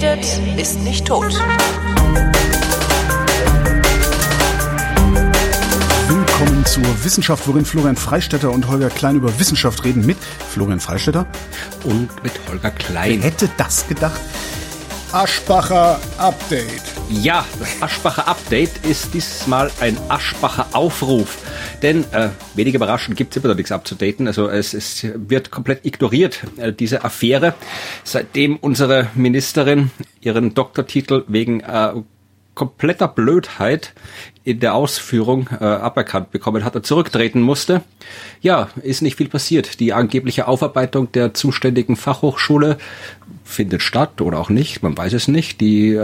redet, ist nicht tot. Willkommen zur Wissenschaft, worin Florian Freistetter und Holger Klein über Wissenschaft reden mit Florian Freistetter und mit Holger Klein. Wer hätte das gedacht? Aschbacher Update. Ja, das Aschbacher Update ist dieses Mal ein Aschbacher Aufruf. Denn, wenig überraschend, gibt es immer noch nichts abzudaten. Also es wird komplett ignoriert, diese Affäre. Seitdem unsere Ministerin ihren Doktortitel wegen kompletter Blödheit in der Ausführung aberkannt bekommen hat und zurücktreten musste. Ja, ist nicht viel passiert. Die angebliche Aufarbeitung der zuständigen Fachhochschule findet statt oder auch nicht, man weiß es nicht. Die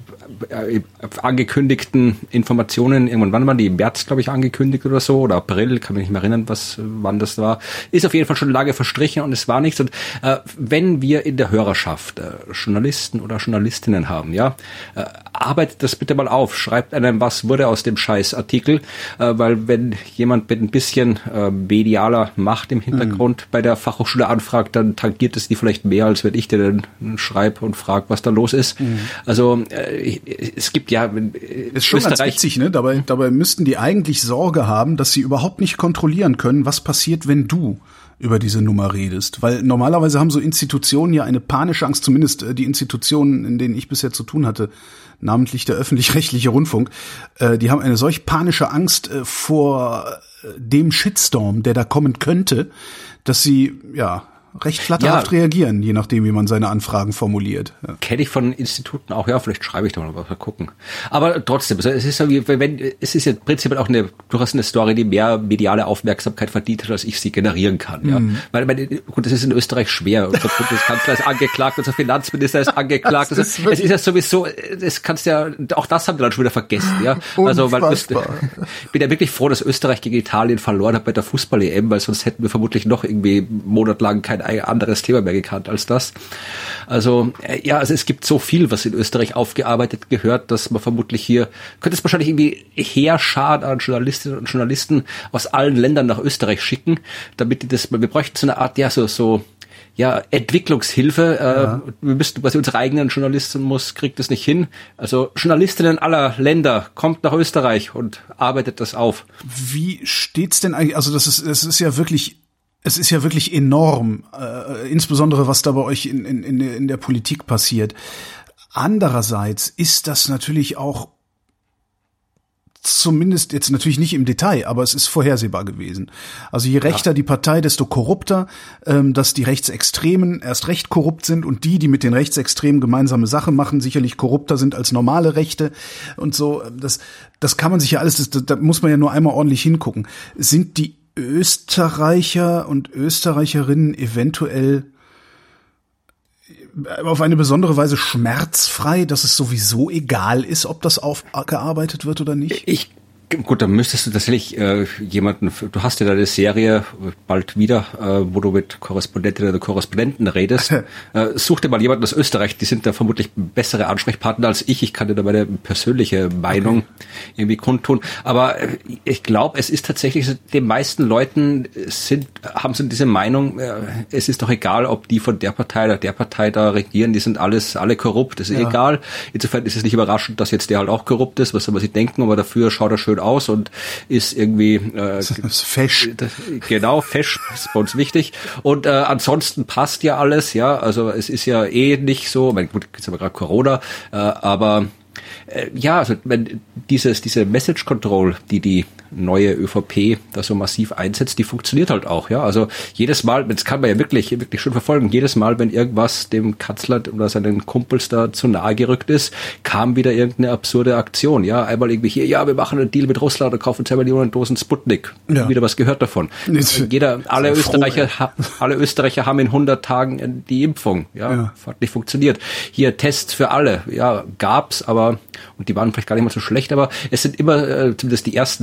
angekündigten Informationen, irgendwann waren die im März, glaube ich, angekündigt oder so, oder April, kann mich nicht mehr erinnern, wann das war, ist auf jeden Fall schon lange verstrichen und es war nichts. Und wenn wir in der Hörerschaft Journalisten oder Journalistinnen haben, ja, arbeitet das bitte mal auf, schreibt einem, was wurde aus dem Scheißartikel, weil wenn jemand mit ein bisschen medialer Macht im Hintergrund bei der Fachhochschule anfragt, dann tangiert es die vielleicht mehr, als wenn ich dir dann schreibe und frage, was da los ist. Also es gibt ja ist schon ganz witzig, ne? Dabei müssten die eigentlich Sorge haben, dass sie überhaupt nicht kontrollieren können, was passiert, wenn du über diese Nummer redest. Weil normalerweise haben so Institutionen ja eine panische Angst, zumindest die Institutionen, in denen ich bisher zu tun hatte, namentlich der öffentlich-rechtliche Rundfunk, die haben eine solch panische Angst vor dem Shitstorm, der da kommen könnte, dass sie, ja, recht flatterhaft reagieren, je nachdem, wie man seine Anfragen formuliert. Ja. Kenne ich von Instituten auch, ja, vielleicht schreibe ich da mal gucken. Aber trotzdem, also es ist ja wie, es ist ja prinzipiell auch durchaus eine Story, die mehr mediale Aufmerksamkeit verdient hat, als ich sie generieren kann, ja. Weil, gut, das ist in Österreich schwer. Unser Bundeskanzler ist angeklagt, unser Finanzminister ist angeklagt. Es ist ja sowieso, das kannst ja, auch das haben wir dann schon wieder vergessen, ja. Also, weil ich bin ja wirklich froh, dass Österreich gegen Italien verloren hat bei der Fußball-EM, weil sonst hätten wir vermutlich noch irgendwie monatelang kein anderes Thema mehr gekannt als das. Also, ja, also es gibt so viel, was in Österreich aufgearbeitet gehört, dass man vermutlich hier, könnte es wahrscheinlich irgendwie Heerscharen an Journalistinnen und Journalisten aus allen Ländern nach Österreich schicken, damit die das, wir bräuchten so eine Art, ja, Entwicklungshilfe. Wir müssten quasi unsere eigenen Journalisten kriegt das nicht hin. Also Journalistinnen aller Länder, kommt nach Österreich und arbeitet das auf. Wie steht's denn eigentlich, also es ist ja wirklich enorm, insbesondere was da bei euch in der Politik passiert. Andererseits ist das natürlich auch, zumindest jetzt natürlich nicht im Detail, aber es ist vorhersehbar gewesen. Also je rechter die Partei, desto korrupter, dass die Rechtsextremen erst recht korrupt sind und die mit den Rechtsextremen gemeinsame Sache machen, sicherlich korrupter sind als normale Rechte und so. Das kann man sich ja alles, da muss man ja nur einmal ordentlich hingucken. Sind die Österreicher und Österreicherinnen eventuell auf eine besondere Weise schmerzfrei, dass es sowieso egal ist, ob das aufgearbeitet wird oder nicht? Gut, dann müsstest du tatsächlich du hast ja deine Serie bald wieder, wo du mit Korrespondentinnen oder Korrespondenten redest. Such dir mal jemanden aus Österreich, die sind da vermutlich bessere Ansprechpartner als ich. Ich kann dir da meine persönliche Meinung irgendwie kundtun. Aber ich glaube, es ist tatsächlich, den meisten Leuten haben so diese Meinung, es ist doch egal, ob die von der Partei oder der Partei da regieren, die sind alle korrupt, das ist egal. Insofern ist es nicht überraschend, dass jetzt der halt auch korrupt ist, was soll man sich denken, aber dafür schaut er schön aus und ist irgendwie fesch. Genau, fesch ist bei uns wichtig. Und ansonsten passt ja alles, ja. Also es ist ja nicht so, gut, jetzt haben wir gerade Corona, aber ja, also wenn diese Message Control, die neue ÖVP da so massiv einsetzt, die funktioniert halt auch, ja. Also jedes Mal, das kann man ja wirklich schön verfolgen, jedes Mal, wenn irgendwas dem Kanzler oder seinen Kumpels da zu nahe gerückt ist, kam wieder irgendeine absurde Aktion, ja. Einmal irgendwie hier, ja, wir machen einen Deal mit Russland und kaufen 2 Millionen Dosen Sputnik. Ja. Wieder was gehört davon. Alle Österreicher haben in 100 Tagen die Impfung, ja. Hat nicht funktioniert. Hier Tests für alle, ja, gab's, aber, und die waren vielleicht gar nicht mal so schlecht, aber es sind immer, zumindest die ersten Tests,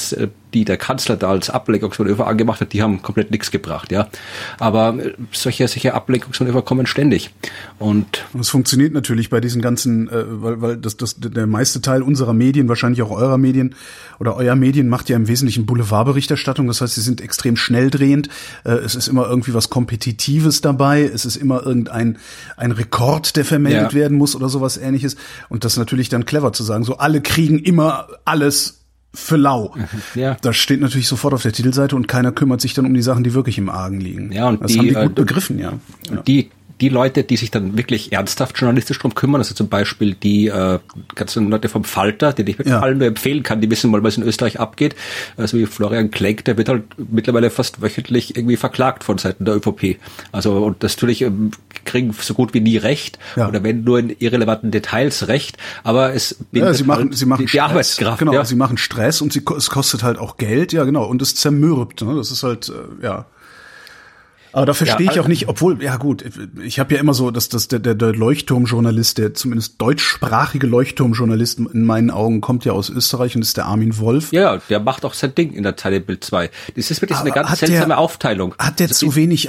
Tests, die der Kanzler da als Ablenkungsmanöver angemacht hat, die haben komplett nichts gebracht, ja. Aber solche Ablenkungsmanöver kommen ständig. Und es funktioniert natürlich bei diesen ganzen, weil der meiste Teil unserer Medien, wahrscheinlich auch eurer Medien oder euer Medien, macht ja im Wesentlichen Boulevardberichterstattung. Das heißt, sie sind extrem schnelldrehend. Es ist immer irgendwie was Kompetitives dabei. Es ist immer ein Rekord, der vermeldet werden muss oder sowas Ähnliches. Und das ist natürlich dann clever zu sagen, so alle kriegen immer alles für lau. Ja. Das steht natürlich sofort auf der Titelseite und keiner kümmert sich dann um die Sachen, die wirklich im Argen liegen. Ja, und das haben die gut begriffen, ja. Die Leute, die sich dann wirklich ernsthaft journalistisch drum kümmern, also zum Beispiel die ganzen Leute vom Falter, die ich wirklich allen nur empfehlen kann, die wissen mal, was in Österreich abgeht, also wie Florian Klenk, der wird halt mittlerweile fast wöchentlich irgendwie verklagt von Seiten der ÖVP. Also und das natürlich kriegen so gut wie nie recht oder wenn nur in irrelevanten Details recht, aber es bindet sie machen die Stress, Arbeitskraft. Genau, sie machen Stress und es kostet halt auch Geld, ja genau, und es zermürbt, ne? Das ist halt, Aber da verstehe ich auch nicht, obwohl, ja gut, ich habe ja immer so, dass der Leuchtturmjournalist, der zumindest deutschsprachige Leuchtturmjournalist in meinen Augen kommt ja aus Österreich und ist der Armin Wolf. Ja, der macht auch sein Ding in der Zeile Bild 2. Das ist wirklich eine ganz seltsame Aufteilung. Hat der zu wenig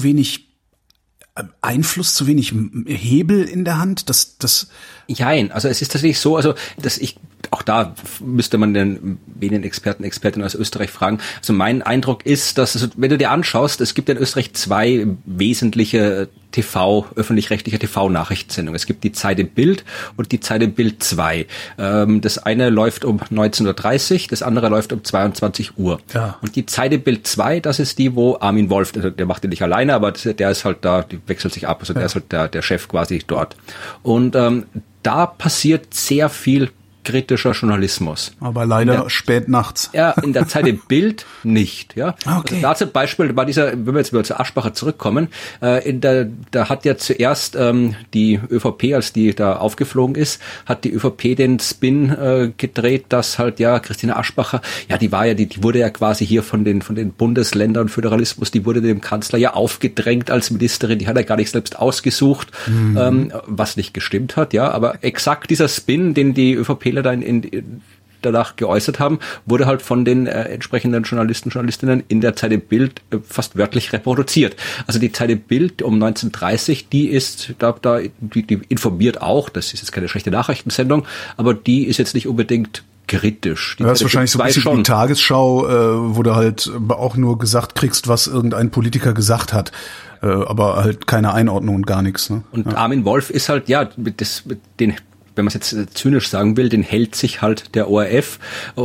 Einfluss, zu wenig Hebel in der Hand? Jein, also es ist tatsächlich so, also dass auch da müsste man den Medienexperten aus Österreich fragen. Also mein Eindruck ist, dass, also wenn du dir anschaust, es gibt in Österreich zwei wesentliche öffentlich-rechtliche TV-Nachrichtensendungen. Es gibt die Zeit im Bild und die Zeit im Bild 2. Das eine läuft um 19:30 Uhr, das andere läuft um 22 Uhr. Ja. Und die Zeit im Bild 2, das ist die, wo Armin Wolf, der macht die nicht alleine, aber der ist halt da, die wechselt sich ab, also der ist halt der Chef quasi dort. Und da passiert sehr viel kritischer Journalismus. Aber leider spät nachts. Ja, in der Zeit im Bild nicht, ja. Okay. Also da zum Beispiel bei wenn wir jetzt wieder zu Aschbacher zurückkommen, da hat ja zuerst die ÖVP, als die da aufgeflogen ist, hat die ÖVP den Spin gedreht, dass halt Christina Aschbacher, die wurde ja quasi hier von den Bundesländern Föderalismus, die wurde dem Kanzler ja aufgedrängt als Ministerin, die hat er gar nicht selbst ausgesucht, was nicht gestimmt hat, aber exakt dieser Spin, den die ÖVP danach geäußert haben, wurde halt von den entsprechenden Journalistinnen in der Zeit im Bild fast wörtlich reproduziert. Also die Zeit im Bild um 19:30, die ist die informiert auch, das ist jetzt keine schlechte Nachrichtensendung, aber die ist jetzt nicht unbedingt kritisch. Das ist wahrscheinlich so ein bisschen wie die Tagesschau, wo du halt auch nur gesagt kriegst, was irgendein Politiker gesagt hat. Aber halt keine Einordnung und gar nichts. Ne? Und Armin Wolf ist halt, wenn man es jetzt zynisch sagen will, den hält sich halt der ORF,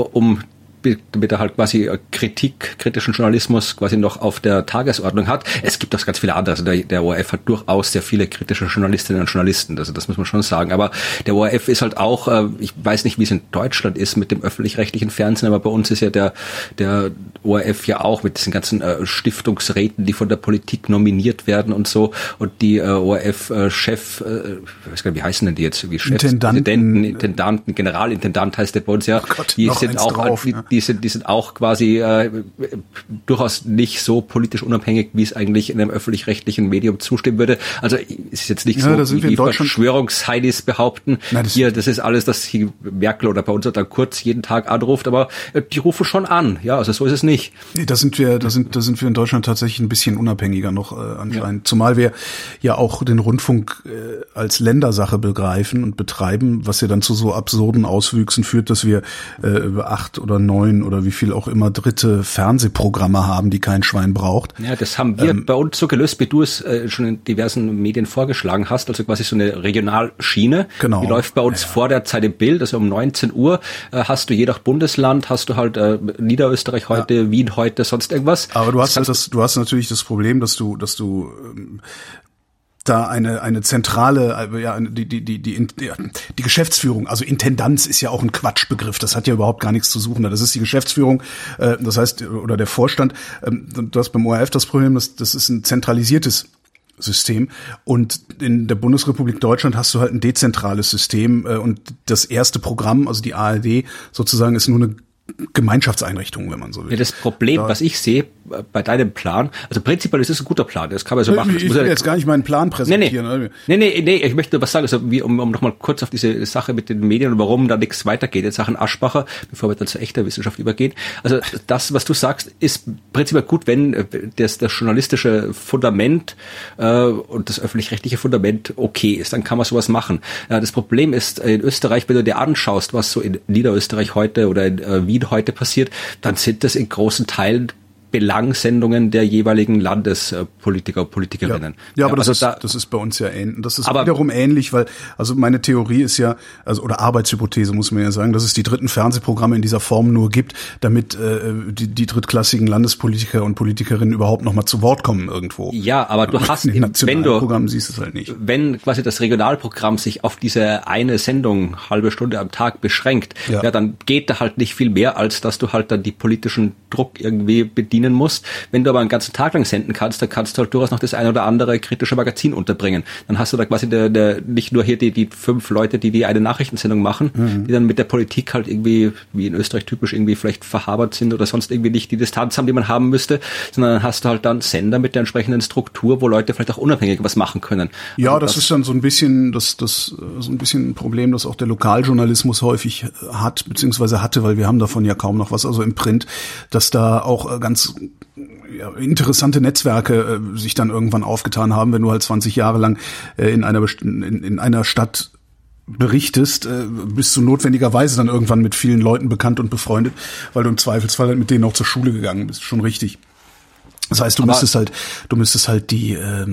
damit er halt quasi kritischen Journalismus quasi noch auf der Tagesordnung hat. Es gibt auch ganz viele andere. Also der ORF hat durchaus sehr viele kritische Journalistinnen und Journalisten. Also das muss man schon sagen. Aber der ORF ist halt auch, ich weiß nicht, wie es in Deutschland ist mit dem öffentlich-rechtlichen Fernsehen, aber bei uns ist ja der ORF ja auch mit diesen ganzen Stiftungsräten, die von der Politik nominiert werden und so. Und die ORF-Chef, ich weiß gar nicht, wie heißen denn die jetzt? Wie Chefs, Intendanten, Generalintendant heißt der bei uns ja. Oh Gott, die sind auch drauf, die sind auch quasi durchaus nicht so politisch unabhängig, wie es eigentlich in einem öffentlich-rechtlichen Medium zustimmen würde. Also es ist jetzt nicht so, wie Verschwörungsheinis behaupten. Nein, das ist alles, dass die Merkel oder bei uns dann Kurz jeden Tag anruft, aber die rufen schon an. Ja, also so ist es nicht. Nee, da sind wir in Deutschland tatsächlich ein bisschen unabhängiger noch anscheinend. Ja. Zumal wir ja auch den Rundfunk als Ländersache begreifen und betreiben, was ja dann zu so absurden Auswüchsen führt, dass wir über 8 oder 9 oder wie viel auch immer dritte Fernsehprogramme haben, die kein Schwein braucht. Ja, das haben wir bei uns so gelöst, wie du es schon in diversen Medien vorgeschlagen hast, also quasi so eine Regionalschiene. Genau. Die läuft bei uns vor der Zeit im Bild, also um 19 Uhr hast du je nach Bundesland, hast du halt Niederösterreich heute, Wien heute, sonst irgendwas. Aber du hast natürlich das Problem, dass du da eine zentrale, die Geschäftsführung, also Intendanz ist ja auch ein Quatschbegriff, das hat ja überhaupt gar nichts zu suchen. Das ist die Geschäftsführung, das heißt, oder der Vorstand. Du hast beim ORF das Problem, das ist ein zentralisiertes System und in der Bundesrepublik Deutschland hast du halt ein dezentrales System und das erste Programm, also die ARD sozusagen, ist nur eine Gemeinschaftseinrichtungen, wenn man so will. Ja, das Problem, was ich sehe bei deinem Plan, also prinzipiell ist es ein guter Plan, das kann man so machen. Ich will jetzt gar nicht meinen Plan präsentieren. Nee, ich möchte nur was sagen, also um nochmal kurz auf diese Sache mit den Medien und warum da nichts weitergeht in Sachen Aschbacher, bevor wir dann zu echter Wissenschaft übergehen. Also das, was du sagst, ist prinzipiell gut, wenn das journalistische Fundament und das öffentlich-rechtliche Fundament okay ist, dann kann man sowas machen. Das Problem ist in Österreich, wenn du dir anschaust, was so in Niederösterreich heute oder in Wien heute passiert, dann sind das in großen Teilen Belangsendungen der jeweiligen Landespolitiker und Politikerinnen. Ja, aber das ist bei uns ja ähnlich. Das ist wiederum ähnlich, weil, also meine Theorie ist ja, also oder Arbeitshypothese muss man ja sagen, dass es die dritten Fernsehprogramme in dieser Form nur gibt, damit die drittklassigen Landespolitiker und Politikerinnen überhaupt noch mal zu Wort kommen irgendwo. Ja, aber du hast, wenn du Programm siehst es halt nicht. Wenn quasi das Regionalprogramm sich auf diese eine Sendung, halbe Stunde am Tag beschränkt, ja, dann geht da halt nicht viel mehr, als dass du halt dann die politischen Druck irgendwie bedienen musst. Wenn du aber einen ganzen Tag lang senden kannst, dann kannst du halt durchaus noch das ein oder andere kritische Magazin unterbringen. Dann hast du da quasi nicht nur hier die 5 Leute, die eine Nachrichtensendung machen, die dann mit der Politik halt irgendwie, wie in Österreich typisch, irgendwie vielleicht verhabert sind oder sonst irgendwie nicht die Distanz haben, die man haben müsste, sondern dann hast du halt dann Sender mit der entsprechenden Struktur, wo Leute vielleicht auch unabhängig was machen können. Ja, also das ist dann so ein bisschen so ein bisschen ein Problem, das auch der Lokaljournalismus häufig hat, beziehungsweise hatte, weil wir haben davon ja kaum noch was, also im Print, dass da auch ganz interessante Netzwerke sich dann irgendwann aufgetan haben, wenn du halt 20 Jahre lang in einer Stadt berichtest, bist du notwendigerweise dann irgendwann mit vielen Leuten bekannt und befreundet, weil du im Zweifelsfall mit denen auch zur Schule gegangen bist, schon richtig. Das heißt, du müsstest halt die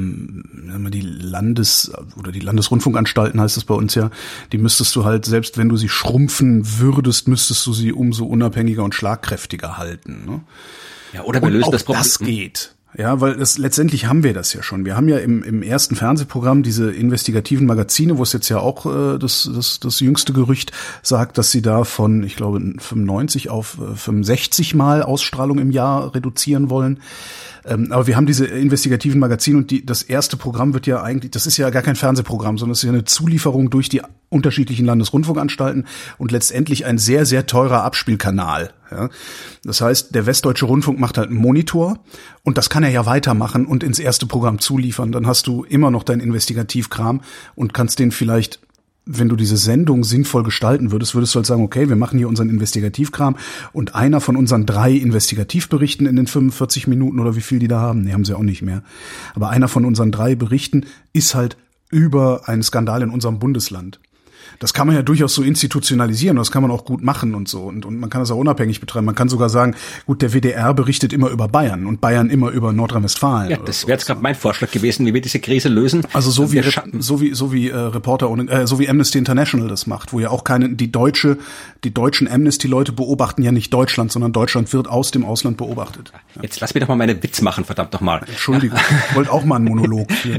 Landesrundfunkanstalten, heißt es bei uns ja, die müsstest du halt, selbst wenn du sie schrumpfen würdest, müsstest du sie umso unabhängiger und schlagkräftiger halten, ne? Ja, oder wir lösen das Problem. Das geht. Ja, weil letztendlich haben wir das ja schon. Wir haben ja im ersten Fernsehprogramm diese investigativen Magazine, wo es jetzt ja auch das jüngste Gerücht sagt, dass sie da von, ich glaube, 95 auf 65 Mal Ausstrahlung im Jahr reduzieren wollen. Aber wir haben diese investigativen Magazine und das erste Programm wird ja eigentlich, das ist ja gar kein Fernsehprogramm, sondern es ist ja eine Zulieferung durch die unterschiedlichen Landesrundfunkanstalten und letztendlich ein sehr, sehr teurer Abspielkanal. Ja. Das heißt, der Westdeutsche Rundfunk macht halt einen Monitor und das kann er ja weitermachen und ins erste Programm zuliefern. Dann hast du immer noch deinen Investigativkram und kannst den vielleicht, wenn du diese Sendung sinnvoll gestalten würdest du halt sagen, okay, wir machen hier unseren Investigativkram und einer von unseren 3 Investigativberichten in den 45 Minuten oder wie viel die da haben, nee, haben sie auch nicht mehr. Aber einer von unseren 3 Berichten ist halt über einen Skandal in unserem Bundesland. Das kann man ja durchaus so institutionalisieren, das kann man auch gut machen und so. Und man kann das auch unabhängig betreiben. Man kann sogar sagen, gut, der WDR berichtet immer über Bayern und Bayern immer über Nordrhein-Westfalen. Ja, das wäre jetzt gerade mein Vorschlag gewesen, wie wir diese Krise lösen. Also so wie Reporter so wie Amnesty International das macht, wo ja auch die deutschen Amnesty-Leute beobachten ja nicht Deutschland, sondern Deutschland wird aus dem Ausland beobachtet. Ja. Jetzt lass mich doch mal meine Witz machen, verdammt nochmal. Entschuldigung, ich wollte auch mal einen Monolog führen.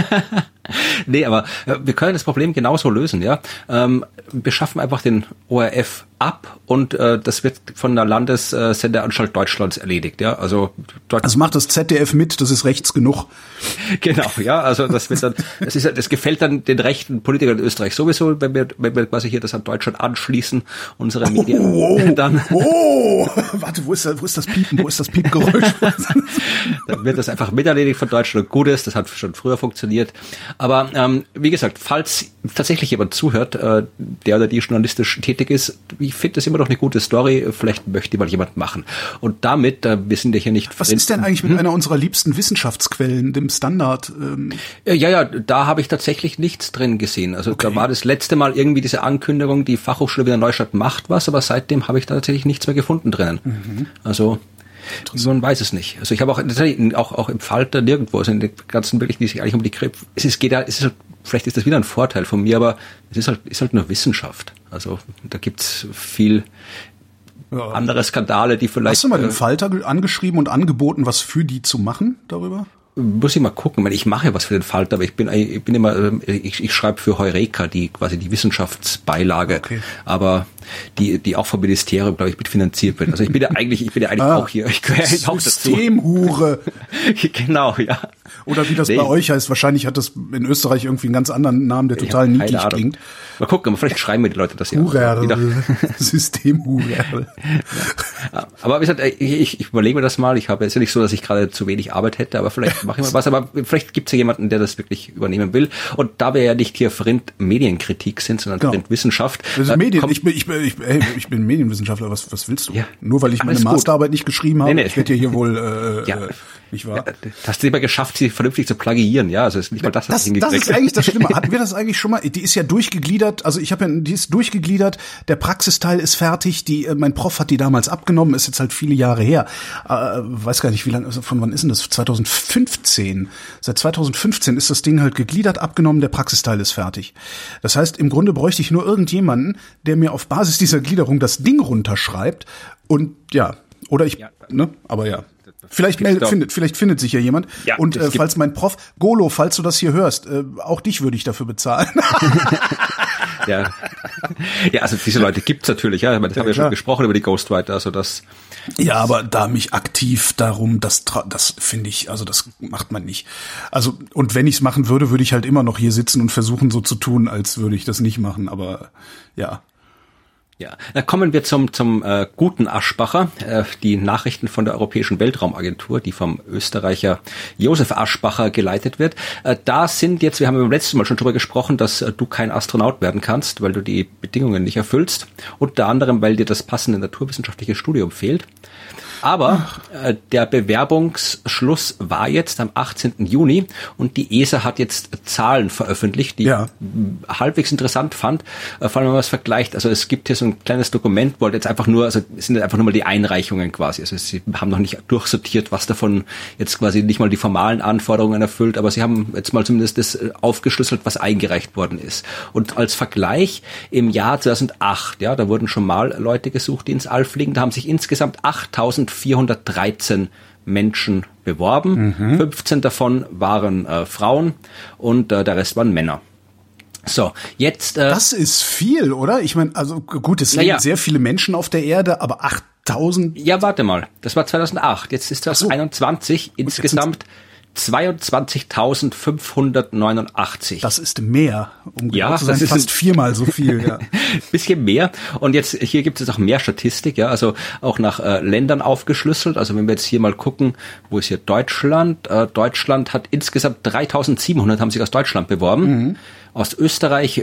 Nee, aber wir können das Problem genauso lösen, ja. Wir schaffen einfach den ORF ab und das wird von der Landessendeanstalt Deutschlands erledigt, ja. Also macht das ZDF mit, das ist rechts genug. Genau, ja, also das gefällt dann den rechten Politikern in Österreich sowieso, wenn wir quasi hier das an Deutschland anschließen, unsere Medien. Dann warte, wo ist das Piepen? Wo ist das Piepgeräusch? Dann wird das einfach miterledigt von Deutschland und gut ist, das hat schon früher funktioniert. Aber wie gesagt, falls tatsächlich jemand zuhört, der oder die journalistisch tätig ist, ich finde das immer noch eine gute Story, vielleicht möchte mal jemand machen. Und damit, wir sind ja hier nicht... Was ist denn eigentlich mit einer unserer liebsten Wissenschaftsquellen, dem Standard? Ja, da habe ich tatsächlich nichts drin gesehen. Also okay. Da war das letzte Mal irgendwie diese Ankündigung, die Fachhochschule Wiener Neustadt macht was, aber seitdem habe ich da tatsächlich nichts mehr gefunden drinnen. Also... Man weiß es nicht. Also ich habe auch im Falter nirgendwo, also in den ganzen wirklich, die sich eigentlich um die Krebs, vielleicht ist das wieder ein Vorteil von mir, aber es ist halt nur Wissenschaft. Also da gibt's viel andere Skandale, die vielleicht... Hast du mal den Falter angeschrieben und angeboten, was für die zu machen darüber? Muss ich mal gucken. Ich mache ja was für den Falter, aber ich schreibe für Heureka, die quasi die Wissenschaftsbeilage, okay. Aber die auch vom Ministerium, glaube ich, mitfinanziert wird. Also ich bin ja eigentlich auch hier. Ich gehöre auch dazu. Systemhure. Genau, ja. Oder wie das bei euch heißt. Wahrscheinlich hat das in Österreich irgendwie einen ganz anderen Namen, der total niedlich klingt. Mal gucken, aber vielleicht schreiben mir die Leute das ja. System-Hurerl. Ja. Aber wie gesagt, ich überlege mir das mal. Ich habe jetzt ja nicht so, dass ich gerade zu wenig Arbeit hätte, aber vielleicht mache ich mal was. Aber vielleicht gibt es ja jemanden, der das wirklich übernehmen will. Und da wir ja nicht hier Medienkritik sind, sondern Wissenschaft. Also ich bin Medienwissenschaftler. Was willst du? Ja. Nur weil ich meine Masterarbeit nicht geschrieben habe. Nee. Ich werde hier wohl nicht wahr? Ja, hast du immer geschafft, sie vernünftig zu plagiieren, ja? Also ist nicht mal das hingekriegt. Das ist eigentlich das Schlimme. Hatten wir das eigentlich schon mal? Die ist ja durchgegliedert. Also die ist durchgegliedert. Der Praxisteil ist fertig. Mein Prof hat die damals abgenommen. Ist jetzt halt viele Jahre her. Weiß gar nicht, wie lange. Von wann ist denn das? 2015. Seit 2015 ist das Ding halt gegliedert, abgenommen. Der Praxisteil ist fertig. Das heißt, im Grunde bräuchte ich nur irgendjemanden, der mir auf Basis dieser Gliederung das Ding runterschreibt. Und ja, oder aber ja. Vielleicht findet sich ja jemand. Ja, und falls mein Prof, Golo, falls du das hier hörst, auch dich würde ich dafür bezahlen. Ja, also diese Leute gibt's natürlich, ja. Das haben wir schon gesprochen über die Ghostwriter, also das. Ja, aber da mich aktiv darum, das finde ich, also das macht man nicht. Also, und wenn ich's machen würde, würde ich halt immer noch hier sitzen und versuchen so zu tun, als würde ich das nicht machen, aber ja. Ja, dann kommen wir zum guten Aschbacher, die Nachrichten von der Europäischen Weltraumagentur, die vom Österreicher Josef Aschbacher geleitet wird. Da sind jetzt, wir haben beim letzten Mal schon drüber gesprochen, dass du kein Astronaut werden kannst, weil du die Bedingungen nicht erfüllst. Unter anderem, weil dir das passende naturwissenschaftliche Studium fehlt. Aber der Bewerbungsschluss war jetzt am 18. Juni und die ESA hat jetzt Zahlen veröffentlicht, die ich halbwegs interessant fand, vor allem wenn man es vergleicht. Also es gibt hier so ein kleines Dokument, wo jetzt einfach nur, also es sind einfach nur mal die Einreichungen quasi. Also sie haben noch nicht durchsortiert, was davon jetzt quasi nicht mal die formalen Anforderungen erfüllt, aber sie haben jetzt mal zumindest das aufgeschlüsselt, was eingereicht worden ist. Und als Vergleich im Jahr 2008, ja, da wurden schon mal Leute gesucht, die ins All fliegen, da haben sich insgesamt 8.413 Menschen beworben. 15 davon waren Frauen und der Rest waren Männer. So, jetzt... das ist viel, oder? Ich meine, also gut, es leben sehr viele Menschen auf der Erde, aber 8.000... Ja, warte mal, das war 2008. Jetzt ist 2021 insgesamt 22.589. Das ist mehr, um genau zu sein, fast viermal so viel. Ja. Bisschen mehr. Und jetzt, hier gibt es auch mehr Statistik, ja, also auch nach Ländern aufgeschlüsselt. Also wenn wir jetzt hier mal gucken, wo ist hier Deutschland? Deutschland hat insgesamt 3.700 haben sich aus Deutschland beworben. Aus Österreich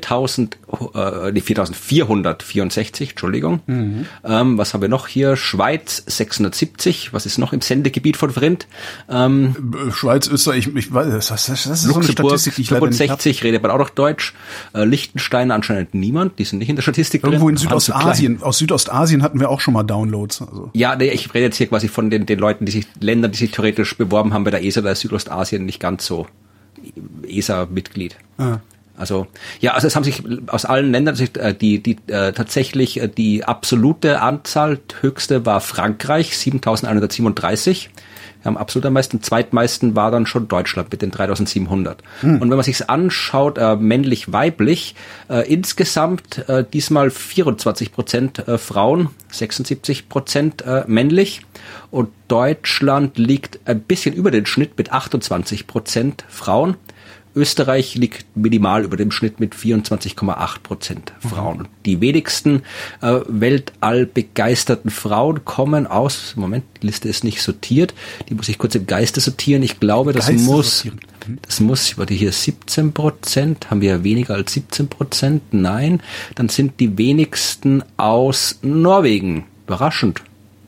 4.464, Entschuldigung. Was haben wir noch hier? Schweiz 670. Was ist noch im Sendegebiet von Vrindt? Schweiz, Österreich, ich weiß, das ist Luxemburg, so eine Statistik, die ich 65, redet man auch noch Deutsch. Liechtenstein anscheinend niemand, die sind nicht in der Statistik irgendwo drin. Irgendwo in Südostasien, aus Südostasien hatten wir auch schon mal Downloads. Also. Ja, nee, ich rede jetzt hier quasi von den Leuten, Ländern, die sich theoretisch beworben haben bei der ESA, da ist Südostasien nicht ganz so ESA-Mitglied. Also es haben sich aus allen Ländern tatsächlich die absolute Anzahl, höchste war Frankreich, 7.137. Wir haben absolut am meisten, zweitmeisten war dann schon Deutschland mit den 3.700. Und wenn man sich's anschaut, männlich-weiblich, insgesamt diesmal 24% Frauen, 76% männlich. Und Deutschland liegt ein bisschen über den Schnitt mit 28% Frauen. Österreich liegt minimal über dem Schnitt mit 24,8% Frauen. Und die wenigsten weltallbegeisterten Frauen kommen aus, Moment, die Liste ist nicht sortiert, die muss ich kurz im Geiste sortieren. Ich glaube, das muss, warte, hier 17%, haben wir ja weniger als 17%, nein, dann sind die wenigsten aus Norwegen. Überraschend.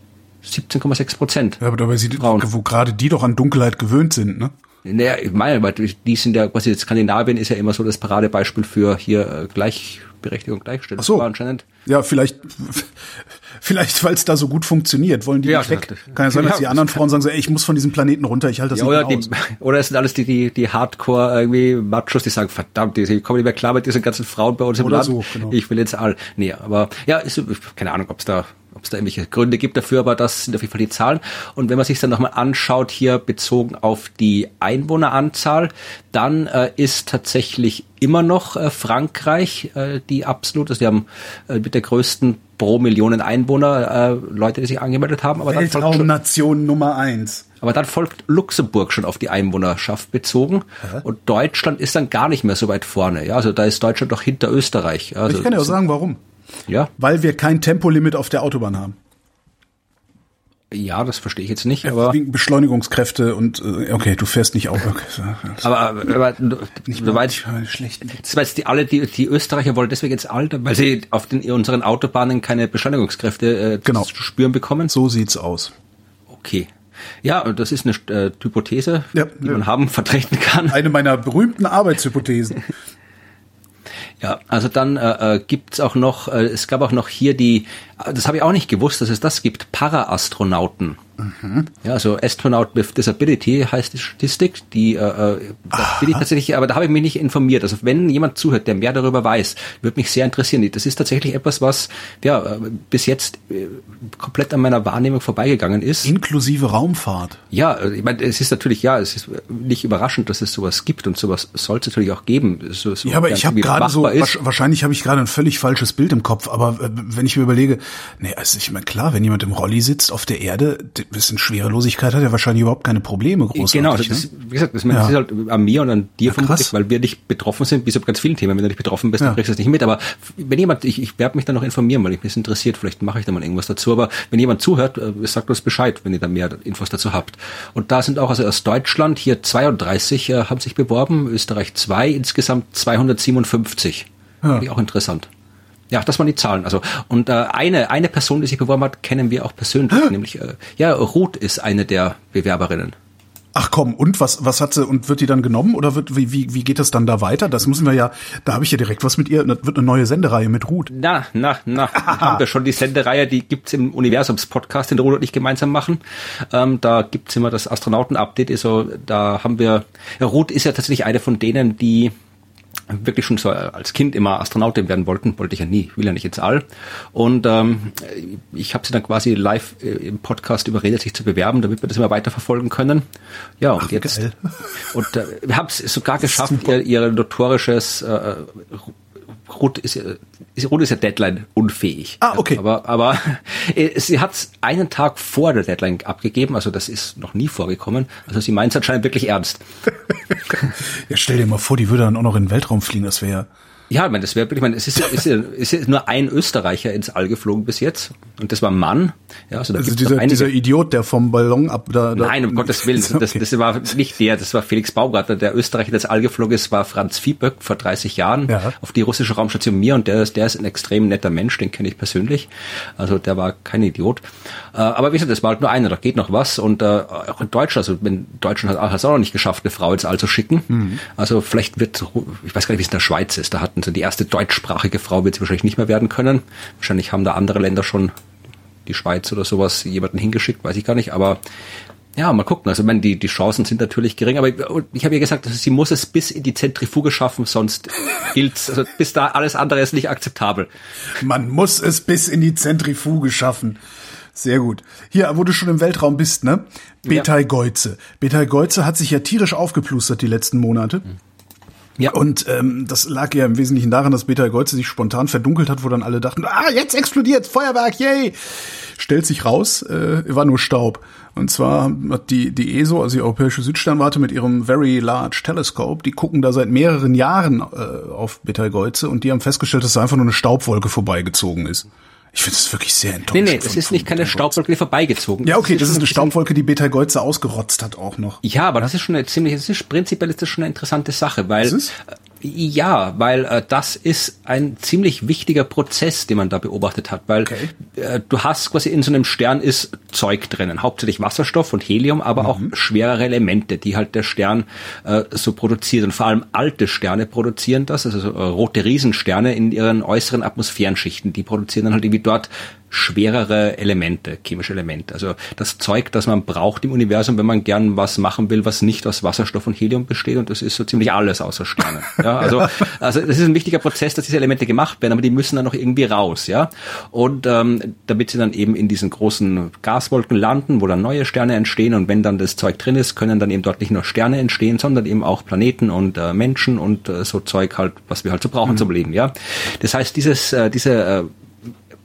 17,6%. Ja, aber dabei wo gerade die doch an Dunkelheit gewöhnt sind, ne? Naja, ich meine, weil die sind ja quasi, Skandinavien ist ja immer so das Paradebeispiel für hier Gleichberechtigung, Gleichstellung. Ach so. Anscheinend. Ja, vielleicht, weil es da so gut funktioniert, wollen die nicht weg. Kann ja sein, dass die anderen Frauen sagen so, ey, ich muss von diesem Planeten runter, ich halte das nicht mehr aus. Oder es sind alles die Hardcore irgendwie Machos, die sagen, verdammt, die kommen nicht mehr klar mit diesen ganzen Frauen bei uns im Land. So, genau. Ich will jetzt nee, aber ja, keine Ahnung, ob es da irgendwelche Gründe gibt dafür, aber das sind auf jeden Fall die Zahlen. Und wenn man sich dann nochmal anschaut, hier bezogen auf die Einwohneranzahl, dann ist tatsächlich immer noch Frankreich die absolut, also die haben mit der größten pro Millionen Einwohner Leute, die sich angemeldet haben. Aber Weltraumnation Nummer 1. Aber dann folgt Luxemburg schon auf die Einwohnerschaft bezogen. Und Deutschland ist dann gar nicht mehr so weit vorne. Ja, also da ist Deutschland doch hinter Österreich. Also ich kann ja auch sagen, warum. Ja. Weil wir kein Tempolimit auf der Autobahn haben. Ja, das verstehe ich jetzt nicht, aber wegen Beschleunigungskräfte und okay, du fährst nicht auf. Okay. Aber du weißt, das war jetzt die Österreicher wollen deswegen jetzt weil sie auf unseren Autobahnen keine Beschleunigungskräfte zu spüren bekommen. So sieht's aus. Okay. Ja, das ist eine Hypothese, die man vertreten kann. Eine meiner berühmten Arbeitshypothesen. Ja, also dann gibt's auch noch, es gab auch noch hier das habe ich auch nicht gewusst, dass es das gibt, Para-Astronauten. Mhm. Ja, also Astronaut with Disability heißt die Statistik, da bin ich tatsächlich, aber da habe ich mich nicht informiert. Also wenn jemand zuhört, der mehr darüber weiß, würde mich sehr interessieren. Das ist tatsächlich etwas, was bis jetzt komplett an meiner Wahrnehmung vorbeigegangen ist. Inklusive Raumfahrt. Ja, ich meine, es ist natürlich, es ist nicht überraschend, dass es sowas gibt und sowas soll es natürlich auch geben. So ja, aber ich habe gerade wahrscheinlich habe ich gerade ein völlig falsches Bild im Kopf, aber wenn ich mir überlege, also ich meine, klar, wenn jemand im Rolli sitzt auf der Erde, ein bisschen Schwerelosigkeit hat er wahrscheinlich überhaupt keine Probleme großartig. Genau, also das, wie gesagt, das ist halt an mir und an dir vermutlich, weil wir nicht betroffen sind, wie so ganz vielen Themen. Wenn du nicht betroffen bist, dann kriegst du das nicht mit. Aber wenn jemand, ich werde mich dann noch informieren, weil mich das interessiert, vielleicht mache ich da mal irgendwas dazu. Aber wenn jemand zuhört, sagt uns Bescheid, wenn ihr da mehr Infos dazu habt. Und da sind auch, also aus Deutschland hier 32 haben sich beworben, Österreich 2, insgesamt 257. Ja. Auch interessant. Ja, das waren die Zahlen. Also und eine Person, die sich beworben hat, kennen wir auch persönlich, nämlich Ruth ist eine der Bewerberinnen. Ach komm, und was hat sie und wird die dann genommen oder wie geht das dann da weiter? Das müssen wir da habe ich ja direkt was mit ihr, wird eine neue Sendereihe mit Ruth. Haben wir schon die Sendereihe, die gibt's im Universums-Podcast, den Ruth und ich gemeinsam machen. Da gibt's immer das Astronauten-Update, also da haben wir, Ruth ist ja tatsächlich eine von denen, die wirklich schon so als Kind immer Astronautin werden wollte ich ja nie, will ja nicht ins All. Und ich habe sie dann quasi live im Podcast überredet, sich zu bewerben, damit wir das immer weiterverfolgen können. Ja, und jetzt geil. Und wir haben es sogar geschafft, ihr notorisches Ruth ist ja Deadline unfähig. Ah, okay. Aber sie hat es einen Tag vor der Deadline abgegeben, also das ist noch nie vorgekommen. Also sie meint es anscheinend wirklich ernst. Ja, stell dir mal vor, die würde dann auch noch in den Weltraum fliegen, das wäre ja, ich meine, das wäre wirklich, es ist nur ein Österreicher ins All geflogen bis jetzt und das war ein Mann. Ja, also dieser Idiot, der vom Ballon Nein, um Gottes Willen, okay. Das war nicht das war Felix Baumgartner. Der Österreicher, der ins All geflogen ist, war Franz Viehböck vor 30 Jahren auf die russische Raumstation Mir und der ist ein extrem netter Mensch, den kenne ich persönlich. Also der war kein Idiot. Aber wie gesagt, das war halt nur einer, da geht noch was und auch in Deutschland, also Deutschland hat es auch noch nicht geschafft, eine Frau ins All zu schicken. Mhm. Also vielleicht ich weiß gar nicht, wie es in der Schweiz ist, da hatten sie die erste deutschsprachige Frau, wird sie wahrscheinlich nicht mehr werden können. Wahrscheinlich haben da andere Länder schon, die Schweiz oder sowas, jemanden hingeschickt, weiß ich gar nicht, aber ja, mal gucken. Also ich meine, die Chancen sind natürlich gering, aber ich habe ja gesagt, sie muss es bis in die Zentrifuge schaffen, sonst gilt's, also bis da alles andere ist nicht akzeptabel. Man muss es bis in die Zentrifuge schaffen. Sehr gut. Hier, wo du schon im Weltraum bist, ne? Betai Geuze. Betai Geuze hat sich ja tierisch aufgeplustert die letzten Monate. Ja. Und das lag ja im Wesentlichen daran, dass Betai Geuze sich spontan verdunkelt hat, wo dann alle dachten, jetzt explodiert, Feuerwerk, yay! Stellt sich raus, war nur Staub. Und zwar hat die ESO, also die Europäische Südsternwarte, mit ihrem Very Large Telescope, die gucken da seit mehreren Jahren auf Betai Geuze und die haben festgestellt, dass da einfach nur eine Staubwolke vorbeigezogen ist. Ich finde es wirklich sehr enttäuschend. Nee, das ist nicht keine Staubwolke, die vorbeigezogen. Ja, okay, das ist eine Staubwolke, die Betai Geuze ausgerotzt hat auch noch. Ja, aber das ist schon prinzipiell ist das schon eine interessante Sache, weil das ist ein ziemlich wichtiger Prozess, den man da beobachtet hat, weil du hast quasi in so einem Stern ist Zeug drinnen, hauptsächlich Wasserstoff und Helium, aber auch schwerere Elemente, die halt der Stern so produziert und vor allem alte Sterne produzieren das, also rote Riesensterne in ihren äußeren Atmosphärenschichten, die produzieren dann halt irgendwie dort schwerere Elemente, chemische Elemente. Also das Zeug, das man braucht im Universum, wenn man gern was machen will, was nicht aus Wasserstoff und Helium besteht. Und das ist so ziemlich alles außer Sterne. Ja, also das ist ein wichtiger Prozess, dass diese Elemente gemacht werden, aber die müssen dann noch irgendwie raus. Ja, und damit sie dann eben in diesen großen Gaswolken landen, wo dann neue Sterne entstehen. Und wenn dann das Zeug drin ist, können dann eben dort nicht nur Sterne entstehen, sondern eben auch Planeten und Menschen und so Zeug halt, was wir halt so brauchen zum Leben. Ja, das heißt, diese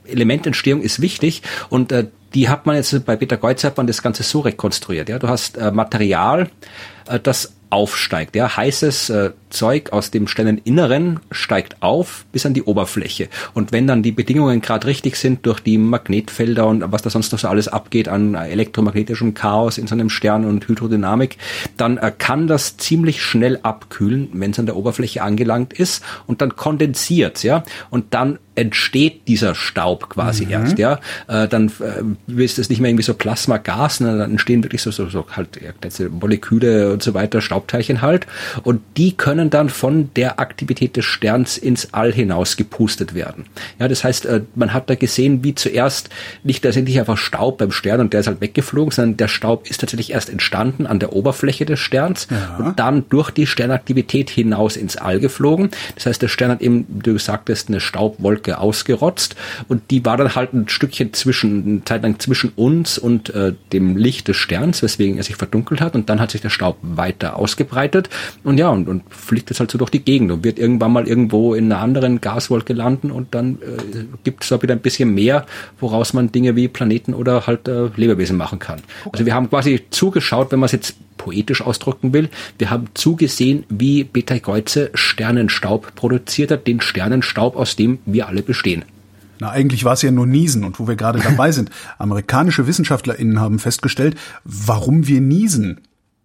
Elemententstehung ist wichtig und die hat man jetzt bei Peter Geuze hat man das Ganze so rekonstruiert. Ja, du hast Material, das aufsteigt. Ja, heißes Zeug aus dem Sterneninneren steigt auf bis an die Oberfläche. Und wenn dann die Bedingungen gerade richtig sind durch die Magnetfelder und was da sonst noch so alles abgeht an elektromagnetischem Chaos in so einem Stern und Hydrodynamik, dann kann das ziemlich schnell abkühlen, wenn es an der Oberfläche angelangt ist und dann kondensiert, ja, und dann entsteht dieser Staub quasi erst, ja. Dann ist es nicht mehr irgendwie so Plasmagas, sondern dann entstehen wirklich so halt Moleküle und so weiter, Staubteilchen halt. Und die können dann von der Aktivität des Sterns ins All hinaus gepustet werden. Ja, das heißt, man hat da gesehen, wie zuerst nicht tatsächlich einfach Staub beim Stern und der ist halt weggeflogen, sondern der Staub ist tatsächlich erst entstanden an der Oberfläche des Sterns und dann durch die Sternaktivität hinaus ins All geflogen. Das heißt, der Stern hat eben, wie du sagtest, eine Staubwolke ausgerotzt und die war dann halt ein Stückchen eine Zeit lang zwischen uns und dem Licht des Sterns, weswegen er sich verdunkelt hat und dann hat sich der Staub weiter ausgebreitet und ja, und fliegt jetzt halt so durch die Gegend und wird irgendwann mal irgendwo in einer anderen Gaswolke landen und dann gibt es da wieder ein bisschen mehr, woraus man Dinge wie Planeten oder halt Lebewesen machen kann. Also wir haben quasi zugeschaut, wenn man es jetzt poetisch ausdrücken will, wir haben zugesehen, wie Peter Geuze Sternenstaub produziert hat, den Sternenstaub, aus dem wir alle bestehen. Na, eigentlich war es ja nur Niesen. Und wo wir gerade dabei sind, amerikanische WissenschaftlerInnen haben festgestellt, warum wir niesen.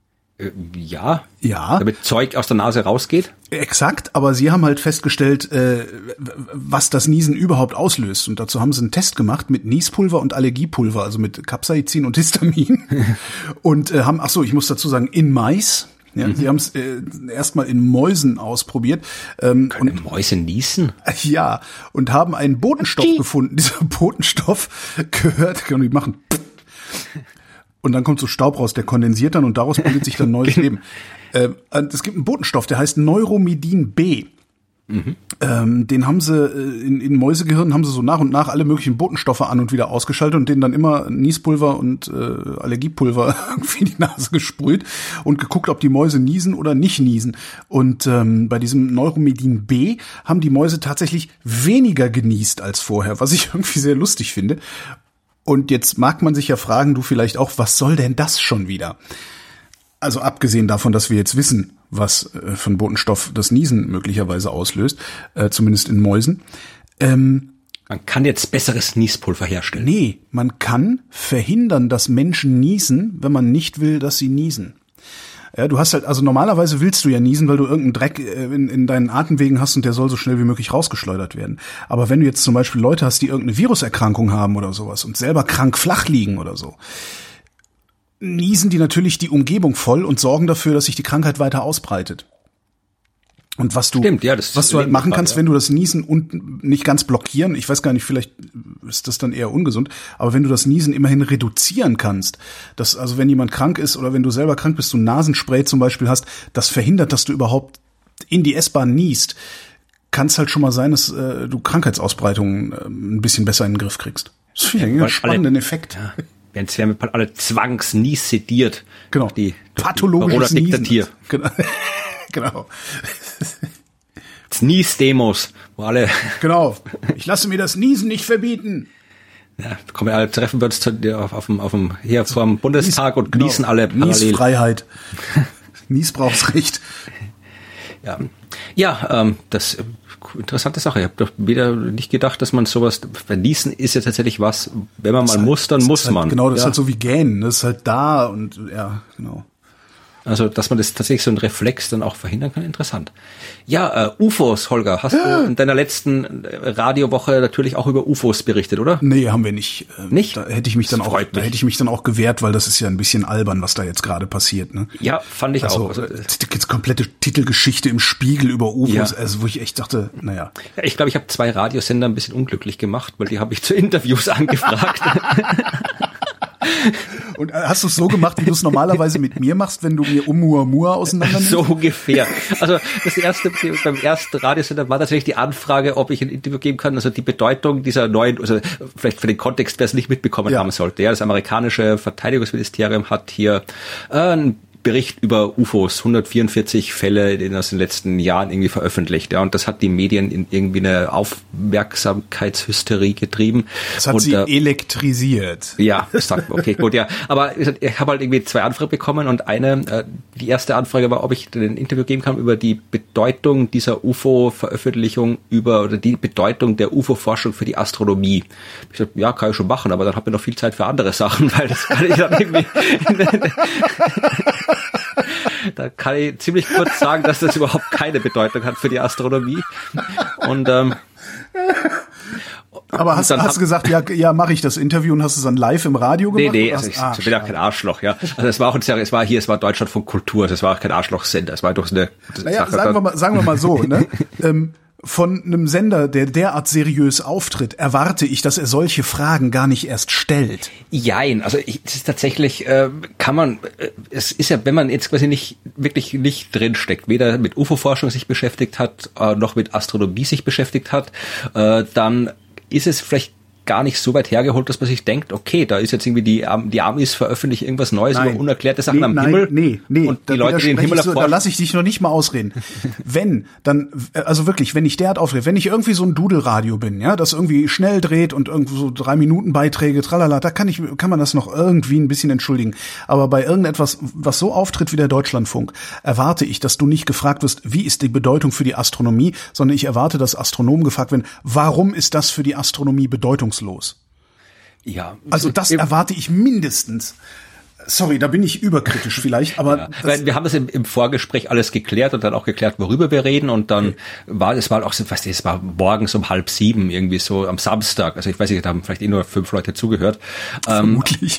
Ja. Ja. Damit Zeug aus der Nase rausgeht? Exakt, aber sie haben halt festgestellt, was das Niesen überhaupt auslöst. Und dazu haben sie einen Test gemacht mit Niespulver und Allergiepulver, also mit Capsaicin und Histamin. Und ich muss dazu sagen, in Mais. Ja, sie haben es erstmal in Mäusen ausprobiert. Können Mäuse niesen? Ja, und haben einen Botenstoff gefunden. Dieser Botenstoff gehört, die machen und dann kommt so Staub raus, der kondensiert dann und daraus bildet sich dann neues Leben. Es gibt einen Botenstoff, der heißt Neuromidin B. Den haben sie in Mäusegehirn haben sie so nach und nach alle möglichen Botenstoffe an und wieder ausgeschaltet und denen dann immer Niespulver und Allergiepulver irgendwie in die Nase gesprüht und geguckt, ob die Mäuse niesen oder nicht niesen. Und bei diesem Neuromidin B haben die Mäuse tatsächlich weniger genießt als vorher, was ich irgendwie sehr lustig finde. Und jetzt mag man sich ja fragen, du vielleicht auch, was soll denn das schon wieder? Also abgesehen davon, dass wir jetzt wissen, was von Botenstoff das Niesen möglicherweise auslöst, zumindest in Mäusen. Man kann jetzt besseres Niespulver herstellen. Nee, man kann verhindern, dass Menschen niesen, wenn man nicht will, dass sie niesen. Ja, du hast halt, also normalerweise willst du ja niesen, weil du irgendeinen Dreck in deinen Atemwegen hast und der soll so schnell wie möglich rausgeschleudert werden. Aber wenn du jetzt zum Beispiel Leute hast, die irgendeine Viruserkrankung haben oder sowas und selber krank flach liegen oder so, niesen die natürlich die Umgebung voll und sorgen dafür, dass sich die Krankheit weiter ausbreitet. Und was du halt machen kannst, wenn du das Niesen und nicht ganz blockieren, ich weiß gar nicht, vielleicht ist das dann eher ungesund, aber wenn du das Niesen immerhin reduzieren kannst, dass, also wenn jemand krank ist oder wenn du selber krank bist, du Nasenspray zum Beispiel hast, das verhindert, dass du überhaupt in die S-Bahn niest, kann es halt schon mal sein, dass du Krankheitsausbreitungen ein bisschen besser in den Griff kriegst. Das finde ich einen spannenden Effekt. Ja. Während wir alle zwangsnies sediert. Genau. Die pathologisches Niesen. Genau. Genau. Nies-Demos, wo alle. Genau. Ich lasse mir das Niesen nicht verbieten. Ja, kommen alle, treffen wir uns hier vor dem Bundestag und genießen alle parallel. Niesfreiheit. Niesbrauchsrecht. Ja, das interessante Sache. Ich habe doch wieder nicht gedacht, dass man sowas. Niesen ist ja tatsächlich was. Wenn man mal muss, dann muss man. Genau, das ist halt so wie Gähnen. Das ist halt da und ja, genau. Also, dass man das tatsächlich so einen Reflex dann auch verhindern kann, interessant. Ja, UFOs, Holger, hast du in deiner letzten Radiowoche natürlich auch über UFOs berichtet, oder? Nee, haben wir nicht. Nicht? Da hätte ich mich dann auch gewehrt, weil das ist ja ein bisschen albern, was da jetzt gerade passiert, ne? Ja, fand ich auch. Also, jetzt komplette Titelgeschichte im Spiegel über UFOs, also wo ich echt dachte, naja. Ja, ich glaube, ich habe 2 Radiosender ein bisschen unglücklich gemacht, weil die habe ich zu Interviews angefragt. Und hast du es so gemacht, wie du es normalerweise mit mir machst, wenn du mir Oumuamua auseinander nimmst? So ungefähr. Also beim ersten Radiosender war tatsächlich die Anfrage, ob ich ein Interview geben kann, also die Bedeutung dieser neuen, also vielleicht für den Kontext, wer es nicht mitbekommen haben sollte. Ja, das amerikanische Verteidigungsministerium hat hier ein Bericht über UFOs, 144 Fälle in den letzten Jahren irgendwie veröffentlicht. Ja, und das hat die Medien in irgendwie eine Aufmerksamkeitshysterie getrieben. Das hat sie elektrisiert. Ja, okay, gut, ja. Aber ich habe halt irgendwie 2 Anfragen bekommen und die erste Anfrage war, ob ich ein Interview geben kann über die Bedeutung dieser UFO-Veröffentlichung oder die Bedeutung der UFO-Forschung für die Astronomie. Ich dachte, ja, kann ich schon machen, aber dann habe ich noch viel Zeit für andere Sachen, weil das kann ich dann irgendwie da kann ich ziemlich kurz sagen, dass das überhaupt keine Bedeutung hat für die Astronomie. Und aber hast du gesagt, ja, mache ich das Interview und hast es dann live im Radio gemacht? Nee, also ich bin ja kein Arschloch, ja. Also es war Deutschlandfunk Kultur, das war auch kein Arschlochsender, es war doch eine sagen wir mal so, ne? Von einem Sender, der derart seriös auftritt, erwarte ich, dass er solche Fragen gar nicht erst stellt. Jein, also es ist tatsächlich, es ist ja, wenn man jetzt quasi nicht drinsteckt, weder mit UFO-Forschung sich beschäftigt hat, noch mit Astronomie sich beschäftigt hat, dann ist es vielleicht gar nicht so weit hergeholt, dass man sich denkt, okay, da ist jetzt irgendwie die Amis veröffentlichen irgendwas Neues über unerklärte Sachen am Himmel. Nee. Und die Leute, die den Himmel erforschen. Da lasse ich dich noch nicht mal ausreden. Wenn ich derart aufrede, wenn ich irgendwie so ein Dudelradio bin, ja, das irgendwie schnell dreht und irgendwo so 3 Minuten Beiträge, tralala, da kann man das noch irgendwie ein bisschen entschuldigen. Aber bei irgendetwas, was so auftritt wie der Deutschlandfunk, erwarte ich, dass du nicht gefragt wirst, wie ist die Bedeutung für die Astronomie, sondern ich erwarte, dass Astronomen gefragt werden, warum ist das für die Astronomie bedeutungslos? Ja. Also das erwarte ich mindestens. Sorry, da bin ich überkritisch vielleicht, aber wir haben das im Vorgespräch alles geklärt und dann auch geklärt, worüber wir reden, und dann war es war morgens um 6:30 irgendwie so am Samstag. Also ich weiß nicht, da haben vielleicht nur 5 Leute zugehört. Vermutlich.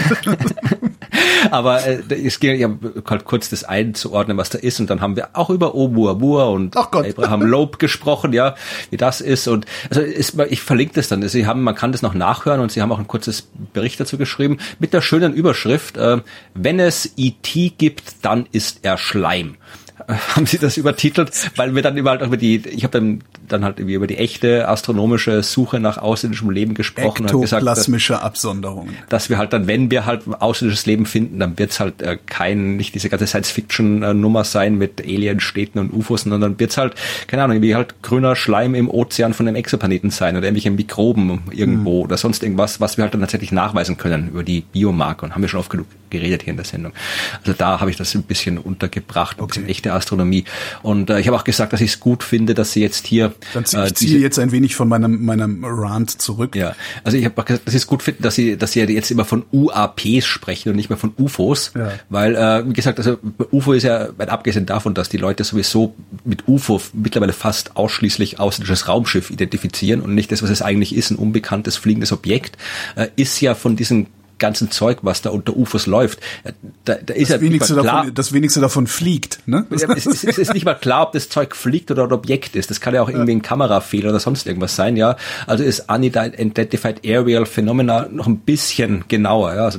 Aber es ging ja halt kurz das einzuordnen, was da ist, und dann haben wir auch über Oumuamua und Abraham Loeb gesprochen, ja, wie das ist, und also ich verlinke das dann. Man kann das noch nachhören, und sie haben auch ein kurzes Bericht dazu geschrieben mit der schönen Überschrift: Wenn es E.T. gibt, dann ist er Schleim. Haben sie das übertitelt, weil wir dann ich habe dann halt über die echte astronomische Suche nach außerirdischem Leben gesprochen. Ektoplasmische Absonderungen. Dass wir halt dann, wenn wir halt außerirdisches Leben finden, dann wird's halt nicht diese ganze Science-Fiction-Nummer sein mit Alienstädten und UFOs, sondern dann wird's halt, keine Ahnung, wie halt grüner Schleim im Ozean von einem Exoplaneten sein oder irgendwelche Mikroben irgendwo oder sonst irgendwas, was wir halt dann tatsächlich nachweisen können über die Biomarker, und haben wir schon oft genug geredet hier in der Sendung. Also da habe ich das ein bisschen untergebracht, ein bisschen echte Astronomie. Und ich habe auch gesagt, dass ich es gut finde, dass sie jetzt hier... Dann ziehe jetzt ein wenig von meinem Rant zurück. Ja, also ich habe auch gesagt, dass ich es gut finde, dass sie jetzt immer von UAPs sprechen und nicht mehr von UFOs. Ja. Weil, wie gesagt, also UFO ist ja, abgesehen davon, dass die Leute sowieso mit UFO mittlerweile fast ausschließlich außerirdisches Raumschiff identifizieren und nicht das, was es eigentlich ist, ein unbekanntes fliegendes Objekt, ist ja von diesen ganzen Zeug, was da unter UFOs läuft, da ist ja nicht mal klar, das wenigste davon fliegt, ne? Es ist nicht mal klar, ob das Zeug fliegt oder ein Objekt ist. Das kann ja auch irgendwie ein Kamerafehler oder sonst irgendwas sein, ja. Also ist Unidentified Aerial Phenomena noch ein bisschen genauer, ja. Also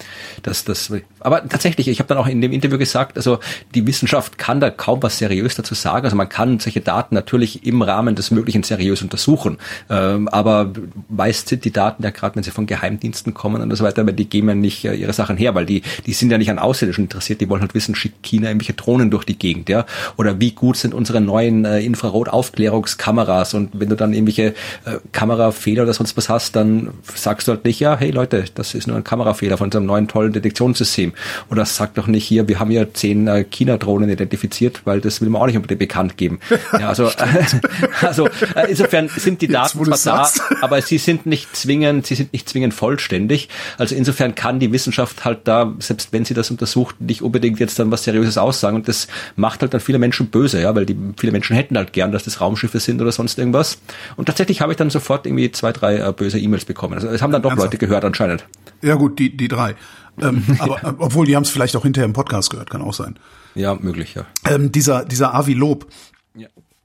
aber tatsächlich, ich habe dann auch in dem Interview gesagt, also die Wissenschaft kann da kaum was seriös dazu sagen. Also man kann solche Daten natürlich im Rahmen des Möglichen seriös untersuchen, aber meist sind die Daten ja, gerade wenn sie von Geheimdiensten kommen und so weiter, aber die geben ja nicht ihre Sachen her, weil die sind ja nicht an Außerirdischen interessiert, die wollen halt wissen, schickt China irgendwelche Drohnen durch die Gegend, ja, oder wie gut sind unsere neuen Infrarot-Aufklärungskameras, und wenn du dann irgendwelche Kamerafehler oder sonst was hast, dann sagst du halt nicht, ja, hey Leute, das ist nur ein Kamerafehler von unserem neuen tollen Detektionssystem, oder sag doch nicht hier, wir haben ja 10 China-Drohnen identifiziert, weil das will man auch nicht unbedingt bekannt geben. Ja, also insofern sind die Daten zwar da, aber sie sind nicht zwingend vollständig. Also insofern kann die Wissenschaft halt da, selbst wenn sie das untersucht, nicht unbedingt jetzt dann was Seriöses aussagen, und das macht halt dann viele Menschen böse, ja, weil viele Menschen hätten halt gern, dass das Raumschiffe sind oder sonst irgendwas. Und tatsächlich habe ich dann sofort irgendwie 2, 3 böse E-Mails bekommen. Also es haben dann doch Leute gehört anscheinend. Ja gut, die 3. Aber obwohl, die haben es vielleicht auch hinterher im Podcast gehört, kann auch sein. Ja, möglich, ja. Dieser Avi Loeb. Ja.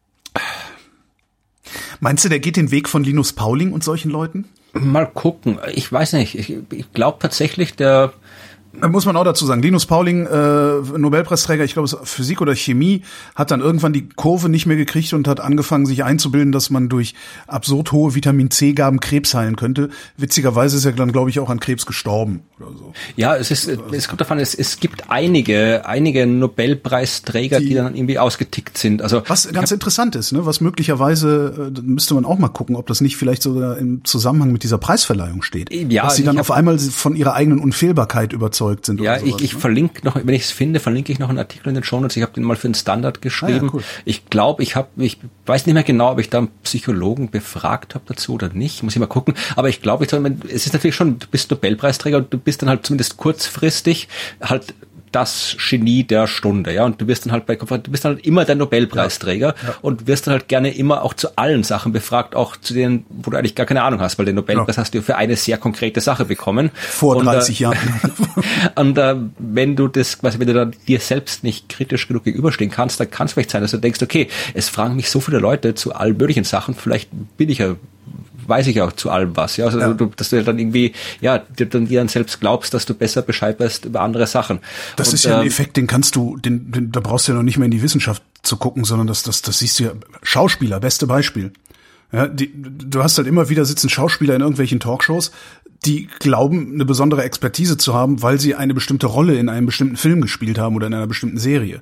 Meinst du, der geht den Weg von Linus Pauling und solchen Leuten? Mal gucken. Ich weiß nicht. Ich glaube tatsächlich, der Muss man auch dazu sagen, Linus Pauling, Nobelpreisträger, ich glaube, es ist Physik oder Chemie, hat dann irgendwann die Kurve nicht mehr gekriegt und hat angefangen, sich einzubilden, dass man durch absurd hohe Vitamin-C-Gaben Krebs heilen könnte. Witzigerweise ist er dann, glaube ich, auch an Krebs gestorben oder so. Ja, es kommt davon, es gibt einige Nobelpreisträger, die dann irgendwie ausgetickt sind. Also was ganz interessant ist, ne, was möglicherweise, müsste man auch mal gucken, ob das nicht vielleicht sogar im Zusammenhang mit dieser Preisverleihung steht. Ja, dass sie dann auf einmal von ihrer eigenen Unfehlbarkeit überzeugt sind. Ja, oder sowas, ich verlinke noch, wenn ich es finde, verlinke ich noch einen Artikel in den Shownotes. Ich habe den mal für den Standard geschrieben. Cool. Ich glaube, ich weiß nicht mehr genau, ob ich da einen Psychologen befragt habe dazu oder nicht. Muss ich mal gucken. Aber ich glaube, es ist natürlich schon, du bist Nobelpreisträger und du bist dann halt zumindest kurzfristig halt das Genie der Stunde, ja, und du bist dann halt immer der Nobelpreisträger und wirst dann halt gerne immer auch zu allen Sachen befragt, auch zu denen, wo du eigentlich gar keine Ahnung hast, weil den Nobelpreis hast du für eine sehr konkrete Sache bekommen. Vor 30 Jahren. Und wenn du dann dir selbst nicht kritisch genug gegenüberstehen kannst, dann kann es vielleicht sein, dass du denkst, okay, es fragen mich so viele Leute zu allen möglichen Sachen, vielleicht weiß ich auch zu allem was, ja, also dass du dann irgendwie, dir dann selbst glaubst, dass du besser Bescheid weißt über andere Sachen. Das ist ja ein Effekt, den kannst du, da brauchst du ja noch nicht mehr in die Wissenschaft zu gucken, sondern das siehst du ja. Schauspieler, beste Beispiel. Ja, du hast halt immer wieder sitzen Schauspieler in irgendwelchen Talkshows, die glauben, eine besondere Expertise zu haben, weil sie eine bestimmte Rolle in einem bestimmten Film gespielt haben oder in einer bestimmten Serie.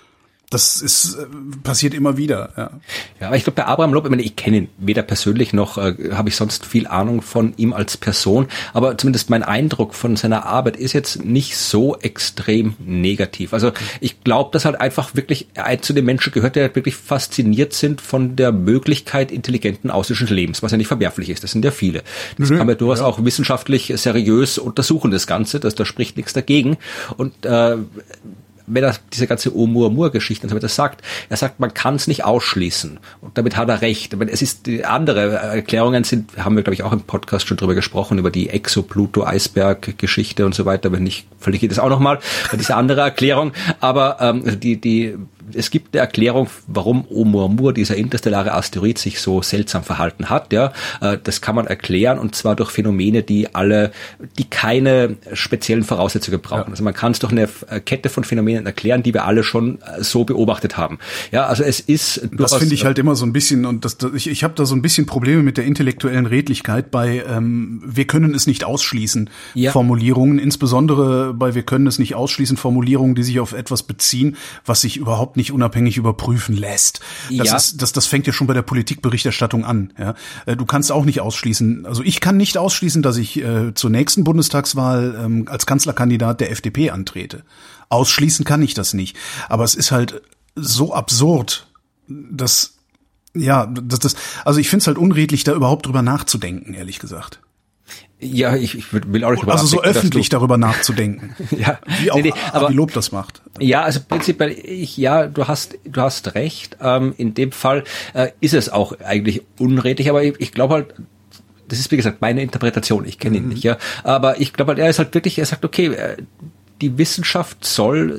Das passiert immer wieder, ja. Ja, aber ich glaube, bei Abraham Lob, ich kenne ihn weder persönlich noch habe ich sonst viel Ahnung von ihm als Person, aber zumindest mein Eindruck von seiner Arbeit ist jetzt nicht so extrem negativ. Also ich glaube, dass halt einfach wirklich zu den Menschen gehört, die halt wirklich fasziniert sind von der Möglichkeit intelligenten außerirdischen Lebens, was ja nicht verwerflich ist. Das sind ja viele. Das kann man durchaus auch wissenschaftlich seriös untersuchen, das Ganze. Da spricht nichts dagegen. Und wenn er diese ganze Oumuamua-Geschichte und so weiter sagt, er sagt, man kann es nicht ausschließen. Und damit hat er recht. Aber es ist, die andere Erklärungen haben wir, glaube ich, auch im Podcast schon drüber gesprochen, über die Exo-Pluto-Eisberg-Geschichte und so weiter. Wenn nicht, verlinke ich das auch nochmal, diese andere Erklärung. Aber es gibt eine Erklärung, warum Oumuamua, dieser interstellare Asteroid, sich so seltsam verhalten hat. Ja, das kann man erklären, und zwar durch Phänomene, die keine speziellen Voraussetzungen brauchen. Ja. Also man kann es durch eine Kette von Phänomenen erklären, die wir alle schon so beobachtet haben. Ja, also es ist durchaus. Das finde ich halt immer so ein bisschen, und ich habe da so ein bisschen Probleme mit der intellektuellen Redlichkeit bei wir können es nicht ausschließen Formulierungen, insbesondere bei wir können es nicht ausschließen Formulierungen, die sich auf etwas beziehen, was sich überhaupt nicht unabhängig überprüfen lässt. Das fängt ja schon bei der Politikberichterstattung an. Ja, du kannst auch nicht ausschließen. Also ich kann nicht ausschließen, dass ich zur nächsten Bundestagswahl als Kanzlerkandidat der FDP antrete. Ausschließen kann ich das nicht. Aber es ist halt so absurd, also ich finde es halt unredlich, da überhaupt drüber nachzudenken, ehrlich gesagt. Ja, ich will auch nicht drüber nachdenken. Also so öffentlich darüber nachzudenken. Ja, wie auch Avi Lob das macht. Ja, also prinzipiell, du hast recht. In dem Fall ist es auch eigentlich unredlich, aber ich glaube halt, das ist wie gesagt meine Interpretation, ich kenne ihn nicht, ja. Aber ich glaube halt, er sagt, okay, die Wissenschaft soll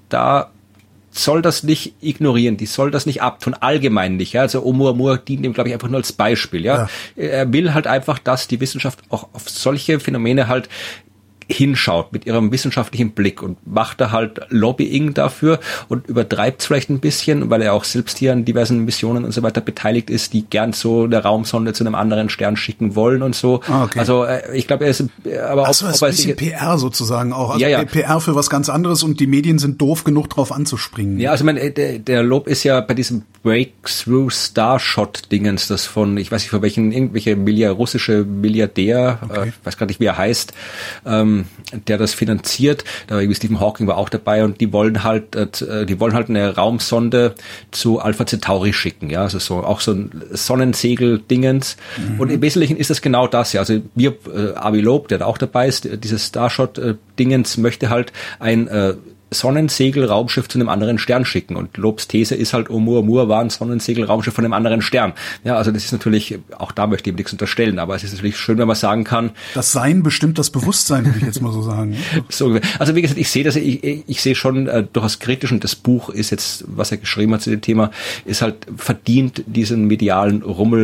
das nicht ignorieren, die soll das nicht abtun, allgemein nicht, ja. Also Oumuamua dient ihm, glaube ich, einfach nur als Beispiel, ja. Er will halt einfach, dass die Wissenschaft auch auf solche Phänomene halt hinschaut mit ihrem wissenschaftlichen Blick und macht da halt Lobbying dafür und übertreibt es vielleicht ein bisschen, weil er auch selbst hier an diversen Missionen und so weiter beteiligt ist, die gern so eine Raumsonde zu einem anderen Stern schicken wollen und so. Okay. Also ich glaube, er ist aber auch ein bisschen PR sozusagen auch. Also PR für was ganz anderes, und die Medien sind doof genug, drauf anzuspringen. Ja, also der Lob ist ja bei diesem Breakthrough Starshot-Dingens, das von, ich weiß nicht, von irgendwelche russische Milliardär, ich weiß gar nicht, wie er heißt, der das finanziert. Da Stephen Hawking war auch dabei, und die wollen halt eine Raumsonde zu Alpha Centauri schicken, ja, also auch so ein Sonnensegel-Dingens. Und im Wesentlichen ist das genau das, ja. Also Avi Lob, der da auch dabei ist, dieses Starshot-Dingens möchte halt ein Sonnensegel-Raumschiff zu einem anderen Stern schicken. Und Lobs These ist halt, Oumuamua war ein Sonnensegel-Raumschiff von einem anderen Stern. Ja, also das ist natürlich, auch da möchte ich ihm nichts unterstellen, aber es ist natürlich schön, wenn man sagen kann. Das Sein bestimmt das Bewusstsein, würde ich jetzt mal so sagen. Also wie gesagt, ich sehe schon durchaus kritisch, und das Buch ist jetzt, was er geschrieben hat zu dem Thema, ist halt verdient diesen medialen Rummel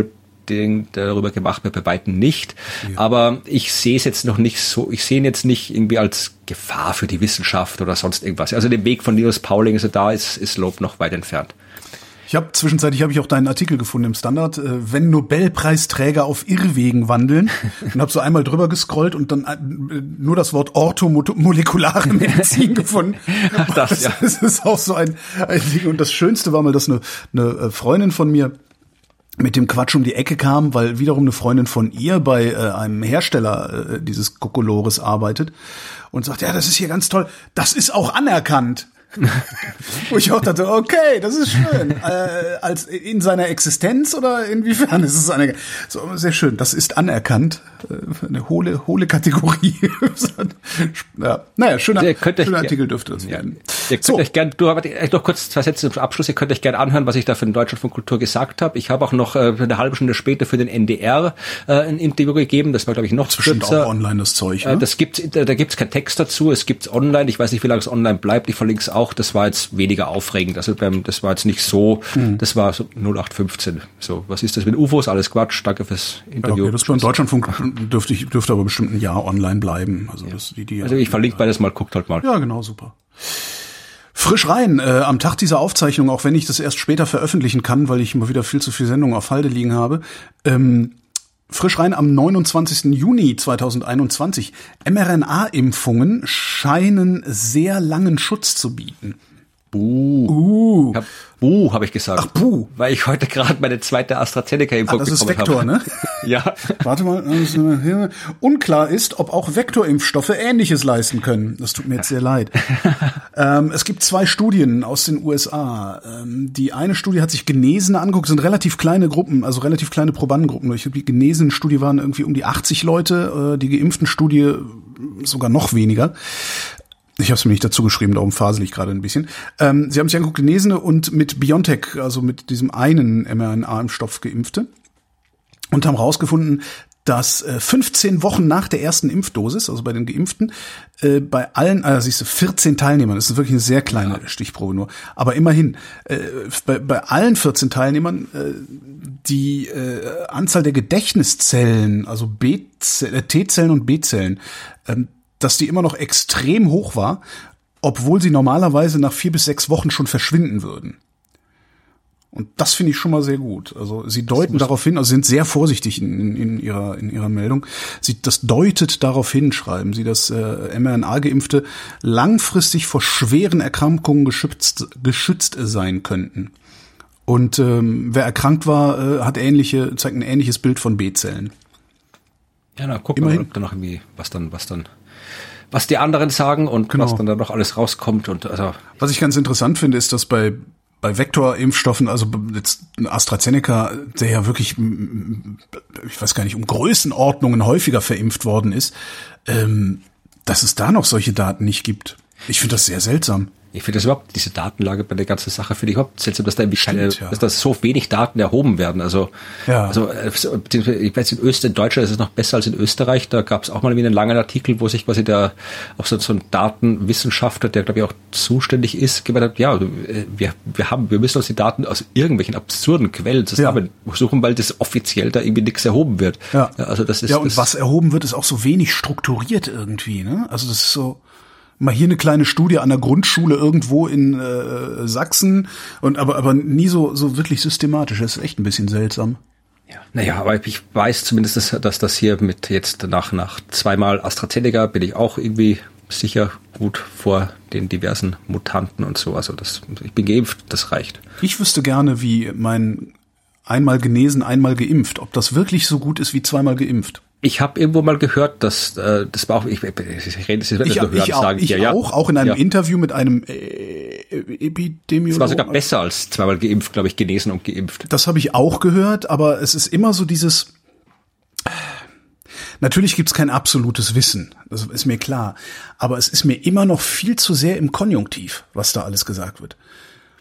darüber gemacht wird, bei weitem nicht. Ja. Aber ich sehe es jetzt noch nicht so, ich sehe ihn jetzt nicht irgendwie als Gefahr für die Wissenschaft oder sonst irgendwas. Also der Weg von Linus Pauling, also da ist Loeb noch weit entfernt. Zwischenzeitlich habe ich auch deinen Artikel gefunden im Standard, wenn Nobelpreisträger auf Irrwegen wandeln, und habe so einmal drüber gescrollt und dann nur das Wort orthomolekulare Medizin gefunden. Das ist auch so ein Ding. Und das Schönste war mal, dass eine Freundin von mir mit dem Quatsch um die Ecke kam, weil wiederum eine Freundin von ihr bei einem Hersteller dieses Kokolores arbeitet und sagt, ja, das ist hier ganz toll, das ist auch anerkannt. Wo ich auch dachte, okay, das ist schön. Als in seiner Existenz oder inwiefern ist es anerkannt? So, sehr schön. Das ist anerkannt. Eine hohle Kategorie. Ja, naja, schöner Artikel dürfte das werden. Ihr könnt euch gern, du hast noch kurz 2 Sätze zum Abschluss. Ihr könnt euch gerne anhören, was ich da für den Deutschlandfunk Kultur gesagt habe. Ich habe auch noch eine halbe Stunde später für den NDR ein Interview gegeben. Das war, glaube ich, noch bestimmt kürzer. Auch online das Zeug. Ne? Da gibt's keinen Text dazu. Es gibt's online. Ich weiß nicht, wie lange es online bleibt. Ich verlinke es auch. Das war jetzt weniger aufregend. Also das war jetzt nicht so. Das war so 0815. So, was ist das mit UFOs? Alles Quatsch. Danke fürs Interview. Okay, das beim Deutschlandfunk dürfte aber bestimmt ein Jahr online bleiben. Also also ich verlinke beides mal. Guckt halt mal. Ja, genau, super. Frisch rein, am Tag dieser Aufzeichnung, auch wenn ich das erst später veröffentlichen kann, weil ich immer wieder viel zu viel Sendungen auf Halde liegen habe. Frisch rein am 29. Juni 2021. mRNA-Impfungen scheinen sehr langen Schutz zu bieten. Habe ich gesagt. Ach, Buh. Weil ich heute gerade meine zweite AstraZeneca-Impfung bekommen habe. Das ist Vektor, ne? Ja. Warte mal. Unklar ist, ob auch Vektorimpfstoffe Ähnliches leisten können. Das tut mir jetzt sehr leid. Es gibt 2 Studien aus den USA. Die eine Studie hat sich Genesene angeguckt, sind relativ kleine Gruppen, also relativ kleine Probandengruppen. Ich glaube, die genesenen Studie waren irgendwie um die 80 Leute, die geimpften Studie sogar noch weniger. Ich habe es mir nicht dazu geschrieben, darum fasel ich gerade ein bisschen. Sie haben sich angeguckt, Genesene und mit BioNTech, also mit diesem einen mRNA-Impfstoff geimpfte, und haben rausgefunden, dass 15 Wochen nach der ersten Impfdosis, also bei den Geimpften, bei allen, 14 Teilnehmern, das ist wirklich eine sehr kleine Stichprobe nur, aber immerhin, bei allen 14 Teilnehmern die Anzahl der Gedächtniszellen, also T-Zellen und B-Zellen, dass die immer noch extrem hoch war, obwohl sie normalerweise nach 4 bis 6 Wochen schon verschwinden würden. Und das finde ich schon mal sehr gut. Also sie deuten darauf hin, also sind sehr vorsichtig in ihrer Meldung. Das deutet darauf hin, schreiben sie, dass mRNA-Geimpfte langfristig vor schweren Erkrankungen geschützt sein könnten. Und wer erkrankt war, zeigt ein ähnliches Bild von B-Zellen. Ja, na gucken wir, ob da noch irgendwie was die anderen sagen und was dann da noch alles rauskommt. Und also was ich ganz interessant finde, ist, dass bei Vektorimpfstoffen, also jetzt AstraZeneca, der ja wirklich, ich weiß gar nicht, um Größenordnungen häufiger verimpft worden ist, dass es da noch solche Daten nicht gibt. Ich finde das sehr seltsam. Ich finde das überhaupt, diese Datenlage bei der ganzen Sache, finde ich überhaupt seltsam, dass da irgendwie dass da so wenig Daten erhoben werden. Also ich weiß, in Deutschland ist es noch besser als in Österreich. Da gab es auch mal wieder einen langen Artikel, wo sich quasi auch so ein Datenwissenschaftler, der glaube ich auch zuständig ist, gemeint hat, ja, wir müssen uns die Daten aus irgendwelchen absurden Quellen zusammensuchen, weil das offiziell da irgendwie nichts erhoben wird. Ja. Also das ist und was erhoben wird, ist auch so wenig strukturiert irgendwie, ne? Also das ist so mal hier eine kleine Studie an der Grundschule irgendwo in Sachsen und aber nie so wirklich systematisch. Das ist echt ein bisschen seltsam. Ja, naja, aber ich weiß zumindest, dass das hier mit jetzt nach 2-mal AstraZeneca bin ich auch irgendwie sicher gut vor den diversen Mutanten und so. Also ich bin geimpft, das reicht. Ich wüsste gerne, wie mein einmal genesen, einmal geimpft, ob das wirklich so gut ist wie 2-mal geimpft. Ich habe irgendwo mal gehört, dass das war auch ich rede es jetzt nicht ich auch in einem Interview mit einem Epidemiologen. Es war sogar besser als 2-mal geimpft, glaube ich, genesen und geimpft. Das habe ich auch gehört, aber es ist immer so dieses. Natürlich gibt's kein absolutes Wissen, das ist mir klar, aber es ist mir immer noch viel zu sehr im Konjunktiv, was da alles gesagt wird.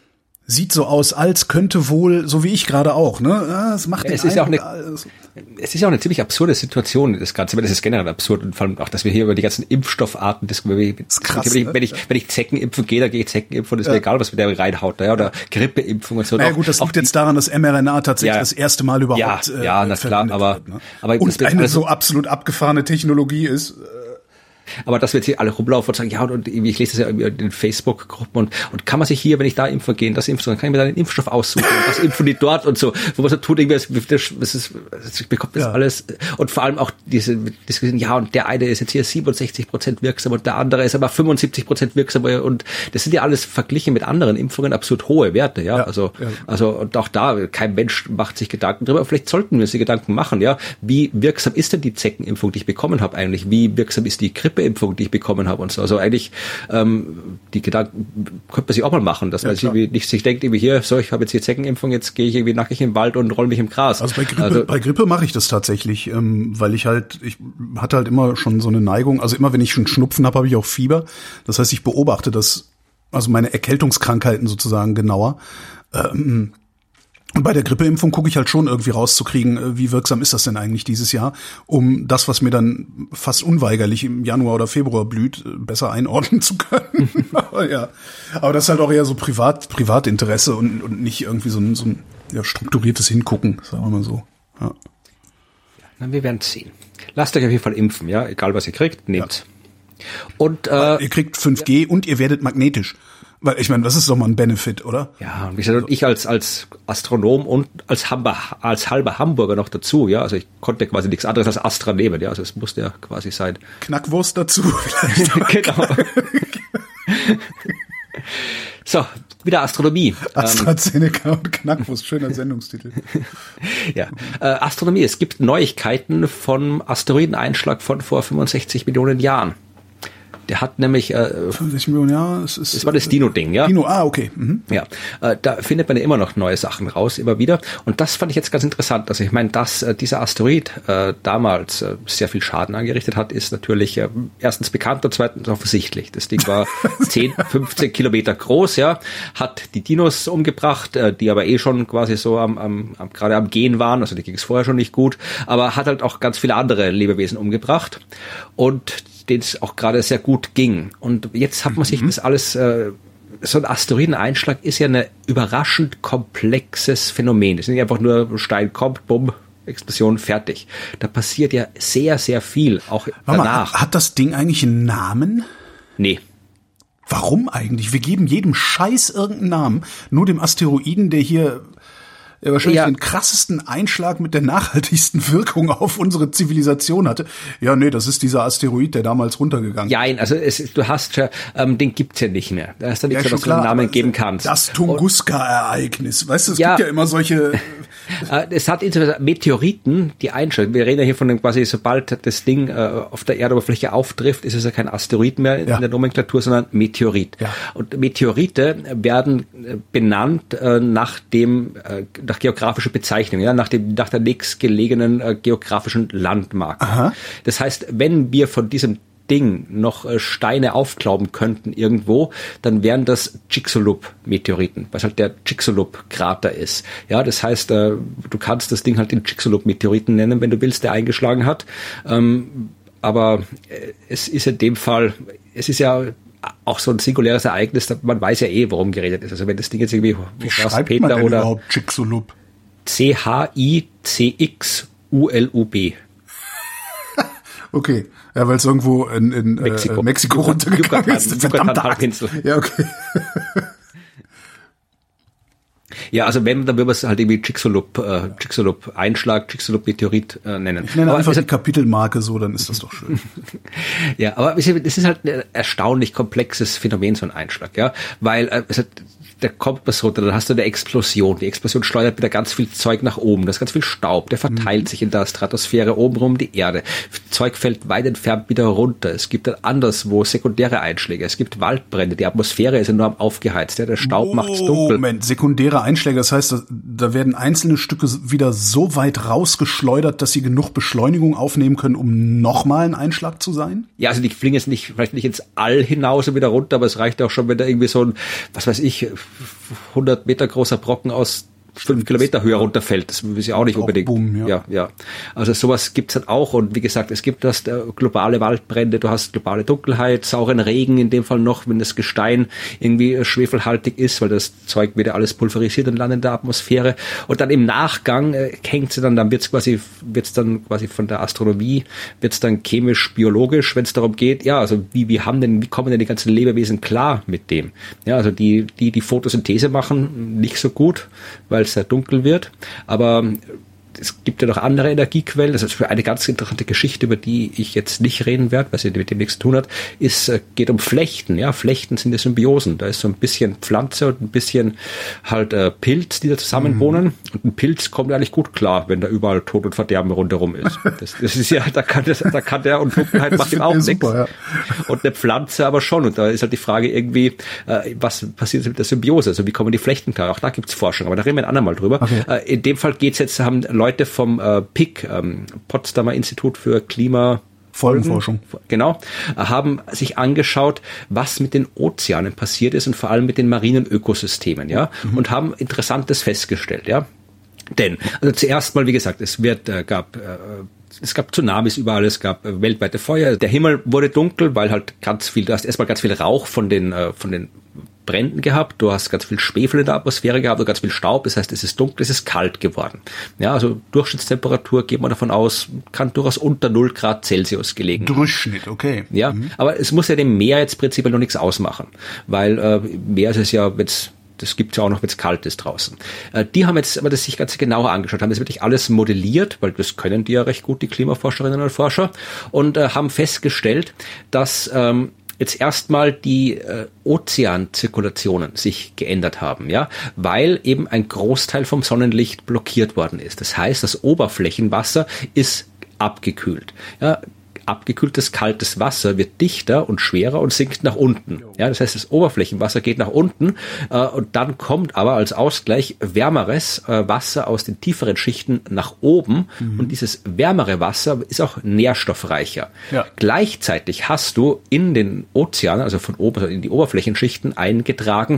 sieht so aus, als könnte wohl, so wie ich gerade auch, ne? Es macht es ist ja auch eine ziemlich absurde Situation, das Ganze, weil das ist generell absurd und vor allem auch, dass wir hier über die ganzen Impfstoffarten diskutieren. Das ist krass, wenn ich Zecken impfen gehe, dann gehe ich Zecken impfen und ist mir egal, was mir der reinhaut, ja, oder Grippeimpfung und so. Na ja, gut, das liegt jetzt daran, dass mRNA tatsächlich das erste Mal überhaupt na klar, aber wird, ne? aber und eine so absolut abgefahrene Technologie ist. Aber dass wir jetzt hier alle rumlaufen und sagen, ja, und ich lese das ja in den Facebook-Gruppen und kann man sich hier, wenn ich da impfen gehe, das impfen, dann kann ich mir da den Impfstoff aussuchen und das impfen die dort und so, wo man so tut, irgendwie, ich bekomme das alles und vor allem auch diese Diskussion, ja, und der eine ist jetzt hier 67% wirksam und der andere ist aber 75% wirksam und das sind ja alles verglichen mit anderen Impfungen absolut hohe Werte, ja. Also und auch da, kein Mensch macht sich Gedanken drüber, vielleicht sollten wir uns die Gedanken machen, ja, wie wirksam ist denn die Zeckenimpfung, die ich bekommen habe eigentlich, wie wirksam ist die Grippeimpfung, die ich bekommen habe und so. Also eigentlich die Gedanken könnte man sich auch mal machen, dass man sich denkt, irgendwie hier, so, ich habe jetzt hier Zeckenimpfung, jetzt gehe ich irgendwie nackig im Wald und roll mich im Gras. Also bei Grippe mache ich das tatsächlich, weil ich hatte halt immer schon so eine Neigung, also immer wenn ich schon Schnupfen habe ich auch Fieber. Das heißt, ich beobachte also meine Erkältungskrankheiten sozusagen genauer. Und bei der Grippeimpfung gucke ich halt schon irgendwie rauszukriegen, wie wirksam ist das denn eigentlich dieses Jahr, um das, was mir dann fast unweigerlich im Januar oder Februar blüht, besser einordnen zu können. Aber das ist halt auch eher so Privatinteresse und nicht irgendwie so ein strukturiertes Hingucken, sagen wir mal so. Ja. Na, wir werden es sehen. Lasst euch auf jeden Fall impfen, ja, egal was ihr kriegt, nehmt's. Ja. Und ihr kriegt 5G und ihr werdet magnetisch. Weil ich meine, das ist doch mal ein Benefit, oder? Ja, und ich als Astronom und als halber Hamburger noch dazu, ja, also ich konnte quasi nichts anderes als Astra nehmen, ja, also es musste ja quasi sein. Knackwurst dazu vielleicht. Genau. So, wieder Astronomie. AstraZeneca und Knackwurst, schöner Sendungstitel. Ja, Astronomie, es gibt Neuigkeiten vom Asteroideneinschlag von vor 65 Millionen Jahren. Der hat nämlich 65 Millionen Jahre. Es war das Dino-Ding, ja. Dino, okay. Mhm. Ja, da findet man ja immer noch neue Sachen raus, immer wieder. Und das fand ich jetzt ganz interessant. Also ich meine, dass dieser Asteroid damals sehr viel Schaden angerichtet hat, ist natürlich erstens bekannt und zweitens offensichtlich. Das Ding war 10, 15 Kilometer groß, ja, hat die Dinos umgebracht, die aber schon quasi so gerade am Gehen waren. Also die ging es vorher schon nicht gut, aber hat halt auch ganz viele andere Lebewesen umgebracht und denen es auch gerade sehr gut ging. Und jetzt hat man sich das alles, so ein Asteroideneinschlag ist ja ein überraschend komplexes Phänomen. Das ist nicht einfach nur, Stein kommt, bumm, Explosion, fertig. Da passiert ja sehr, sehr viel, auch danach. Hat das Ding eigentlich einen Namen? Nee. Warum eigentlich? Wir geben jedem Scheiß irgendeinen Namen, nur dem Asteroiden, der hier wahrscheinlich den krassesten Einschlag mit der nachhaltigsten Wirkung auf unsere Zivilisation hatte. Ja, nee, das ist dieser Asteroid, der damals runtergegangen ist. Ja, also du hast ja, den gibt's ja nicht mehr. Da ist dann nichts, was du einen Namen geben kannst. Das Tunguska-Ereignis. Weißt du, es gibt ja immer solche... Es hat Meteoriten, die einschlagen. Wir reden ja hier von dem quasi, sobald das Ding auf der Erdoberfläche auftrifft, ist es ja kein Asteroid mehr in der Nomenklatur, sondern Meteorit. Ja. Und Meteorite werden benannt nach geografischer Bezeichnung, ja, nach der nächstgelegenen geografischen Landmarke. Aha. Das heißt, wenn wir von diesem Ding noch Steine aufklauben könnten irgendwo, dann wären das Chicxulub-Meteoriten, was halt der Chicxulub-Krater ist. Ja, das heißt, du kannst das Ding halt den Chicxulub-Meteoriten nennen, wenn du willst, der eingeschlagen hat. Aber es ist in dem Fall, es ist ja auch so ein singuläres Ereignis, man weiß ja worum geredet ist. Also wenn das Ding jetzt irgendwie wie schreibt Peter man denn oder überhaupt Chicxulub? CHICXULUB. Okay, ja, weil es irgendwo in Mexiko runtergegangen ist. Verdammte Halbinsel. Ja, okay. Ja, also wenn, dann würden wir es halt irgendwie Chicxulub-Einschlag, Chicxulub-Meteorit nennen. Ich nenne aber einfach die Kapitelmarke so, dann ist das doch schön. Ja, aber das ist halt ein erstaunlich komplexes Phänomen, so ein Einschlag, ja, weil da kommt was runter, dann hast du eine Explosion. Die Explosion steuert wieder ganz viel Zeug nach oben. Das ist ganz viel Staub, der verteilt sich in der Stratosphäre obenrum die Erde. Zeug fällt weit entfernt wieder runter. Es gibt dann anderswo sekundäre Einschläge. Es gibt Waldbrände. Die Atmosphäre ist enorm aufgeheizt. Ja, der Staub macht's dunkel. Moment, sekundäre Einschläge Einschläge, das heißt, da werden einzelne Stücke wieder so weit rausgeschleudert, dass sie genug Beschleunigung aufnehmen können, um nochmal ein Einschlag zu sein? Ja, also die fliegen jetzt vielleicht nicht ins All hinaus und wieder runter, aber es reicht auch schon, wenn da irgendwie so ein, was weiß ich, 100 Meter großer Brocken aus 5 Kilometer höher runterfällt. Das ist ja auch nicht unbedingt. Boom, ja. Also sowas gibt's halt auch. Und wie gesagt, es gibt das globale Waldbrände, du hast globale Dunkelheit, sauren Regen in dem Fall noch, wenn das Gestein irgendwie schwefelhaltig ist, weil das Zeug wird ja alles pulverisiert und landet in der Atmosphäre. Und dann im Nachgang wird's dann quasi von der Astronomie, wird's dann chemisch-biologisch, wenn es darum geht, ja, also wie kommen denn die ganzen Lebewesen klar mit dem? Ja, also die Photosynthese machen, nicht so gut, weil es sehr dunkel wird, aber es gibt ja noch andere Energiequellen. Das ist eine ganz interessante Geschichte, über die ich jetzt nicht reden werde, weil sie mit dem nichts zu tun hat, geht um Flechten. Ja, Flechten sind ja Symbiosen. Da ist so ein bisschen Pflanze und ein bisschen halt Pilz, die da zusammen wohnen. Und ein Pilz kommt eigentlich gut klar, wenn da überall Tod und Verderben rundherum ist. Das ist ja, da kann der und Dunkelheit macht ihm auch nichts. Ja. Und eine Pflanze aber schon. Und da ist halt die Frage irgendwie, was passiert mit der Symbiose? Also wie kommen die Flechten klar? Auch da gibt's Forschung, aber da reden wir ein andermal drüber. Okay. In dem Fall haben Leute vom PIC, Potsdamer Institut für Folgenforschung. Genau, haben sich angeschaut, was mit den Ozeanen passiert ist und vor allem mit den marinen Ökosystemen, ja, und haben Interessantes festgestellt, ja. Denn, also zuerst mal, wie gesagt, es gab Tsunamis überall, es gab weltweite Feuer, der Himmel wurde dunkel, weil halt du hast erstmal ganz viel Rauch von den Bränden gehabt, du hast ganz viel Schwefel in der Atmosphäre gehabt und ganz viel Staub, das heißt, es ist dunkel, es ist kalt geworden. Ja, also Durchschnittstemperatur, geht man davon aus, kann durchaus unter 0 Grad Celsius gelegen. Durchschnitt, okay. Ja, aber es muss ja dem Meer jetzt prinzipiell noch nichts ausmachen, weil Meer ist es ja, das gibt's ja auch noch, wenn es kalt ist draußen. Die haben jetzt aber das sich ganz genauer angeschaut, haben das wirklich alles modelliert, weil das können die ja recht gut, die Klimaforscherinnen und Forscher, und haben festgestellt, dass jetzt erstmal die Ozeanzirkulationen sich geändert haben, ja, weil eben ein Großteil vom Sonnenlicht blockiert worden ist. Das heißt, das Oberflächenwasser ist abgekühlt. Ja, abgekühltes, kaltes Wasser wird dichter und schwerer und sinkt nach unten. Ja, das heißt, das Oberflächenwasser geht nach unten und dann kommt aber als Ausgleich wärmeres Wasser aus den tieferen Schichten nach oben und dieses wärmere Wasser ist auch nährstoffreicher. Ja. Gleichzeitig hast du in den Ozeanen, also von oben in die Oberflächenschichten eingetragen,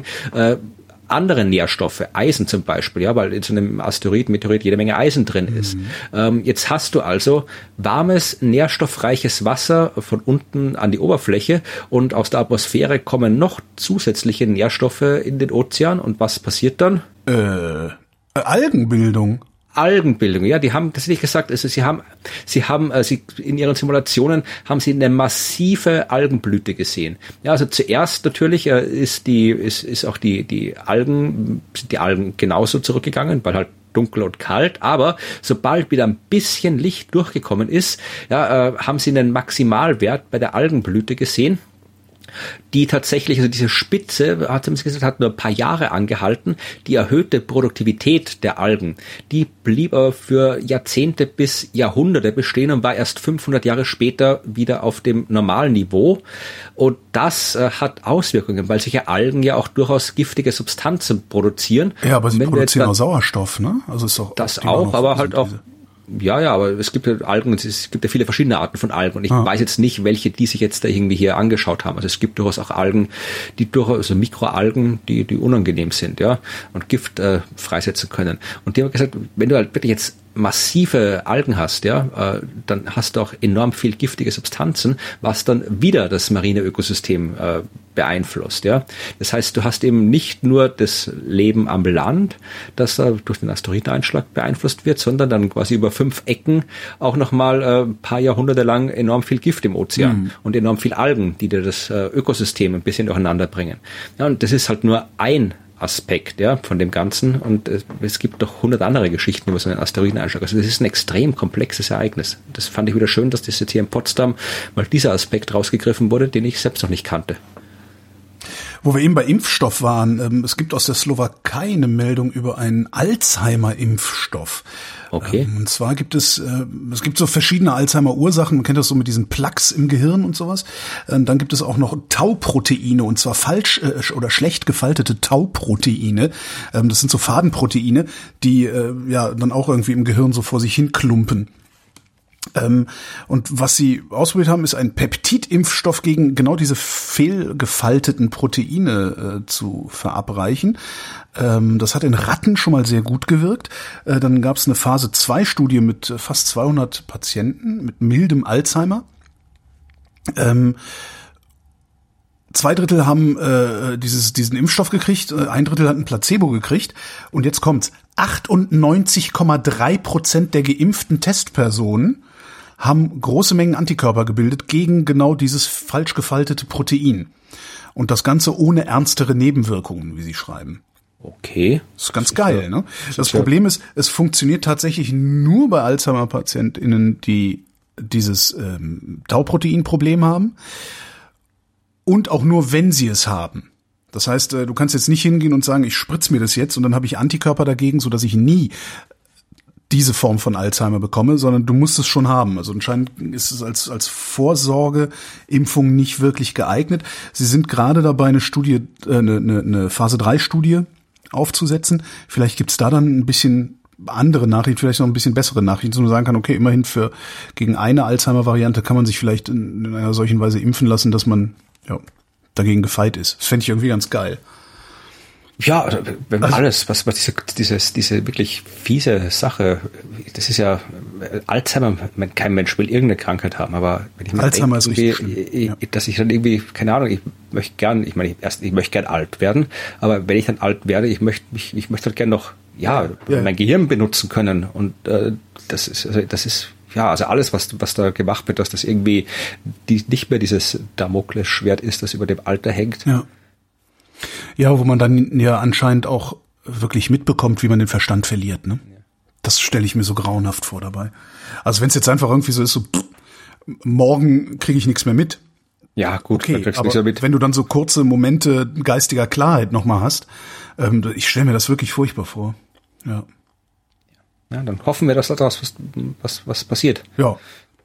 andere Nährstoffe, Eisen zum Beispiel, ja, weil in so einem Meteorit jede Menge Eisen drin ist. Jetzt hast du also warmes, nährstoffreiches Wasser von unten an die Oberfläche und aus der Atmosphäre kommen noch zusätzliche Nährstoffe in den Ozean und was passiert dann? Algenbildung, ja, die haben tatsächlich gesagt, also sie in ihren Simulationen haben sie eine massive Algenblüte gesehen. Ja, also zuerst natürlich sind die Algen genauso zurückgegangen, weil halt dunkel und kalt, aber sobald wieder ein bisschen Licht durchgekommen ist, ja, haben sie einen Maximalwert bei der Algenblüte gesehen, die tatsächlich, also diese Spitze, hat nur ein paar Jahre angehalten. Die erhöhte Produktivität der Algen, die blieb für Jahrzehnte bis Jahrhunderte bestehen und war erst 500 Jahre später wieder auf dem normalen Niveau. Und das hat Auswirkungen, weil solche Algen ja auch durchaus giftige Substanzen produzieren. Ja, aber sie produzieren auch Sauerstoff, ne? Also ist auch das auch, aber halt auch. Ja, aber es gibt ja Algen, es gibt ja viele verschiedene Arten von Algen und ich weiß jetzt nicht, welche die sich jetzt da irgendwie hier angeschaut haben. Also es gibt durchaus auch Algen, also Mikroalgen, die unangenehm sind, ja, und Gift freisetzen können. Und die haben gesagt, wenn du halt wirklich jetzt massive Algen hast, ja, dann hast du auch enorm viel giftige Substanzen, was dann wieder das marine Ökosystem beeinflusst, ja. Das heißt, du hast eben nicht nur das Leben am Land, das durch den Asteroideneinschlag beeinflusst wird, sondern dann quasi über 5 Ecken auch nochmal ein paar Jahrhunderte lang enorm viel Gift im Ozean und enorm viel Algen, die dir das Ökosystem ein bisschen durcheinander bringen. Ja, und das ist halt nur ein Aspekt, ja, von dem Ganzen und es gibt doch 100 andere Geschichten über so einen Asteroideneinschlag. Also das ist ein extrem komplexes Ereignis. Das fand ich wieder schön, dass das jetzt hier in Potsdam mal dieser Aspekt rausgegriffen wurde, den ich selbst noch nicht kannte. Wo wir eben bei Impfstoff waren, es gibt aus der Slowakei eine Meldung über einen Alzheimer-Impfstoff. Okay. Und zwar gibt es gibt so verschiedene Alzheimer-Ursachen, man kennt das so mit diesen Plaques im Gehirn und sowas. Dann gibt es auch noch Tau-Proteine, und zwar falsch oder schlecht gefaltete Tau-Proteine. Das sind so Fadenproteine, die dann auch irgendwie im Gehirn so vor sich hin klumpen. Und was sie ausprobiert haben, ist ein Peptidimpfstoff gegen genau diese fehlgefalteten Proteine zu verabreichen. Das hat in Ratten schon mal sehr gut gewirkt. Dann gab es eine Phase-2-Studie mit fast 200 Patienten mit mildem Alzheimer. 2/3 haben diesen Impfstoff gekriegt, 1/3 hat ein Placebo gekriegt. Und jetzt kommt's: 98,3% der geimpften Testpersonen haben große Mengen Antikörper gebildet gegen genau dieses falsch gefaltete Protein. Und das Ganze ohne ernstere Nebenwirkungen, wie sie schreiben. Okay. Das ist ganz geil, ne? Das Problem ist, es funktioniert tatsächlich nur bei Alzheimer-PatientInnen, die dieses Tau-Protein-Problem haben. Und auch nur, wenn sie es haben. Das heißt, du kannst jetzt nicht hingehen und sagen, ich spritze mir das jetzt und dann habe ich Antikörper dagegen, sodass ich nie diese Form von Alzheimer bekomme, sondern du musst es schon haben. Also anscheinend ist es als Vorsorgeimpfung nicht wirklich geeignet. Sie sind gerade dabei, eine Phase-3-Studie aufzusetzen. Vielleicht gibt's da dann ein bisschen andere Nachrichten, vielleicht noch ein bisschen bessere Nachrichten, so man sagen kann, okay, immerhin gegen eine Alzheimer-Variante kann man sich vielleicht in einer solchen Weise impfen lassen, dass man dagegen gefeit ist. Das fände ich irgendwie ganz geil. Ja, wenn alles, was diese wirklich fiese Sache, das ist ja Alzheimer, kein Mensch will irgendeine Krankheit haben, aber wenn ich mir Alzheimer denke, ist richtig schlimm, dass ich dann irgendwie, keine Ahnung, ich möchte gern alt werden, aber wenn ich dann alt werde, ich möchte halt gern noch, mein Gehirn benutzen können, und das ist also alles, was da gemacht wird, dass das irgendwie nicht mehr dieses Damoklesschwert ist, das über dem Alter hängt. Ja, wo man dann ja anscheinend auch wirklich mitbekommt, wie man den Verstand verliert, ne? Ja. Das stelle ich mir so grauenhaft vor dabei. Also wenn es jetzt einfach irgendwie so ist, morgen kriege ich nichts mehr mit. Ja, gut, okay, aber wenn du dann so kurze Momente geistiger Klarheit nochmal hast, ich stelle mir das wirklich furchtbar vor. Ja. Ja, dann hoffen wir, dass daraus was passiert. Ja.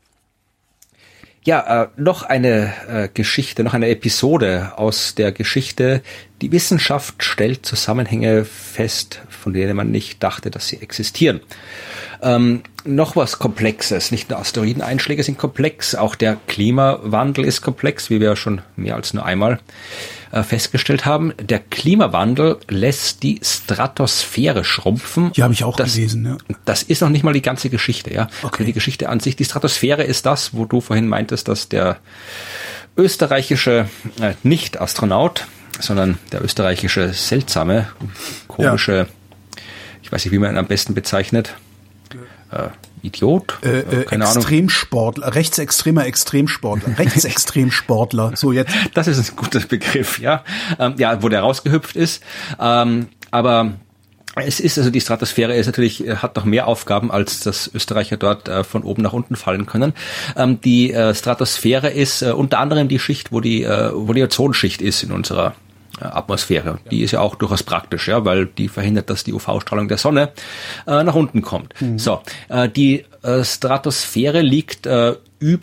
Ja, noch eine Geschichte, noch eine Episode aus der Geschichte. Die Wissenschaft stellt Zusammenhänge fest, von denen man nicht dachte, dass sie existieren. Noch was Komplexes. Nicht nur Asteroideneinschläge sind komplex, auch der Klimawandel ist komplex, wie wir ja schon mehr als nur einmal festgestellt haben. Der Klimawandel lässt die Stratosphäre schrumpfen. Ja, habe ich auch gelesen. Ja. Das ist noch nicht mal die ganze Geschichte. Ja, okay. Die Geschichte an sich. Die Stratosphäre ist das, wo du vorhin meintest, dass der österreichische nicht-Astronaut, sondern der österreichische seltsame, komische, ich weiß nicht, wie man ihn am besten bezeichnet, Idiot? Keine Extremsportler, Ahnung. Rechtsextremer Rechtsextremsportler. So jetzt. Das ist ein guter Begriff, ja. Wo der rausgehüpft ist. Aber es ist, also die Stratosphäre ist natürlich, hat noch mehr Aufgaben, als dass Österreicher dort von oben nach unten fallen können. Die Stratosphäre ist unter anderem die Schicht, wo die Ozonschicht ist in unserer Atmosphäre. Die ist ja auch durchaus praktisch, ja, weil die verhindert, dass die UV-Strahlung der Sonne nach unten kommt. Mhm. So, die Stratosphäre liegt so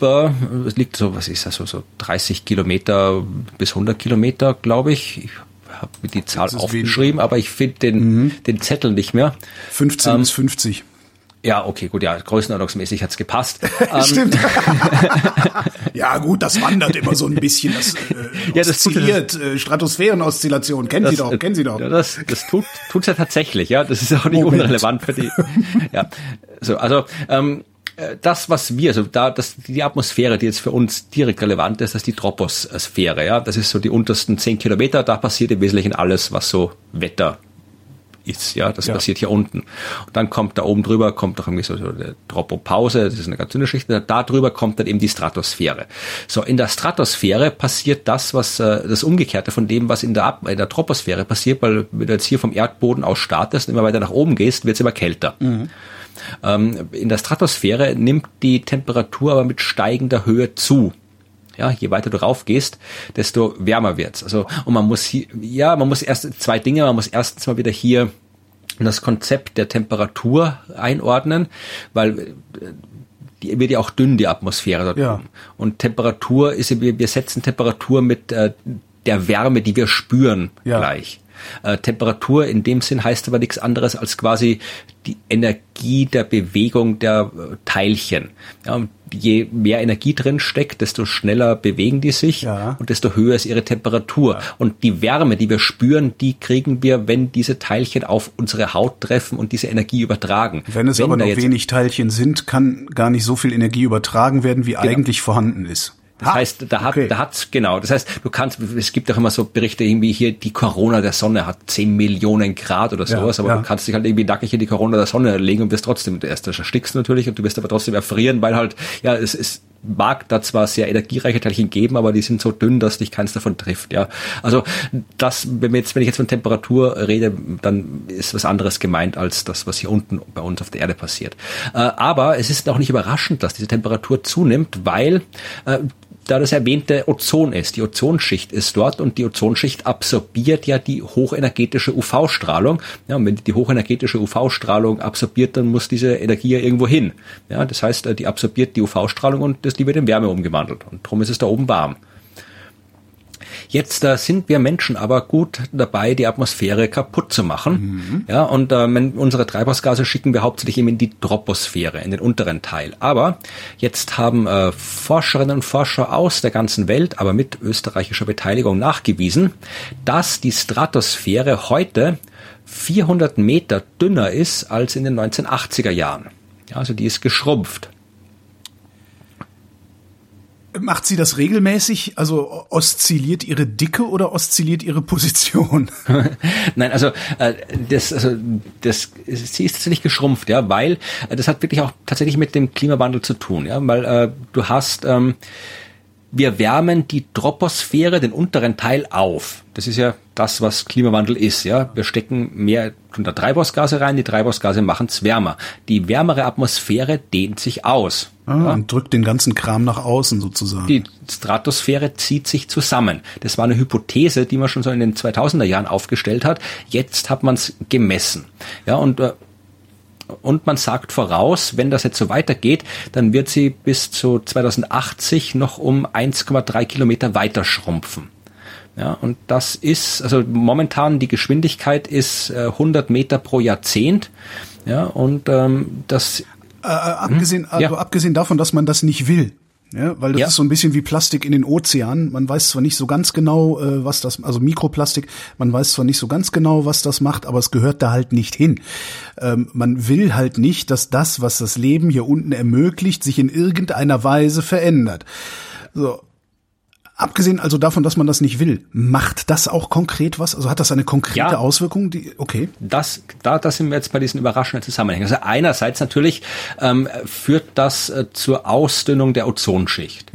30 Kilometer bis 100 Kilometer, glaube ich. Ich habe mir die Zahl aufgeschrieben, aber ich finde den Zettel nicht mehr. 15 bis 50. Ja, okay, gut, ja, größenordnungsmäßig hat's gepasst. Stimmt. Ja, gut, das wandert immer so ein bisschen. Das oszilliert, Stratosphärenoszillation, kennen Sie doch. Ja, das tut's ja tatsächlich, ja, das ist auch nicht unrelevant für die. Ja, so, also das, was wir, also die Atmosphäre, die jetzt für uns direkt relevant ist, das ist die Troposphäre, ja, das ist so die untersten 10 Kilometer, da passiert im Wesentlichen alles, was so Wetter ist, ja, das passiert hier unten. Und dann kommt da oben drüber, kommt doch irgendwie so eine Tropopause, das ist eine ganz dünne Schicht, da drüber kommt dann eben die Stratosphäre. So, in der Stratosphäre passiert das, was das Umgekehrte von dem, was in der Troposphäre passiert, weil wenn du jetzt hier vom Erdboden aus startest und immer weiter nach oben gehst, wird es immer kälter. Mhm. In der Stratosphäre nimmt die Temperatur aber mit steigender Höhe zu. Ja, je weiter du raufgehst, desto wärmer wird's. Also, und man muss erst zwei Dinge, man muss erstens mal wieder hier das Konzept der Temperatur einordnen, weil die wird ja auch dünn, die Atmosphäre dort oben. Und Temperatur ist, wir setzen Temperatur mit der Wärme, die wir spüren, gleich. Temperatur in dem Sinn heißt aber nichts anderes als quasi die Energie der Bewegung der Teilchen. Ja, und je mehr Energie drin steckt, desto schneller bewegen die sich und desto höher ist ihre Temperatur. Ja. Und die Wärme, die wir spüren, die kriegen wir, wenn diese Teilchen auf unsere Haut treffen und diese Energie übertragen. Wenn aber noch wenig Teilchen sind, kann gar nicht so viel Energie übertragen werden, wie eigentlich vorhanden ist. Das heißt, das heißt, es gibt auch immer so Berichte, irgendwie hier, die Corona der Sonne hat 10 Millionen Grad oder sowas, aber du kannst dich halt irgendwie nackig in die Corona der Sonne legen und wirst trotzdem, erst erstickst natürlich und du wirst aber trotzdem erfrieren, weil halt, es mag da zwar sehr energiereiche Teilchen geben, aber die sind so dünn, dass dich keins davon trifft, ja. Also, wenn ich jetzt von Temperatur rede, dann ist was anderes gemeint als das, was hier unten bei uns auf der Erde passiert. Aber es ist auch nicht überraschend, dass diese Temperatur zunimmt, weil, da das erwähnte Ozon ist. Die Ozonschicht ist dort und die Ozonschicht absorbiert ja die hochenergetische UV-Strahlung. Ja, und wenn die hochenergetische UV-Strahlung absorbiert, dann muss diese Energie ja irgendwo hin. Ja, das heißt, die absorbiert die UV-Strahlung und die wird in Wärme umgewandelt. Und darum ist es da oben warm. Jetzt sind wir Menschen aber gut dabei, die Atmosphäre kaputt zu machen. Ja, und unsere Treibhausgase schicken wir hauptsächlich eben in die Troposphäre, in den unteren Teil. Aber jetzt haben Forscherinnen und Forscher aus der ganzen Welt, aber mit österreichischer Beteiligung nachgewiesen, dass die Stratosphäre heute 400 Meter dünner ist als in den 1980er Jahren. Ja, also die ist geschrumpft. Macht sie das regelmäßig? Also oszilliert ihre Dicke oder oszilliert ihre Position? Nein, sie ist tatsächlich geschrumpft, ja, weil das hat wirklich auch tatsächlich mit dem Klimawandel zu tun, ja, weil du hast wir wärmen die Troposphäre, den unteren Teil, auf. Das ist ja das, was Klimawandel ist, ja. Wir stecken mehr Treibhausgase rein, die Treibhausgase machen es wärmer. Die wärmere Atmosphäre dehnt sich aus. Und drückt den ganzen Kram nach außen sozusagen. Die Stratosphäre zieht sich zusammen. Das war eine Hypothese, die man schon so in den 2000er Jahren aufgestellt hat. Jetzt hat man es gemessen. Ja, und man sagt voraus, wenn das jetzt so weitergeht, dann wird sie bis zu 2080 noch um 1,3 Kilometer weiter schrumpfen. Ja, und das ist, also momentan die Geschwindigkeit ist 100 Meter pro Jahrzehnt. Ja, und das abgesehen davon, dass man das nicht will. Ja, weil das ist so ein bisschen wie Plastik in den Ozeanen. Man weiß zwar nicht so ganz genau, also Mikroplastik, man weiß zwar nicht so ganz genau, was das macht, aber es gehört da halt nicht hin. Man will halt nicht, dass das, was das Leben hier unten ermöglicht, sich in irgendeiner Weise verändert. So. Abgesehen also davon, dass man das nicht will, macht das auch konkret was? Also hat das eine konkrete Auswirkung? Okay. Da sind wir jetzt bei diesen überraschenden Zusammenhängen. Also einerseits natürlich führt das zur Ausdünnung der Ozonschicht.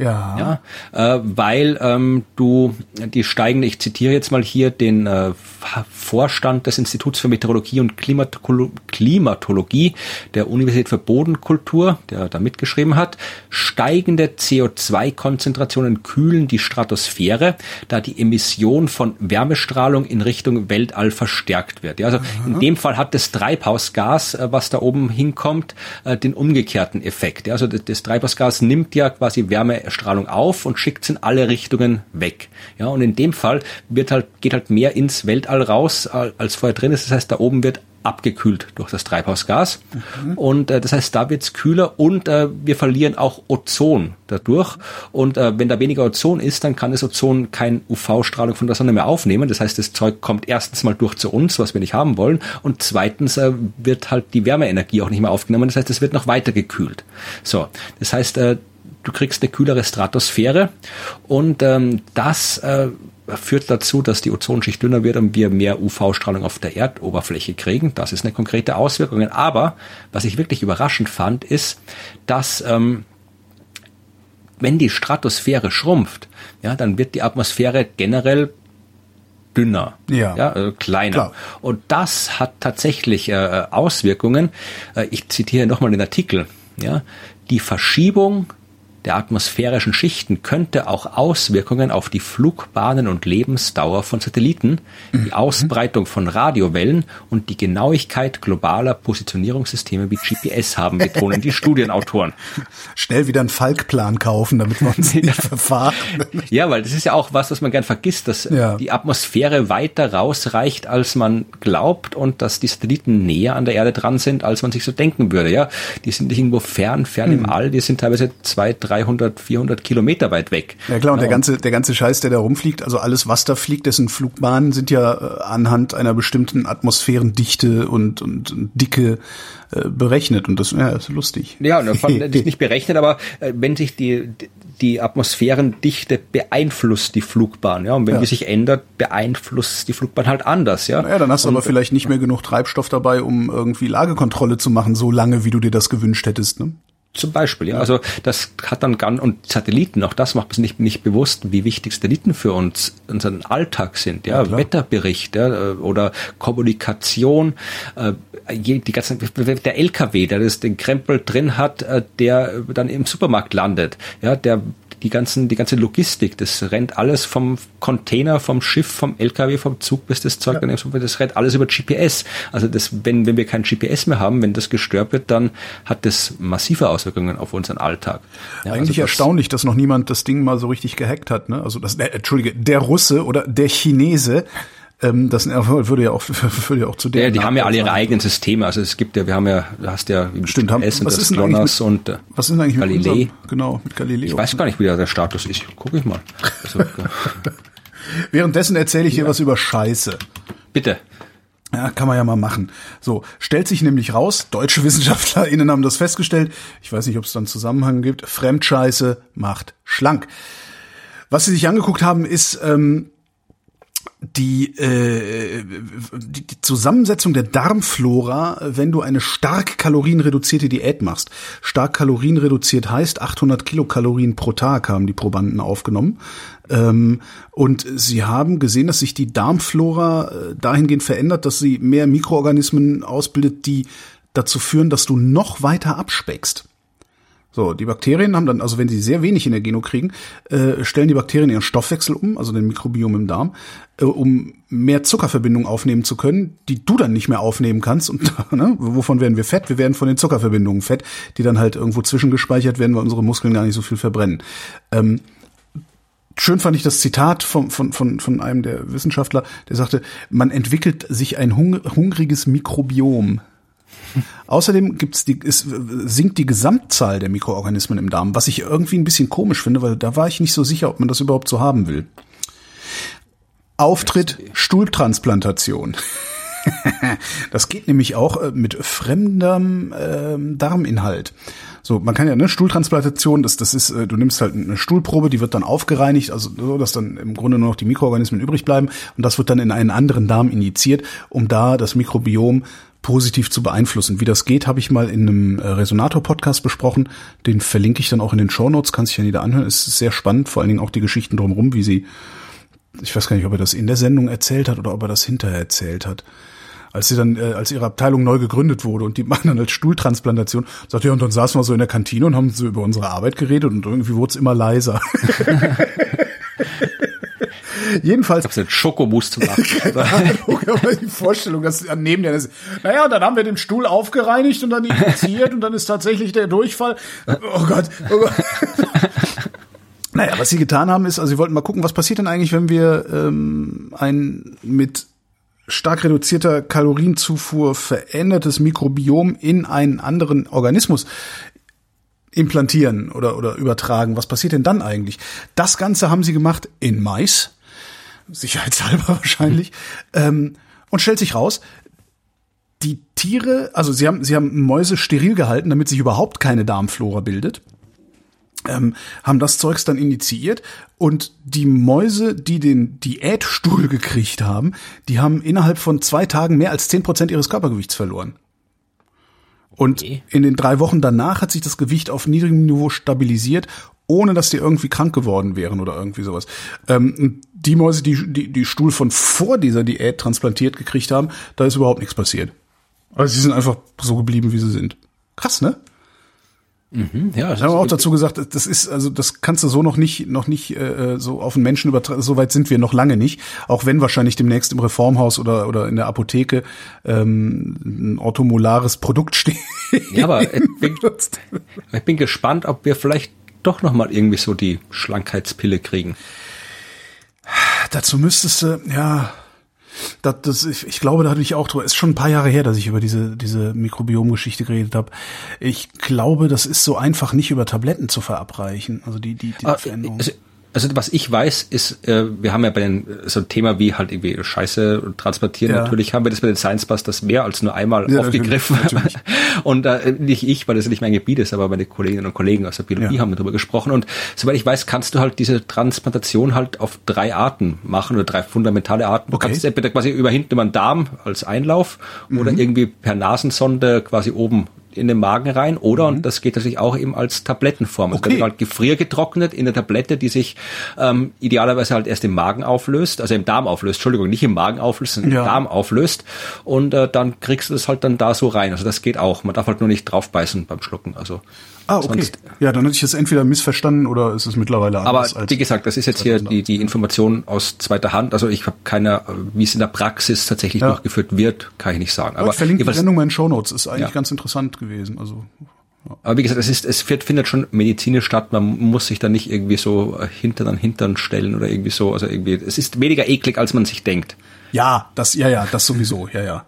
Weil die steigende, ich zitiere jetzt mal hier den Vorstand des Instituts für Meteorologie und Klimatologie der Universität für Bodenkultur, der da mitgeschrieben hat, steigende CO2-Konzentrationen kühlen die Stratosphäre, da die Emission von Wärmestrahlung in Richtung Weltall verstärkt wird. Ja, also in dem Fall hat das Treibhausgas, was da oben hinkommt, den umgekehrten Effekt. Ja, also das Treibhausgas nimmt ja quasi Wärmestrahlung auf und schickt es in alle Richtungen weg. Ja, und in dem Fall geht halt mehr ins Weltall raus, als vorher drin ist. Das heißt, da oben wird abgekühlt durch das Treibhausgas. Und das heißt, da wird's kühler und wir verlieren auch Ozon dadurch. Und wenn da weniger Ozon ist, dann kann das Ozon keine UV-Strahlung von der Sonne mehr aufnehmen. Das heißt, das Zeug kommt erstens mal durch zu uns, was wir nicht haben wollen. Und zweitens wird halt die Wärmeenergie auch nicht mehr aufgenommen. Das heißt, es wird noch weiter gekühlt. So, das heißt, du kriegst eine kühlere Stratosphäre und das führt dazu, dass die Ozonschicht dünner wird und wir mehr UV-Strahlung auf der Erdoberfläche kriegen. Das ist eine konkrete Auswirkung. Aber was ich wirklich überraschend fand, ist, dass wenn die Stratosphäre schrumpft, ja, dann wird die Atmosphäre generell dünner, also kleiner. Klar. Und das hat tatsächlich Auswirkungen. Ich zitiere nochmal den Artikel. Ja, die Verschiebung der atmosphärischen Schichten könnte auch Auswirkungen auf die Flugbahnen und Lebensdauer von Satelliten, die Ausbreitung von Radiowellen und die Genauigkeit globaler Positionierungssysteme wie GPS haben, betonen die Studienautoren. Schnell wieder einen Falkplan kaufen, damit wir uns nicht verfahren. Ja, weil das ist ja auch was man gern vergisst, dass die Atmosphäre weiter rausreicht, als man glaubt und dass die Satelliten näher an der Erde dran sind, als man sich so denken würde. Ja, die sind nicht irgendwo fern im All, die sind teilweise 200, 300, 400 Kilometer weit weg. Ja klar, und der ganze Scheiß, der da rumfliegt, also alles, was da fliegt, dessen Flugbahnen sind ja anhand einer bestimmten Atmosphärendichte und Dicke berechnet, und das ist lustig. Ja, und das ist nicht berechnet, aber wenn sich die Atmosphärendichte beeinflusst die Flugbahn, ja, und wenn die sich ändert, beeinflusst die Flugbahn halt anders, ja. Naja, dann hast du aber vielleicht nicht mehr genug Treibstoff dabei, um irgendwie Lagekontrolle zu machen, so lange, wie du dir das gewünscht hättest, ne? Zum Beispiel, ja. Also das hat dann und Satelliten, auch das macht man sich nicht bewusst, wie wichtig Satelliten für unseren Alltag sind, ja. Wetterbericht, ja, oder Kommunikation, der LKW, der den Krempel drin hat, der dann im Supermarkt landet, ja, die ganze Logistik, das rennt alles vom Container, vom Schiff, vom LKW, vom Zug, bis das Zeug dann das rennt alles über GPS. Also wenn wir kein GPS mehr haben, wenn das gestört wird, dann hat das massive Auswirkungen auf unseren Alltag. Ja, eigentlich erstaunlich, dass noch niemand das Ding mal so richtig gehackt hat, ne? Also der Russe oder der Chinese. Das würde ja auch zu der. Ja, die haben ja alle ihre eigenen Systeme. Also es gibt ja, du hast ja GPS und das GLONASS und was ist eigentlich Galilei. Mit Galileo. Ich weiß gar nicht, wie der Status ist. Guck ich mal. Also, Währenddessen erzähle ich dir was über Scheiße. Bitte. Ja, kann man ja mal machen. So, stellt sich nämlich raus, deutsche WissenschaftlerInnen haben das festgestellt, ich weiß nicht, ob es da einen Zusammenhang gibt, Fremdscheiße macht schlank. Was sie sich angeguckt haben, ist die Zusammensetzung der Darmflora, wenn du eine stark kalorienreduzierte Diät machst. Stark kalorienreduziert heißt 800 Kilokalorien pro Tag haben die Probanden aufgenommen. Und sie haben gesehen, dass sich die Darmflora dahingehend verändert, dass sie mehr Mikroorganismen ausbildet, die dazu führen, dass du noch weiter abspeckst. So, die Bakterien haben dann, also wenn sie sehr wenig Energie nur kriegen, stellen die Bakterien ihren Stoffwechsel um, also den Mikrobiom im Darm, um mehr Zuckerverbindungen aufnehmen zu können, die du dann nicht mehr aufnehmen kannst. Und wovon werden wir fett? Wir werden von den Zuckerverbindungen fett, die dann halt irgendwo zwischengespeichert werden, weil unsere Muskeln gar nicht so viel verbrennen. Schön fand ich das Zitat von einem der Wissenschaftler, der sagte, man entwickelt sich ein hungriges Mikrobiom. Außerdem sinkt die Gesamtzahl der Mikroorganismen im Darm, was ich irgendwie ein bisschen komisch finde, weil da war ich nicht so sicher, ob man das überhaupt so haben will. Auftritt Stuhltransplantation. Das geht nämlich auch mit fremdem Darminhalt. So, man kann ja, Stuhltransplantation, das ist, du nimmst halt eine Stuhlprobe, die wird dann aufgereinigt, also so, dass dann im Grunde nur noch die Mikroorganismen übrig bleiben, und das wird dann in einen anderen Darm injiziert, um da das Mikrobiom positiv zu beeinflussen. Wie das geht, habe ich mal in einem Resonator-Podcast besprochen. Den verlinke ich dann auch in den Shownotes, kann sich ja jeder anhören. Es ist sehr spannend, vor allen Dingen auch die Geschichten drumherum, wie sie, ich weiß gar nicht, ob er das in der Sendung erzählt hat oder ob er das hinterher erzählt hat. Als ihre Abteilung neu gegründet wurde und die machen dann als Stuhltransplantation, sagt ja, und dann saßen wir so in der Kantine und haben so über unsere Arbeit geredet und irgendwie wurde es immer leiser. Jedenfalls. Ich hab's den Schokomus zu machen. Aber die Vorstellung, dass neben der, naja, und dann haben wir den Stuhl aufgereinigt und dann injiziert und dann ist tatsächlich der Durchfall. Oh Gott. Naja, was sie getan haben ist, also sie wollten mal gucken, was passiert denn eigentlich, wenn wir ein mit stark reduzierter Kalorienzufuhr verändertes Mikrobiom in einen anderen Organismus implantieren oder übertragen. Was passiert denn dann eigentlich? Das Ganze haben sie gemacht in Mais. Sicherheitshalber wahrscheinlich. Und stellt sich raus, die Tiere, also sie haben Mäuse steril gehalten, damit sich überhaupt keine Darmflora bildet. Haben das Zeugs dann initiiert, und die Mäuse, die den Diätstuhl gekriegt haben, die haben innerhalb von 2 Tagen mehr als 10% ihres Körpergewichts verloren. Und in den 3 Wochen danach hat sich das Gewicht auf niedrigem Niveau stabilisiert, ohne dass die irgendwie krank geworden wären oder irgendwie sowas. Die Mäuse, die Stuhl von vor dieser Diät transplantiert gekriegt haben, da ist überhaupt nichts passiert. Also sie sind einfach so geblieben, wie sie sind. Krass, ne? Ja, ich habe auch dazu gesagt, das kannst du so noch nicht so auf den Menschen übertragen. So weit sind wir noch lange nicht. Auch wenn wahrscheinlich demnächst im Reformhaus oder in der Apotheke ein orthomolares Produkt steht. Ja, aber ich bin gespannt, ob wir vielleicht doch noch mal irgendwie so die Schlankheitspille kriegen. Dazu müsstest du, ich glaube, da hatte ich auch drüber. Ist schon ein paar Jahre her, dass ich über diese Mikrobiom-Geschichte geredet habe. Ich glaube, das ist so einfach nicht über Tabletten zu verabreichen. Also die Veränderung. Also was ich weiß, ist, wir haben ja so ein Thema wie halt irgendwie Scheiße transportieren. Ja. Natürlich haben wir das bei den Science Busters mehr als nur einmal aufgegriffen. Natürlich. Und nicht ich, weil das nicht mein Gebiet ist, aber meine Kolleginnen und Kollegen aus der Biologie haben darüber gesprochen. Und soweit ich weiß, kannst du halt diese Transplantation halt auf 3 Arten machen oder 3 fundamentale Arten. Du kannst es entweder quasi hinten über den Darm als Einlauf oder irgendwie per Nasensonde quasi oben in den Magen rein oder, und das geht natürlich auch eben als Tablettenform. Also wird halt gefriergetrocknet in der Tablette, die sich idealerweise halt erst im Magen auflöst, also im Darm auflöst, Entschuldigung, nicht im Magen auflöst, sondern im Darm auflöst und dann kriegst du das halt dann da so rein. Also das geht auch. Man darf halt nur nicht draufbeißen beim Schlucken. Also okay. Ja, dann hatte ich es entweder missverstanden oder ist es mittlerweile anders. Aber wie gesagt, das ist jetzt hier die Information aus zweiter Hand. Also ich habe keine, wie es in der Praxis tatsächlich durchgeführt wird, kann ich nicht sagen. Aber ich verlinke die Sendung mal in Shownotes. Ist eigentlich ganz interessant gewesen. Also aber wie gesagt, findet schon medizinisch statt. Man muss sich da nicht irgendwie so Hintern an Hintern stellen oder irgendwie so. Also irgendwie, es ist weniger eklig, als man sich denkt. Ja, das sowieso. Ja.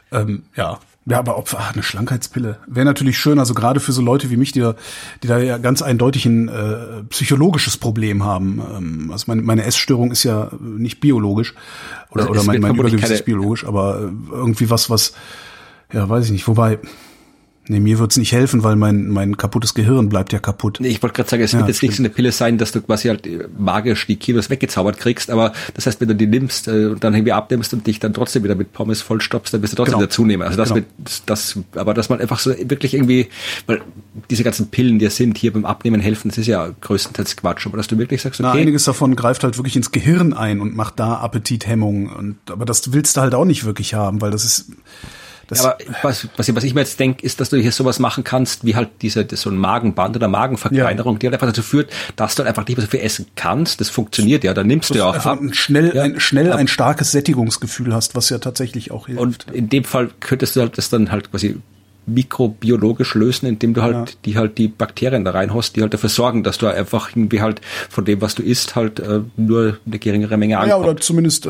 Ja, aber eine Schlankheitspille wäre natürlich schön, also gerade für so Leute wie mich, die da ja ganz eindeutig ein psychologisches Problem haben. Also meine Essstörung ist ja nicht biologisch oder mein Übergewicht ist biologisch, aber irgendwie was, weiß ich nicht, wobei mir wird's nicht helfen, weil mein kaputtes Gehirn bleibt ja kaputt. Nee, ich wollte gerade sagen, es wird jetzt nicht so eine Pille sein, dass du quasi halt magisch die Kilos weggezaubert kriegst, aber das heißt, wenn du die nimmst und dann irgendwie abnimmst und dich dann trotzdem wieder mit Pommes vollstopfst, dann wirst du trotzdem wieder zunehmen. Also aber dass man einfach so wirklich irgendwie, weil diese ganzen Pillen, die sind hier beim Abnehmen helfen, das ist ja größtenteils Quatsch, aber dass du wirklich sagst, okay. Einiges davon greift halt wirklich ins Gehirn ein und macht da Appetithemmung aber das willst du halt auch nicht wirklich haben, weil das ist aber was ich mir jetzt denke, ist, dass du hier sowas machen kannst, wie halt so ein Magenband oder Magenverkleinerung, die halt einfach dazu führt, dass du halt einfach nicht mehr so viel essen kannst. Das funktioniert ja, dann nimmst du ja auch ab. Schnell ein starkes Sättigungsgefühl hast, was ja tatsächlich auch hilft. Und in dem Fall könntest du halt das dann halt quasi mikrobiologisch lösen, indem du halt die Bakterien da reinhaust, die halt dafür sorgen, dass du einfach irgendwie halt von dem, was du isst, halt nur eine geringere Menge ankommst. Ja, oder zumindest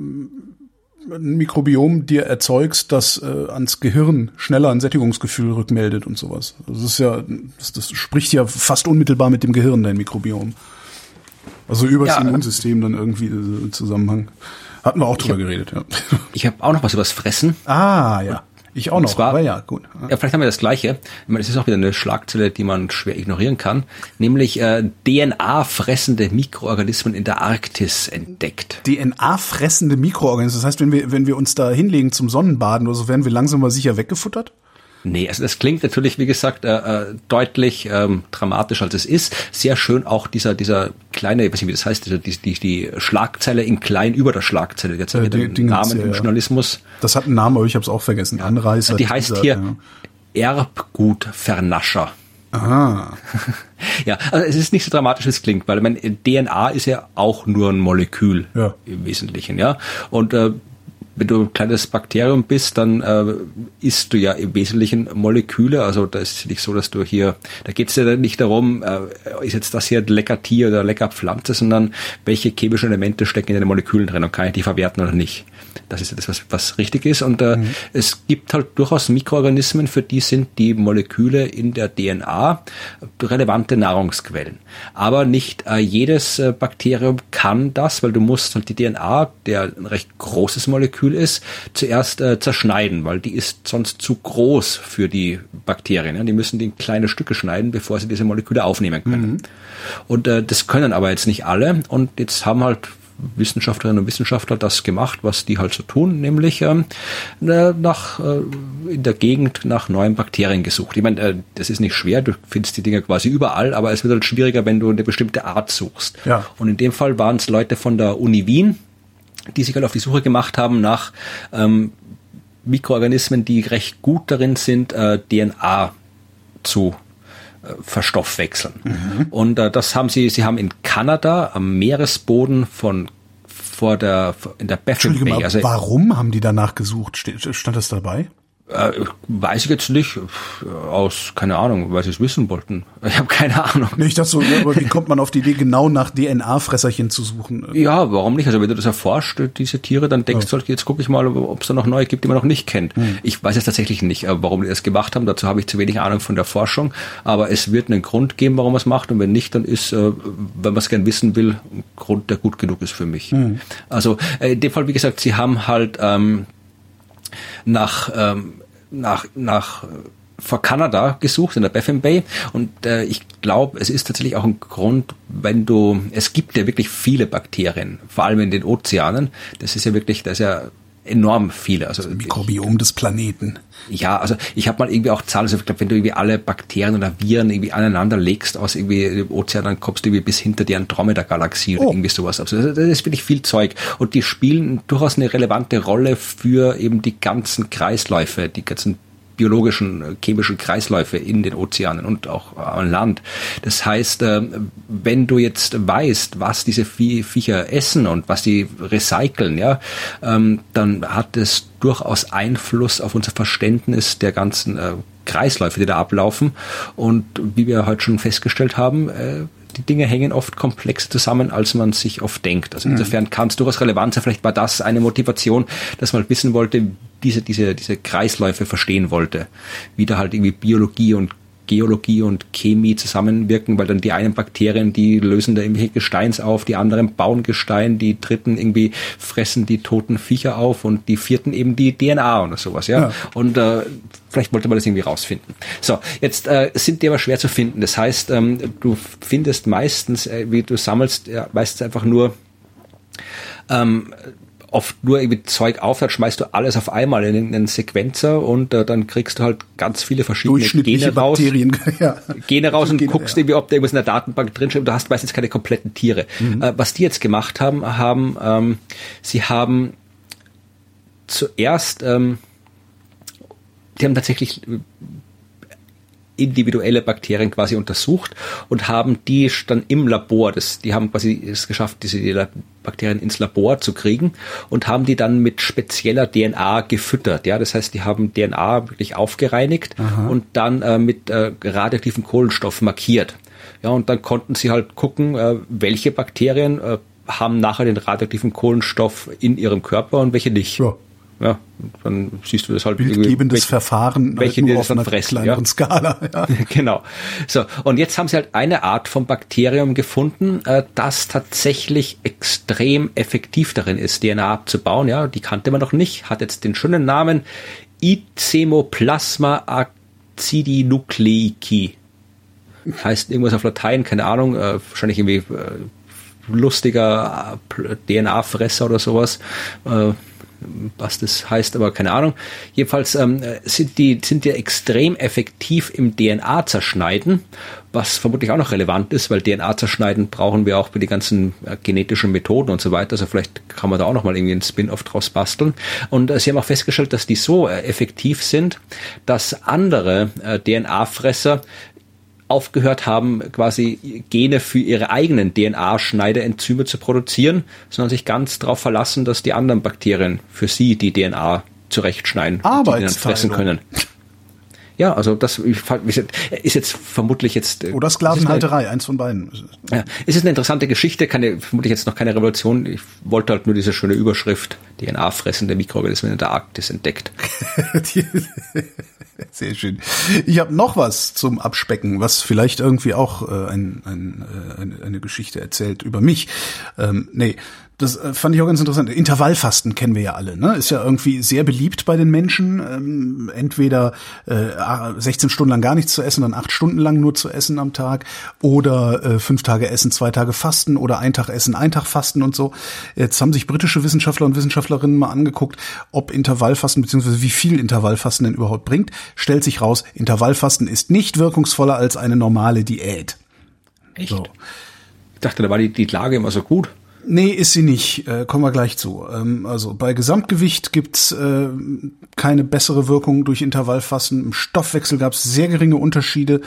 ein Mikrobiom dir erzeugst, das ans Gehirn schneller ein Sättigungsgefühl rückmeldet und sowas. Das ist ja, das spricht ja fast unmittelbar mit dem Gehirn, dein Mikrobiom. Also über das Immunsystem dann irgendwie Zusammenhang. Hatten wir auch drüber geredet, ja. Ich habe auch noch was übers Fressen. Ja. Ich auch noch, zwar, aber ja, gut. Ja, vielleicht haben wir das Gleiche. Ich meine, es ist auch wieder eine Schlagzeile, die man schwer ignorieren kann, nämlich DNA-fressende Mikroorganismen in der Arktis entdeckt. DNA-fressende Mikroorganismen, das heißt, wenn wir uns da hinlegen zum Sonnenbaden oder so, werden wir langsam mal sicher weggefuttert? Nee, also das klingt natürlich, wie gesagt, deutlich dramatischer, als es ist. Sehr schön auch dieser kleine, ich weiß nicht, wie das heißt, die Schlagzeile in klein über der Schlagzeile. Jetzt haben wir den Namen im Journalismus. Das hat einen Namen, aber ich habe es auch vergessen. Anreißer. Die heißt hier Erbgutvernascher. Aha. Ja, also es ist nicht so dramatisch, wie es klingt, weil DNA ist ja auch nur ein Molekül im Wesentlichen, ja. Und wenn du ein kleines Bakterium bist, dann isst du ja im Wesentlichen Moleküle. Also da ist es nicht so, dass du hier, da geht es ja nicht darum, ist jetzt das hier ein lecker Tier oder lecker Pflanze, sondern welche chemischen Elemente stecken in den Molekülen drin und kann ich die verwerten oder nicht. Das ist ja das, was richtig ist. Und es gibt halt durchaus Mikroorganismen, für die sind die Moleküle in der DNA relevante Nahrungsquellen. Aber nicht jedes Bakterium kann das, weil du musst halt die DNA, der ein recht großes Molekül ist, zuerst zerschneiden, weil die ist sonst zu groß für die Bakterien. Ja? Die müssen die in kleine Stücke schneiden, bevor sie diese Moleküle aufnehmen können. Und das können aber jetzt nicht alle. Und jetzt haben halt Wissenschaftlerinnen und Wissenschaftler das gemacht, was die halt so tun, nämlich in der Gegend nach neuen Bakterien gesucht. Ich meine, das ist nicht schwer, du findest die Dinger quasi überall, aber es wird halt schwieriger, wenn du eine bestimmte Art suchst. Ja. Und in dem Fall waren es Leute von der Uni Wien, die sich halt auf die Suche gemacht haben nach Mikroorganismen, die recht gut darin sind, DNA zu verstoffwechseln. Und das haben sie haben in Kanada am Meeresboden in der Baffin Bay. Also, warum haben die danach gesucht? Stand das dabei? Weiß ich jetzt nicht, aus, keine Ahnung, weil sie es wissen wollten. Ich habe keine Ahnung. Ich dachte so, aber wie kommt man auf die Idee, genau nach DNA-Fresserchen zu suchen? Ja, warum nicht? Also wenn du das erforscht, diese Tiere, dann denkst du halt, jetzt gucke ich mal, ob es da noch neue gibt, die man noch nicht kennt. Ich weiß jetzt tatsächlich nicht, warum die das gemacht haben. Dazu habe ich zu wenig Ahnung von der Forschung. Aber es wird einen Grund geben, warum man es macht. Und wenn nicht, dann ist, wenn man es gern wissen will, ein Grund, der gut genug ist für mich. Also in dem Fall, wie gesagt, sie haben halt vor Kanada gesucht, in der Baffin Bay. Und ich glaube, es ist tatsächlich auch ein Grund, es gibt ja wirklich viele Bakterien, vor allem in den Ozeanen. Das ist ja enorm viele. Also das Mikrobiom des Planeten. Ja, also ich habe mal irgendwie auch Zahlen, also ich glaube, wenn du irgendwie alle Bakterien oder Viren irgendwie aneinander legst aus irgendwie dem Ozean, dann kommst du irgendwie bis hinter die Andromeda-Galaxie oder irgendwie sowas. Also das ist wirklich viel Zeug. Und die spielen durchaus eine relevante Rolle für eben die ganzen Kreisläufe, die ganzen biologischen, chemischen Kreisläufe in den Ozeanen und auch an Land. Das heißt, wenn du jetzt weißt, was diese Viecher essen und was die recyceln, ja, dann hat es durchaus Einfluss auf unser Verständnis der ganzen Kreisläufe, die da ablaufen. Und wie wir heute schon festgestellt haben, die Dinge hängen oft komplexer zusammen, als man sich oft denkt. Also insofern kann es durchaus relevant sein. Vielleicht war das eine Motivation, dass man wissen wollte, diese Kreisläufe verstehen wollte. Wie da halt irgendwie Biologie und Geologie und Chemie zusammenwirken, weil dann die einen Bakterien, die lösen da irgendwelche Gesteins auf, die anderen bauen Gestein, die dritten irgendwie fressen die toten Viecher auf und die vierten eben die DNA oder sowas, ja. Und vielleicht wollte man das irgendwie rausfinden. So, jetzt sind die aber schwer zu finden. Das heißt, du findest meistens, du sammelst meistens einfach nur oft nur irgendwie Zeug auf, dann schmeißt du alles auf einmal in einen Sequenzer und dann kriegst du halt ganz viele verschiedene Gene raus. Gene raus und guckst irgendwie, ob da irgendwas in der Datenbank drinsteht. Du hast meistens keine kompletten Tiere. Was die jetzt gemacht haben, sie haben zuerst, die haben tatsächlich individuelle Bakterien quasi untersucht und haben die dann im Labor, die haben quasi es geschafft, diese Bakterien ins Labor zu kriegen und haben die dann mit spezieller DNA gefüttert. Ja, das heißt, die haben DNA wirklich aufgereinigt und dann mit radioaktivem Kohlenstoff markiert. Ja, und dann konnten sie halt gucken, welche Bakterien haben nachher den radioaktiven Kohlenstoff in ihrem Körper und welche nicht. Ja, dann siehst du das halt. Bildgebendes Verfahren, welche nur die auf einer kleineren Skala. Ja. Genau. So, und jetzt haben sie halt eine Art von Bakterium gefunden, das tatsächlich extrem effektiv darin ist, DNA abzubauen. Ja, die kannte man noch nicht, hat jetzt den schönen Namen Icemoplasma acidinucleici. Heißt irgendwas auf Latein, keine Ahnung, wahrscheinlich irgendwie lustiger DNA-Fresser oder sowas. Was das heißt, aber keine Ahnung. Jedenfalls sind die extrem effektiv im DNA-Zerschneiden, was vermutlich auch noch relevant ist, weil DNA-Zerschneiden brauchen wir auch für die ganzen genetischen Methoden und so weiter. Also vielleicht kann man da auch noch mal irgendwie einen Spin-off draus basteln. Und sie haben auch festgestellt, dass die so effektiv sind, dass andere DNA-Fresser aufgehört haben, quasi Gene für ihre eigenen DNA-Schneideenzyme zu produzieren, sondern sich ganz darauf verlassen, dass die anderen Bakterien für sie die DNA zurechtschneiden, die dann fressen können. Ja, also das ist jetzt vermutlich jetzt... Oder Sklavenhalterei, eins von beiden. Ja, es ist eine interessante Geschichte, vermutlich jetzt noch keine Revolution. Ich wollte halt nur diese schöne Überschrift, DNA-fressende Mikroorganismen in der Arktis entdeckt. Sehr schön. Ich habe noch was zum Abspecken, was vielleicht irgendwie auch eine Geschichte erzählt über mich. Das fand ich auch ganz interessant. Intervallfasten kennen wir ja alle, ne? Ist ja irgendwie sehr beliebt bei den Menschen. Entweder 16 Stunden lang gar nichts zu essen, dann 8 Stunden lang nur zu essen am Tag, oder 5 Tage essen, 2 Tage fasten, oder 1 Tag essen, 1 Tag fasten und so. Jetzt haben sich britische Wissenschaftler und Wissenschaftlerinnen mal angeguckt, ob Intervallfasten bzw. wie viel Intervallfasten denn überhaupt bringt. Stellt sich raus, Intervallfasten ist nicht wirkungsvoller als eine normale Diät. Echt? So. Ich dachte, da war die Lage immer so gut. Nee, ist sie nicht. Kommen wir gleich zu. Also bei Gesamtgewicht gibt's keine bessere Wirkung durch Intervallfasten. Im Stoffwechsel gab's sehr geringe Unterschiede.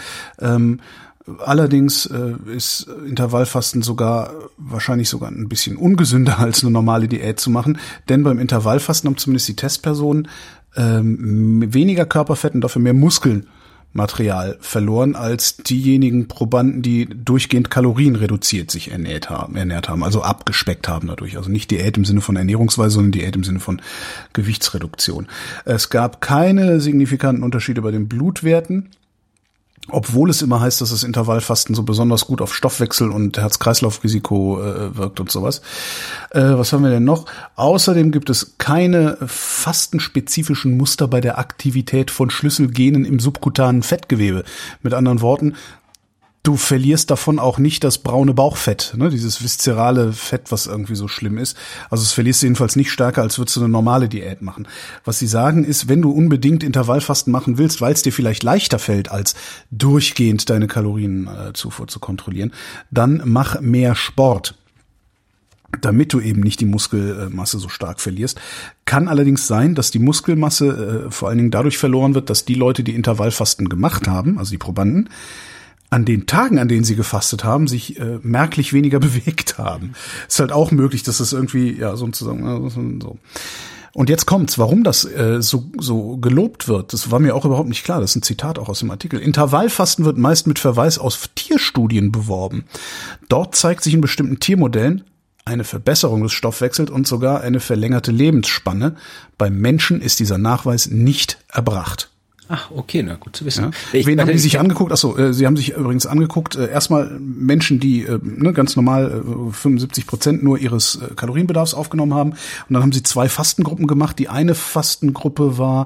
Allerdings ist Intervallfasten wahrscheinlich sogar ein bisschen ungesünder als eine normale Diät zu machen. Denn beim Intervallfasten haben zumindest die Testpersonen weniger Körperfett und dafür mehr Muskelmaterial verloren als diejenigen Probanden, die durchgehend kalorienreduziert sich ernährt haben, also abgespeckt haben dadurch. Also nicht Diät im Sinne von Ernährungsweise, sondern Diät im Sinne von Gewichtsreduktion. Es gab keine signifikanten Unterschiede bei den Blutwerten, obwohl es immer heißt, dass das Intervallfasten so besonders gut auf Stoffwechsel und Herz-Kreislauf-Risiko wirkt und sowas. Was haben wir denn noch? Außerdem gibt es keine fastenspezifischen Muster bei der Aktivität von Schlüsselgenen im subkutanen Fettgewebe. Mit anderen Worten, du verlierst davon auch nicht das braune Bauchfett, ne, dieses viszerale Fett, was irgendwie so schlimm ist. Also es verlierst du jedenfalls nicht stärker, als würdest du eine normale Diät machen. Was sie sagen ist, wenn du unbedingt Intervallfasten machen willst, weil es dir vielleicht leichter fällt, als durchgehend deine Kalorienzufuhr zu kontrollieren, dann mach mehr Sport, damit du eben nicht die Muskelmasse so stark verlierst. Kann allerdings sein, dass die Muskelmasse vor allen Dingen dadurch verloren wird, dass die Leute, die Intervallfasten gemacht haben, also die Probanden, an den Tagen, an denen sie gefastet haben, sich merklich weniger bewegt haben. Ist halt auch möglich, dass das irgendwie, ja, sozusagen, so. Und jetzt kommt's, warum das so gelobt wird. Das war mir auch überhaupt nicht klar. Das ist ein Zitat auch aus dem Artikel. Intervallfasten wird meist mit Verweis auf Tierstudien beworben. Dort zeigt sich in bestimmten Tiermodellen eine Verbesserung des Stoffwechsels und sogar eine verlängerte Lebensspanne. Beim Menschen ist dieser Nachweis nicht erbracht. Ach, okay, na gut zu wissen. Ja. Wen haben die sich angeguckt? Achso, sie haben sich übrigens angeguckt, erstmal Menschen, die ganz normal 75% nur ihres Kalorienbedarfs aufgenommen haben. Und dann haben sie 2 Fastengruppen gemacht. Die eine Fastengruppe war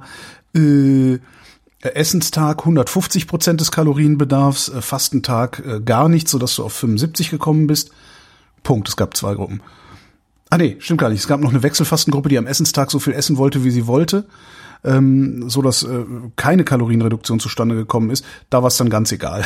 Essenstag 150% des Kalorienbedarfs, Fastentag gar nichts, sodass du auf 75 gekommen bist. Punkt, es gab 2 Gruppen. Ah nee, stimmt gar nicht. Es gab noch eine Wechselfastengruppe, die am Essenstag so viel essen wollte, wie sie wollte. So dass keine Kalorienreduktion zustande gekommen ist, da war es dann ganz egal.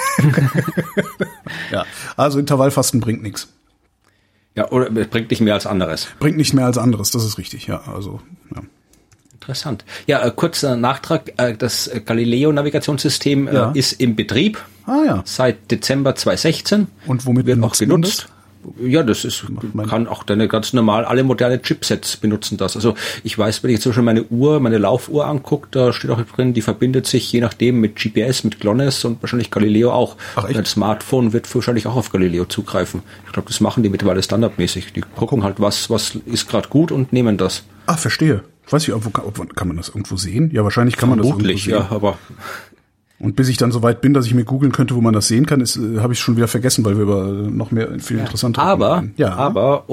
Ja, also Intervallfasten bringt nichts. Ja, oder bringt nicht mehr als anderes. Bringt nicht mehr als anderes, das ist richtig, ja. Also, ja. Interessant. Ja, kurzer Nachtrag. Das Galileo-Navigationssystem ist im Betrieb. Ja. Seit Dezember 2016. Und womit wird auch genutzt? Ja, kann auch deine ganz normal, alle moderne Chipsets benutzen das. Also ich weiß, wenn ich jetzt zum Beispiel meine Laufuhr angucke, da steht auch drin, die verbindet sich je nachdem mit GPS, mit GLONASS und wahrscheinlich Galileo auch. Ach, echt? Ein Smartphone wird wahrscheinlich auch auf Galileo zugreifen. Ich glaube, das machen die mittlerweile standardmäßig. Die gucken halt, was ist gerade gut und nehmen das. Ah, verstehe. Ich weiß nicht, kann man das irgendwo sehen? Ja, wahrscheinlich kann man das irgendwo sehen. Ja, aber... Und bis ich dann so weit bin, dass ich mir googeln könnte, wo man das sehen kann, habe ich schon wieder vergessen, weil wir über noch mehr viel interessantere Aber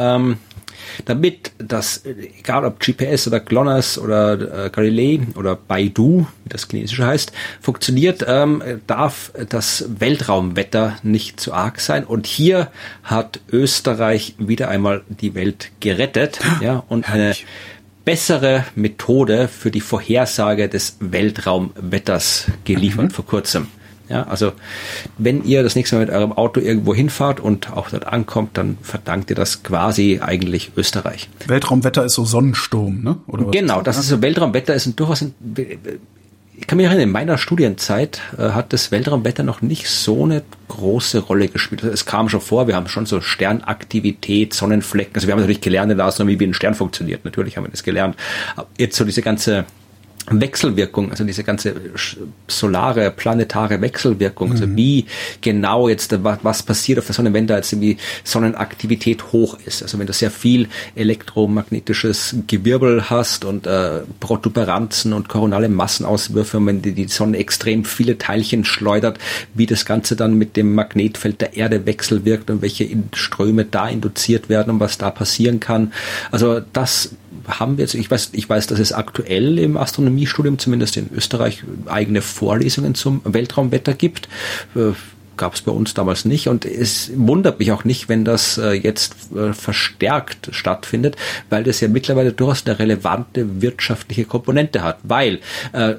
damit das, egal ob GPS oder GLONASS oder Galilei oder Baidu, wie das Chinesische heißt, funktioniert, darf das Weltraumwetter nicht zu arg sein. Und hier hat Österreich wieder einmal die Welt gerettet, ja, und eine bessere Methode für die Vorhersage des Weltraumwetters geliefert vor kurzem. Ja, also wenn ihr das nächste Mal mit eurem Auto irgendwo hinfahrt und auch dort ankommt, dann verdankt ihr das quasi eigentlich Österreich. Weltraumwetter ist so Sonnensturm, ne? Oder was? Genau, das ist so, Weltraumwetter ist ich kann mich erinnern, in meiner Studienzeit hat das Weltraumwetter noch nicht so eine große Rolle gespielt. Also es kam schon vor, wir haben schon so Sternaktivität, Sonnenflecken, also wir haben natürlich gelernt in der Astronomie, wie ein Stern funktioniert, natürlich haben wir das gelernt. Aber jetzt so diese ganze Wechselwirkung, also diese ganze solare, planetare Wechselwirkung, also wie genau jetzt, was passiert auf der Sonne, wenn da jetzt irgendwie Sonnenaktivität hoch ist, also wenn du sehr viel elektromagnetisches Gewirbel hast und Protuberanzen und koronale Massenauswürfe, und wenn die Sonne extrem viele Teilchen schleudert, wie das Ganze dann mit dem Magnetfeld der Erde wechselwirkt und welche Ströme da induziert werden und was da passieren kann. Also das haben wir jetzt, ich weiß, dass es aktuell im Astronomiestudium, zumindest in Österreich, eigene Vorlesungen zum Weltraumwetter gibt. Gab es bei uns damals nicht, und es wundert mich auch nicht, wenn das jetzt verstärkt stattfindet, weil das ja mittlerweile durchaus eine relevante wirtschaftliche Komponente hat, weil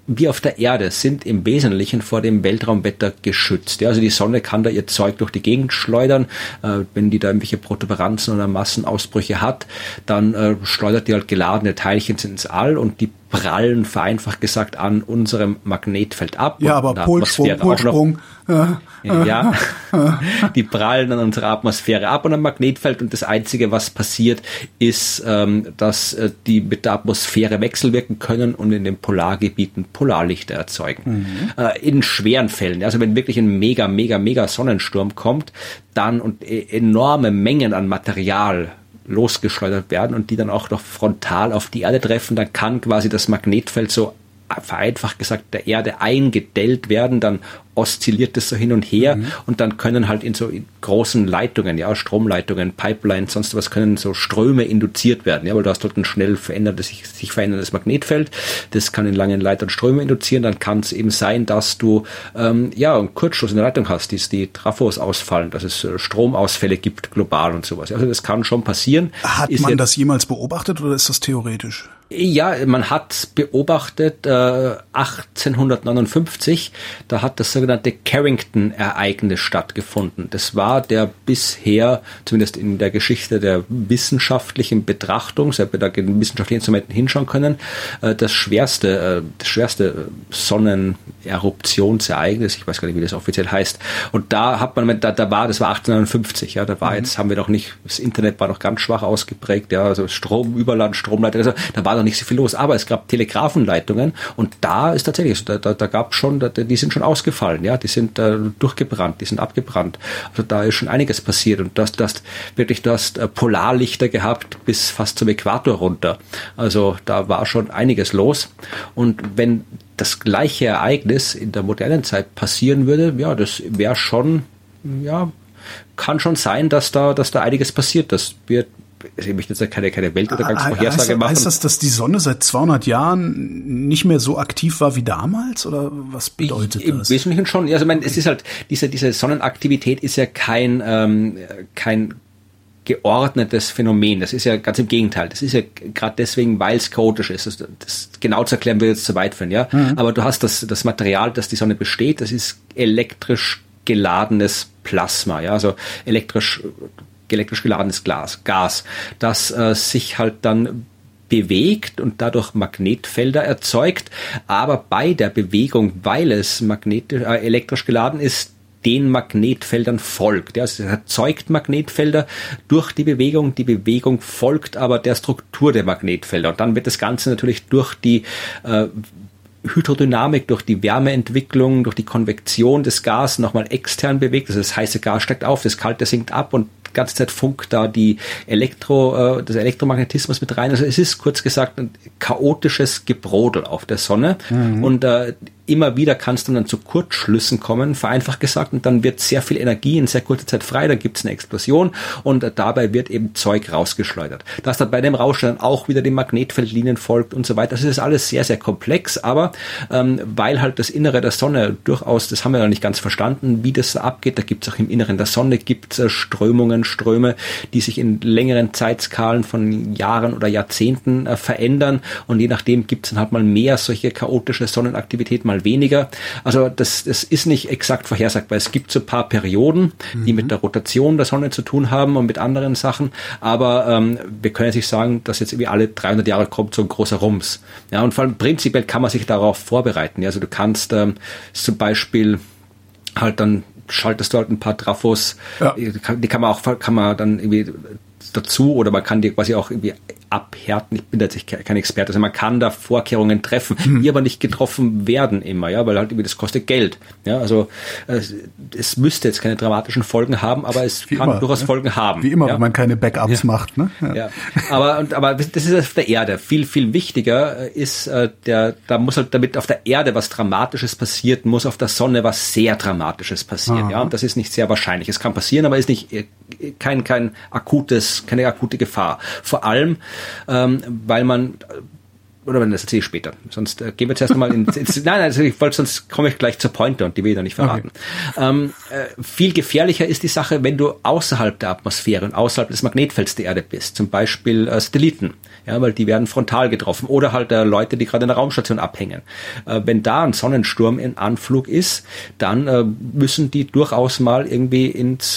wir auf der Erde sind im Wesentlichen vor dem Weltraumwetter geschützt. Ja, also die Sonne kann da ihr Zeug durch die Gegend schleudern. Wenn die da irgendwelche Protuberanzen oder Massenausbrüche hat, dann schleudert die halt geladene Teilchen ins All und die prallen vereinfacht gesagt an unserem Magnetfeld ab. Ja, aber Polsprung. Ja, die prallen an unserer Atmosphäre ab und am Magnetfeld und das Einzige, was passiert, ist, dass die mit der Atmosphäre wechselwirken können und in den Polargebieten Polarlichter erzeugen. In schweren Fällen, also wenn wirklich ein mega Sonnensturm kommt, dann und enorme Mengen an Material losgeschleudert werden und die dann auch noch frontal auf die Erde treffen, dann kann quasi das Magnetfeld so vereinfacht gesagt der Erde eingedellt werden, dann oszilliert es so hin und her und dann können halt in großen Leitungen, ja, Stromleitungen, Pipelines, sonst was, können so Ströme induziert werden, ja, weil du hast dort ein schnell sich veränderndes Magnetfeld, das kann in langen Leitern Ströme induzieren, dann kann es eben sein, dass du einen Kurzschluss in der Leitung hast, die Trafos ausfallen, dass es Stromausfälle gibt global und sowas. Also das kann schon passieren. Hat man das jemals beobachtet oder ist das theoretisch? Ja, man hat beobachtet 1859, da hat das sogenannte Carrington-Ereignis stattgefunden. Das war der bisher, zumindest in der Geschichte der wissenschaftlichen Betrachtung, so wir da in wissenschaftlichen Instrumenten hinschauen können, das schwerste Sonneneruptionsereignis, ich weiß gar nicht, wie das offiziell heißt. Und da hat man, das war 1859, ja, jetzt haben wir noch nicht, das Internet war noch ganz schwach ausgeprägt, ja, also Stromüberland, Stromleitung, also da war noch nicht so viel los, aber es gab Telegrafenleitungen und da ist tatsächlich, da gab schon, die sind schon ausgefallen, ja, die sind durchgebrannt, die sind abgebrannt. Also da ist schon einiges passiert und du hast Polarlichter gehabt bis fast zum Äquator runter. Also da war schon einiges los und wenn das gleiche Ereignis in der modernen Zeit passieren würde, ja, das wäre schon, ja, kann schon sein, dass da einiges passiert. Das wird, ich möchte jetzt keine Weltuntergangsvorhersage machen. Heißt das, dass die Sonne seit 200 Jahren nicht mehr so aktiv war wie damals? Oder was bedeutet das? Im Wesentlichen schon. Also, ich meine, es ist halt, diese Sonnenaktivität ist ja kein geordnetes Phänomen. Das ist ja ganz im Gegenteil. Das ist ja gerade deswegen, weil es chaotisch ist. Das genau zu erklären wird jetzt zu weit führen, ja. Aber du hast das Material, das die Sonne besteht, das ist elektrisch geladenes Plasma, ja, also elektrisch geladenes Gas, das sich halt dann bewegt und dadurch Magnetfelder erzeugt, aber bei der Bewegung, weil es elektrisch geladen ist, den Magnetfeldern folgt. Ja, also es erzeugt Magnetfelder durch die Bewegung folgt aber der Struktur der Magnetfelder und dann wird das Ganze natürlich durch die Hydrodynamik, durch die Wärmeentwicklung, durch die Konvektion des Gas nochmal extern bewegt. Also das heiße Gas steigt auf, das kalte sinkt ab und die ganze Zeit funkt da das Elektromagnetismus mit rein. Also es ist kurz gesagt ein chaotisches Gebrodel auf der Sonne und immer wieder kann es dann zu Kurzschlüssen kommen, vereinfacht gesagt, und dann wird sehr viel Energie in sehr kurzer Zeit frei, dann gibt es eine Explosion und dabei wird eben Zeug rausgeschleudert. Dass dann bei dem Rausch dann auch wieder die Magnetfeldlinien folgt und so weiter. Das ist alles sehr, sehr komplex, aber weil halt das Innere der Sonne durchaus, das haben wir noch nicht ganz verstanden, wie das abgeht, da gibt es auch im Inneren der Sonne gibt's Ströme, die sich in längeren Zeitskalen von Jahren oder Jahrzehnten verändern und je nachdem gibt es dann halt mal mehr solche chaotische Sonnenaktivität, mal weniger. Also das ist nicht exakt vorhersagbar. Es gibt so ein paar Perioden, die mit der Rotation der Sonne zu tun haben und mit anderen Sachen, aber wir können jetzt nicht sagen, dass jetzt irgendwie alle 300 Jahre kommt so ein großer Rums. Ja, und vor allem prinzipiell kann man sich darauf vorbereiten. Ja, also du kannst zum Beispiel halt dann schaltest du halt ein paar Trafos, die kann man dann irgendwie dazu oder man kann die quasi auch irgendwie abhärten. Ich bin tatsächlich kein Experte. Also man kann da Vorkehrungen treffen, die aber nicht getroffen werden immer, ja, weil halt irgendwie das kostet Geld. Ja, also es müsste jetzt keine dramatischen Folgen haben, aber es kann durchaus Folgen haben. Wie immer, wenn man keine Backups macht, ne? Ja. Aber das ist auf der Erde. Viel, viel wichtiger ist, da muss halt, damit auf der Erde was Dramatisches passiert, muss auf der Sonne was sehr Dramatisches passieren. Ja, und das ist nicht sehr wahrscheinlich. Es kann passieren, aber ist nicht keine akute Gefahr. Vor allem, weil man oder wenn das erzähle ich später. Sonst gehen wir jetzt erst einmal nein, also sonst komme ich gleich zur Pointe und die will ich da nicht verraten. Okay. Viel gefährlicher ist die Sache, wenn du außerhalb der Atmosphäre und außerhalb des Magnetfelds der Erde bist. Zum Beispiel Satelliten. Ja, weil die werden frontal getroffen. Oder halt Leute, die gerade in der Raumstation abhängen. Wenn da ein Sonnensturm in Anflug ist, dann müssen die durchaus mal irgendwie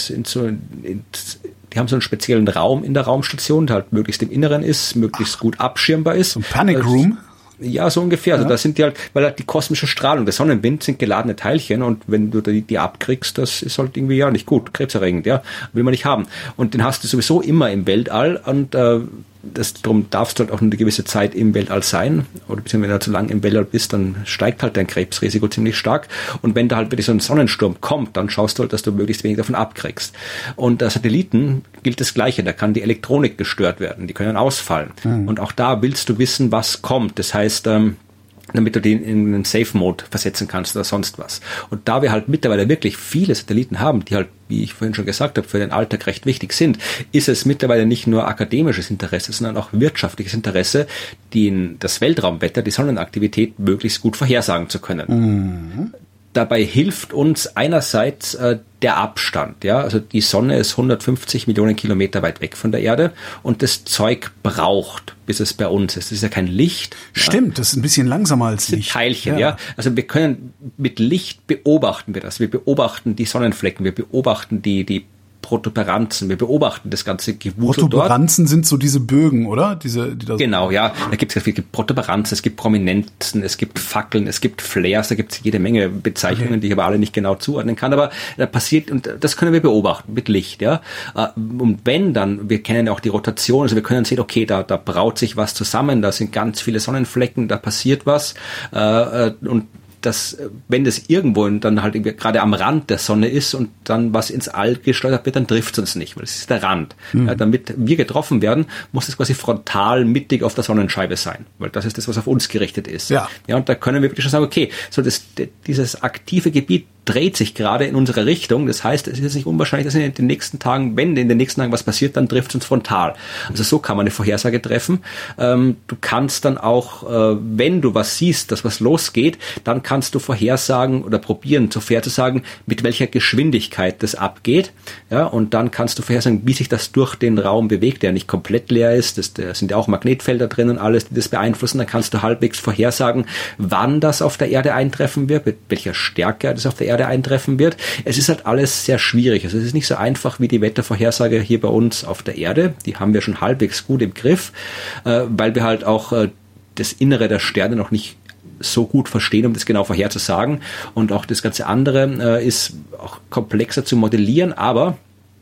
die haben so einen speziellen Raum in der Raumstation, der halt möglichst im Inneren ist, möglichst gut abschirmbar ist. So ein Panic Room? Ja, so ungefähr. Also da sind die halt, weil halt die kosmische Strahlung, der Sonnenwind sind geladene Teilchen und wenn du die abkriegst, das ist halt irgendwie ja nicht gut, krebserregend, ja, will man nicht haben. Und den hast du sowieso immer im Weltall und darum darfst du halt auch eine gewisse Zeit im Weltall sein, oder beziehungsweise wenn du halt zu lange im Weltall bist, dann steigt halt dein Krebsrisiko ziemlich stark. Und wenn da halt wirklich so ein Sonnensturm kommt, dann schaust du halt, dass du möglichst wenig davon abkriegst. Und Satelliten gilt das Gleiche, da kann die Elektronik gestört werden, die können ausfallen. Und auch da willst du wissen, was kommt. Das heißt, damit du den in einen Safe-Mode versetzen kannst oder sonst was. Und da wir halt mittlerweile wirklich viele Satelliten haben, die halt, wie ich vorhin schon gesagt habe, für den Alltag recht wichtig sind, ist es mittlerweile nicht nur akademisches Interesse, sondern auch wirtschaftliches Interesse, das Weltraumwetter, die Sonnenaktivität möglichst gut vorhersagen zu können. Mhm. Dabei hilft uns einerseits der Abstand, ja, also die Sonne ist 150 Millionen Kilometer weit weg von der Erde und das Zeug braucht, bis es bei uns ist. Das ist ja kein Licht. Stimmt, das ist ein bisschen langsamer als Licht. Das sind Teilchen, ja. Also wir können mit Licht beobachten wir das. Wir beobachten die Sonnenflecken, wir beobachten die Protuberanzen. Wir beobachten das ganze Gewusel dort. Protuberanzen sind so diese Bögen, oder? Genau, ja. Da gibt es Protuberanzen, es gibt Prominenzen, es gibt Fackeln, es gibt Flares, da gibt es jede Menge Bezeichnungen, die ich aber alle nicht genau zuordnen kann. Aber da passiert, und das können wir beobachten mit Licht, ja. Und wenn dann, wir kennen auch die Rotation, also wir können sehen, okay, da braut sich was zusammen, da sind ganz viele Sonnenflecken, da passiert was, und wenn das irgendwo dann halt gerade am Rand der Sonne ist und dann was ins All gesteuert wird, dann trifft es uns nicht, weil es ist der Rand. Mhm. Ja, damit wir getroffen werden, muss es quasi frontal mittig auf der Sonnenscheibe sein, weil das ist das, was auf uns gerichtet ist. Ja, und da können wir wirklich schon sagen, okay, so dieses aktive Gebiet dreht sich gerade in unsere Richtung. Das heißt, es ist jetzt nicht unwahrscheinlich, dass in den nächsten Tagen, wenn in den nächsten Tagen was passiert, dann trifft es uns frontal. Also so kann man eine Vorhersage treffen. Du kannst dann auch, wenn du was siehst, dass was losgeht, dann kannst du vorhersagen oder probieren, vorherzusagen, mit welcher Geschwindigkeit das abgeht. Ja, und dann kannst du vorhersagen, wie sich das durch den Raum bewegt, der nicht komplett leer ist. Da sind ja auch Magnetfelder drin und alles, die das beeinflussen. Dann kannst du halbwegs vorhersagen, wann das auf der Erde eintreffen wird, mit welcher Stärke das auf der Erde eintreffen wird. Es ist halt alles sehr schwierig. Also es ist nicht so einfach wie die Wettervorhersage hier bei uns auf der Erde. Die haben wir schon halbwegs gut im Griff, weil wir halt auch das Innere der Sterne noch nicht so gut verstehen, um das genau vorherzusagen. Und auch das ganze andere ist auch komplexer zu modellieren, aber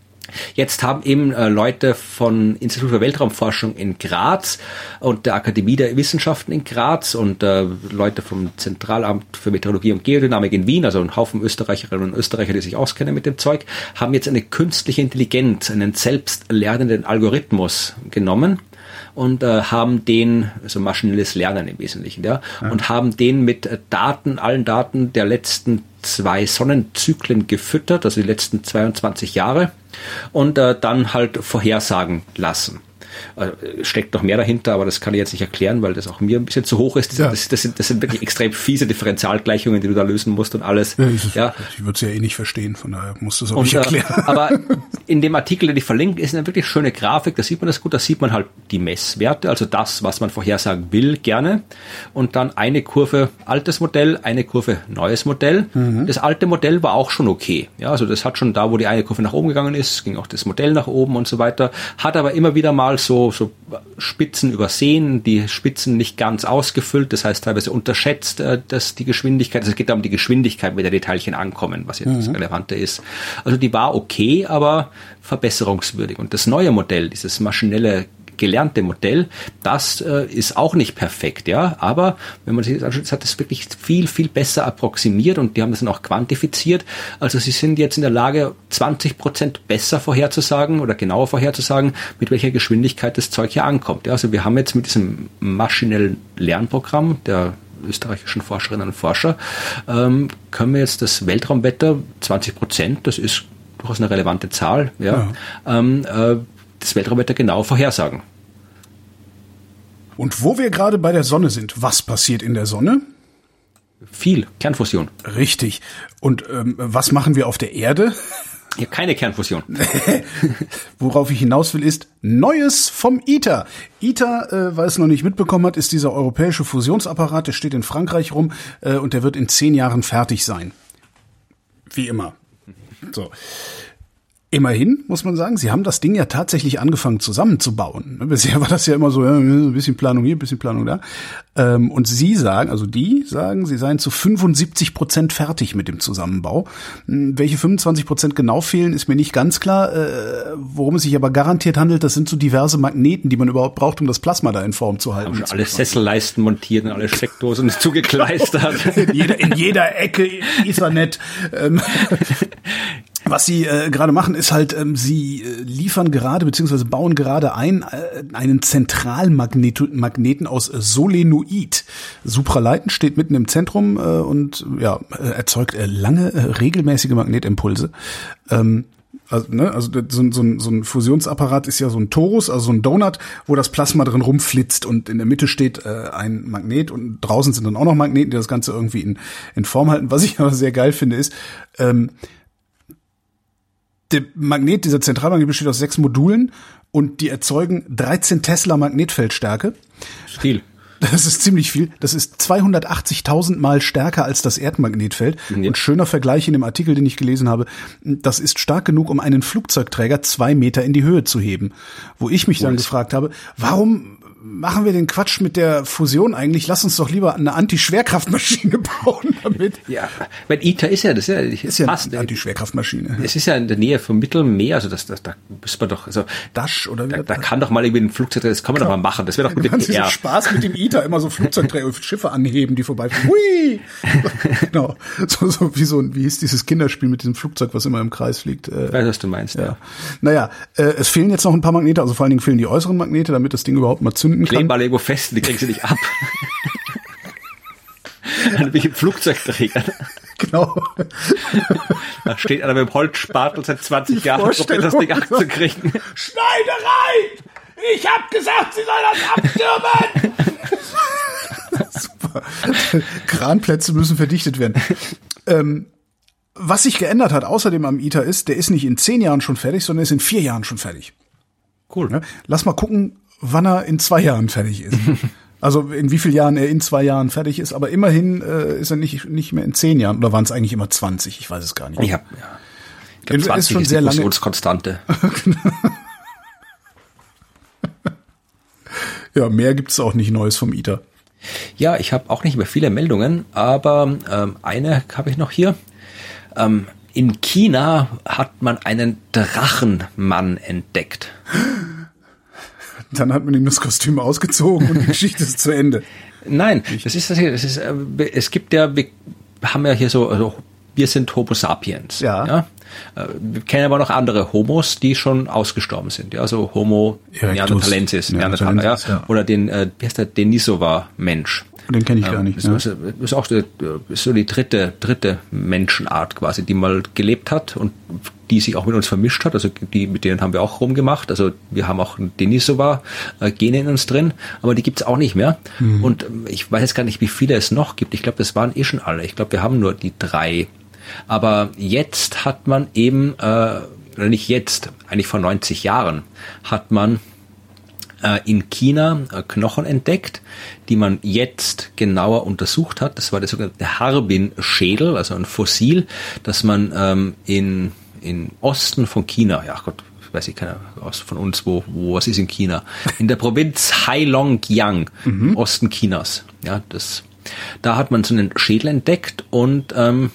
jetzt haben eben Leute von Institut für Weltraumforschung in Graz und der Akademie der Wissenschaften in Graz und Leute vom Zentralamt für Meteorologie und Geodynamik in Wien, also ein Haufen Österreicherinnen und Österreicher, die sich auskennen mit dem Zeug, haben jetzt eine künstliche Intelligenz, einen selbstlernenden Algorithmus genommen und haben den, also maschinelles Lernen im Wesentlichen, ja, und haben den mit allen Daten der letzten 2 Sonnenzyklen gefüttert, also die letzten 22 Jahre, und dann halt vorhersagen lassen. Steckt noch mehr dahinter, aber das kann ich jetzt nicht erklären, weil das auch mir ein bisschen zu hoch ist. Das sind wirklich extrem fiese Differentialgleichungen, die du da lösen musst und alles. Ja. Ich würde es ja eh nicht verstehen, von daher musst du es auch nicht erklären. Aber in dem Artikel, den ich verlinke, ist eine wirklich schöne Grafik, da sieht man das gut, da sieht man halt die Messwerte, also das, was man vorhersagen will, gerne. Und dann eine Kurve altes Modell, eine Kurve neues Modell. Mhm. Das alte Modell war auch schon okay. Ja, also das hat schon da, wo die eine Kurve nach oben gegangen ist, ging auch das Modell nach oben und so weiter. Hat aber immer wieder mal so Spitzen übersehen, die Spitzen nicht ganz ausgefüllt, das heißt teilweise unterschätzt, dass die Geschwindigkeit, also es geht da um die Geschwindigkeit, mit der die Teilchen ankommen, was jetzt das Relevante ist. Also die war okay, aber verbesserungswürdig. Und das neue Modell, dieses maschinelle gelernte Modell, das ist auch nicht perfekt, ja, aber wenn man sich das anschaut, hat es wirklich viel, viel besser approximiert und die haben das dann auch quantifiziert. Also sie sind jetzt in der Lage, 20% besser vorherzusagen oder genauer vorherzusagen, mit welcher Geschwindigkeit das Zeug hier ankommt. Ja, also wir haben jetzt mit diesem maschinellen Lernprogramm der österreichischen Forscherinnen und Forscher, können wir jetzt das Weltraumwetter 20%, das ist durchaus eine relevante Zahl, ja. Das Weltraumwetter genau vorhersagen. Und wo wir gerade bei der Sonne sind, was passiert in der Sonne? Viel Kernfusion. Richtig. Und was machen wir auf der Erde? Ja, keine Kernfusion. Worauf ich hinaus will, ist Neues vom ITER. ITER, wer es noch nicht mitbekommen hat, ist dieser europäische Fusionsapparat, der steht in Frankreich rum und der wird in 10 Jahren fertig sein. Wie immer. So. Immerhin, muss man sagen, sie haben das Ding ja tatsächlich angefangen zusammenzubauen. Bisher war das ja immer so, ja, ein bisschen Planung hier, ein bisschen Planung da. Und sie sagen, sie seien zu 75% fertig mit dem Zusammenbau. Welche 25% genau fehlen, ist mir nicht ganz klar. Worum es sich aber garantiert handelt, das sind so diverse Magneten, die man überhaupt braucht, um das Plasma da in Form zu halten. Haben schon alle Sesselleisten montiert und alle Steckdosen zugekleistert. in jeder Ecke Ethernet. Was sie gerade machen, ist halt, sie liefern gerade beziehungsweise bauen gerade einen Zentralmagneten aus Solenoid. Supraleiten steht mitten im Zentrum und erzeugt lange regelmäßige Magnetimpulse. So ein Fusionsapparat ist ja so ein Torus, also so ein Donut, wo das Plasma drin rumflitzt und in der Mitte steht ein Magnet und draußen sind dann auch noch Magneten, die das Ganze irgendwie in Form halten. Was ich aber sehr geil finde, ist, der Magnet, dieser Zentralmagnet besteht aus 6 Modulen und die erzeugen 13 Tesla Magnetfeldstärke. Viel. Das ist ziemlich viel. Das ist 280.000 Mal stärker als das Erdmagnetfeld. Ja. Und schöner Vergleich in dem Artikel, den ich gelesen habe, das ist stark genug, um einen Flugzeugträger 2 Meter in die Höhe zu heben. Wo ich mich dann gefragt habe, warum machen wir den Quatsch mit der Fusion eigentlich? Lass uns doch lieber eine Anti-Schwerkraftmaschine bauen damit. Ja, weil ITER ist ja fast eine Anti-Schwerkraftmaschine. Es ist ja in der Nähe vom Mittelmeer, also da müssen wir doch, also Dash oder wie? Da kann doch mal irgendwie ein Flugzeug, das kann man doch mal machen. Das wäre doch gute PR. Spaß mit dem ITER, immer so Flugzeugträger, Schiffe anheben, die vorbeifliegen. Hui! Genau. So wie hieß dieses Kinderspiel mit diesem Flugzeug, was immer im Kreis fliegt? Ich weiß, was du meinst, ja. Naja, es fehlen jetzt noch ein paar Magnete, also vor allen Dingen fehlen die äußeren Magnete, damit das Ding überhaupt mal zünden kann. Kleben mal irgendwo fest, die kriegst du nicht ab. An welchem Flugzeugträger. Genau. Da steht einer mit dem Holzspatel seit 20 Jahren, um das Ding abzukriegen. Schneiderei! Ich hab gesagt, sie soll das abstürmen! Super. Kranplätze müssen verdichtet werden. Was sich geändert hat außerdem am ITER ist, der ist nicht in 10 Jahren schon fertig, sondern ist in 4 Jahren schon fertig. Cool. Ja? Lass mal gucken, wann er in 2 Jahren fertig ist. Also in wie vielen Jahren er in 2 Jahren fertig ist, aber immerhin ist er nicht mehr in 10 Jahren. Oder waren es eigentlich immer 20? Ich weiß es gar nicht. Ich glaub, 20 ist schon sehr lange. Fusionskonstante. Ja, mehr gibt's auch nicht Neues vom ITER. Ja, ich habe auch nicht mehr viele Meldungen, aber eine habe ich noch hier. In China hat man einen Drachenmann entdeckt. Dann hat man ihm das Kostüm ausgezogen und die Geschichte ist zu Ende. Nein, es gibt ja, wir haben ja hier so, also wir sind Homo sapiens. Ja. Wir kennen aber noch andere Homos, die schon ausgestorben sind. Ja, also Homo neanderthalensis, ja. Oder den, wie heißt der, Denisova-Mensch. Den kenne ich gar nicht. Das ist auch so die dritte Menschenart quasi, die mal gelebt hat und die sich auch mit uns vermischt hat. Also mit denen haben wir auch rumgemacht. Also wir haben auch Denisova-Gene in uns drin, aber die gibt's auch nicht mehr. Mhm. Und ich weiß jetzt gar nicht, wie viele es noch gibt. Ich glaube, das waren schon alle. Ich glaube, wir haben nur die 3. Aber jetzt hat man eben, oder nicht jetzt, eigentlich vor 90 Jahren, hat man in China Knochen entdeckt, die man jetzt genauer untersucht hat. Das war der sogenannte Harbin-Schädel, also ein Fossil, das man in Osten von China, ja Gott, weiß ich keiner von uns, wo was ist in China? In der Provinz Heilongjiang, im Osten Chinas. Ja, da hat man so einen Schädel entdeckt und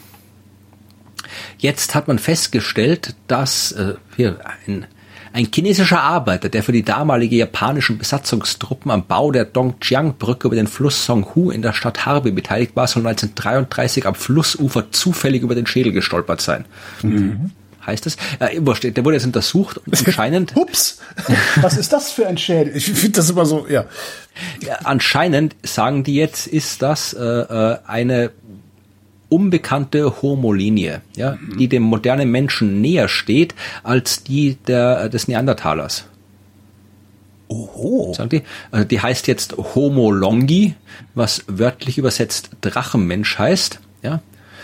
jetzt hat man festgestellt, dass ein chinesischer Arbeiter, der für die damalige japanischen Besatzungstruppen am Bau der Dongjiang-Brücke über den Fluss Songhu in der Stadt Harbin beteiligt war, soll 1933 am Flussufer zufällig über den Schädel gestolpert sein. Mhm. Heißt das? Der wurde jetzt untersucht und anscheinend... Ups! Was ist das für ein Schädel? Ich finde das immer so, ja. Anscheinend, sagen die jetzt, ist das eine unbekannte Homo-Linie, ja, die dem modernen Menschen näher steht als die des Neandertalers. Oho. Sagen die? Also die heißt jetzt Homo longi, was wörtlich übersetzt Drachenmensch heißt, ja.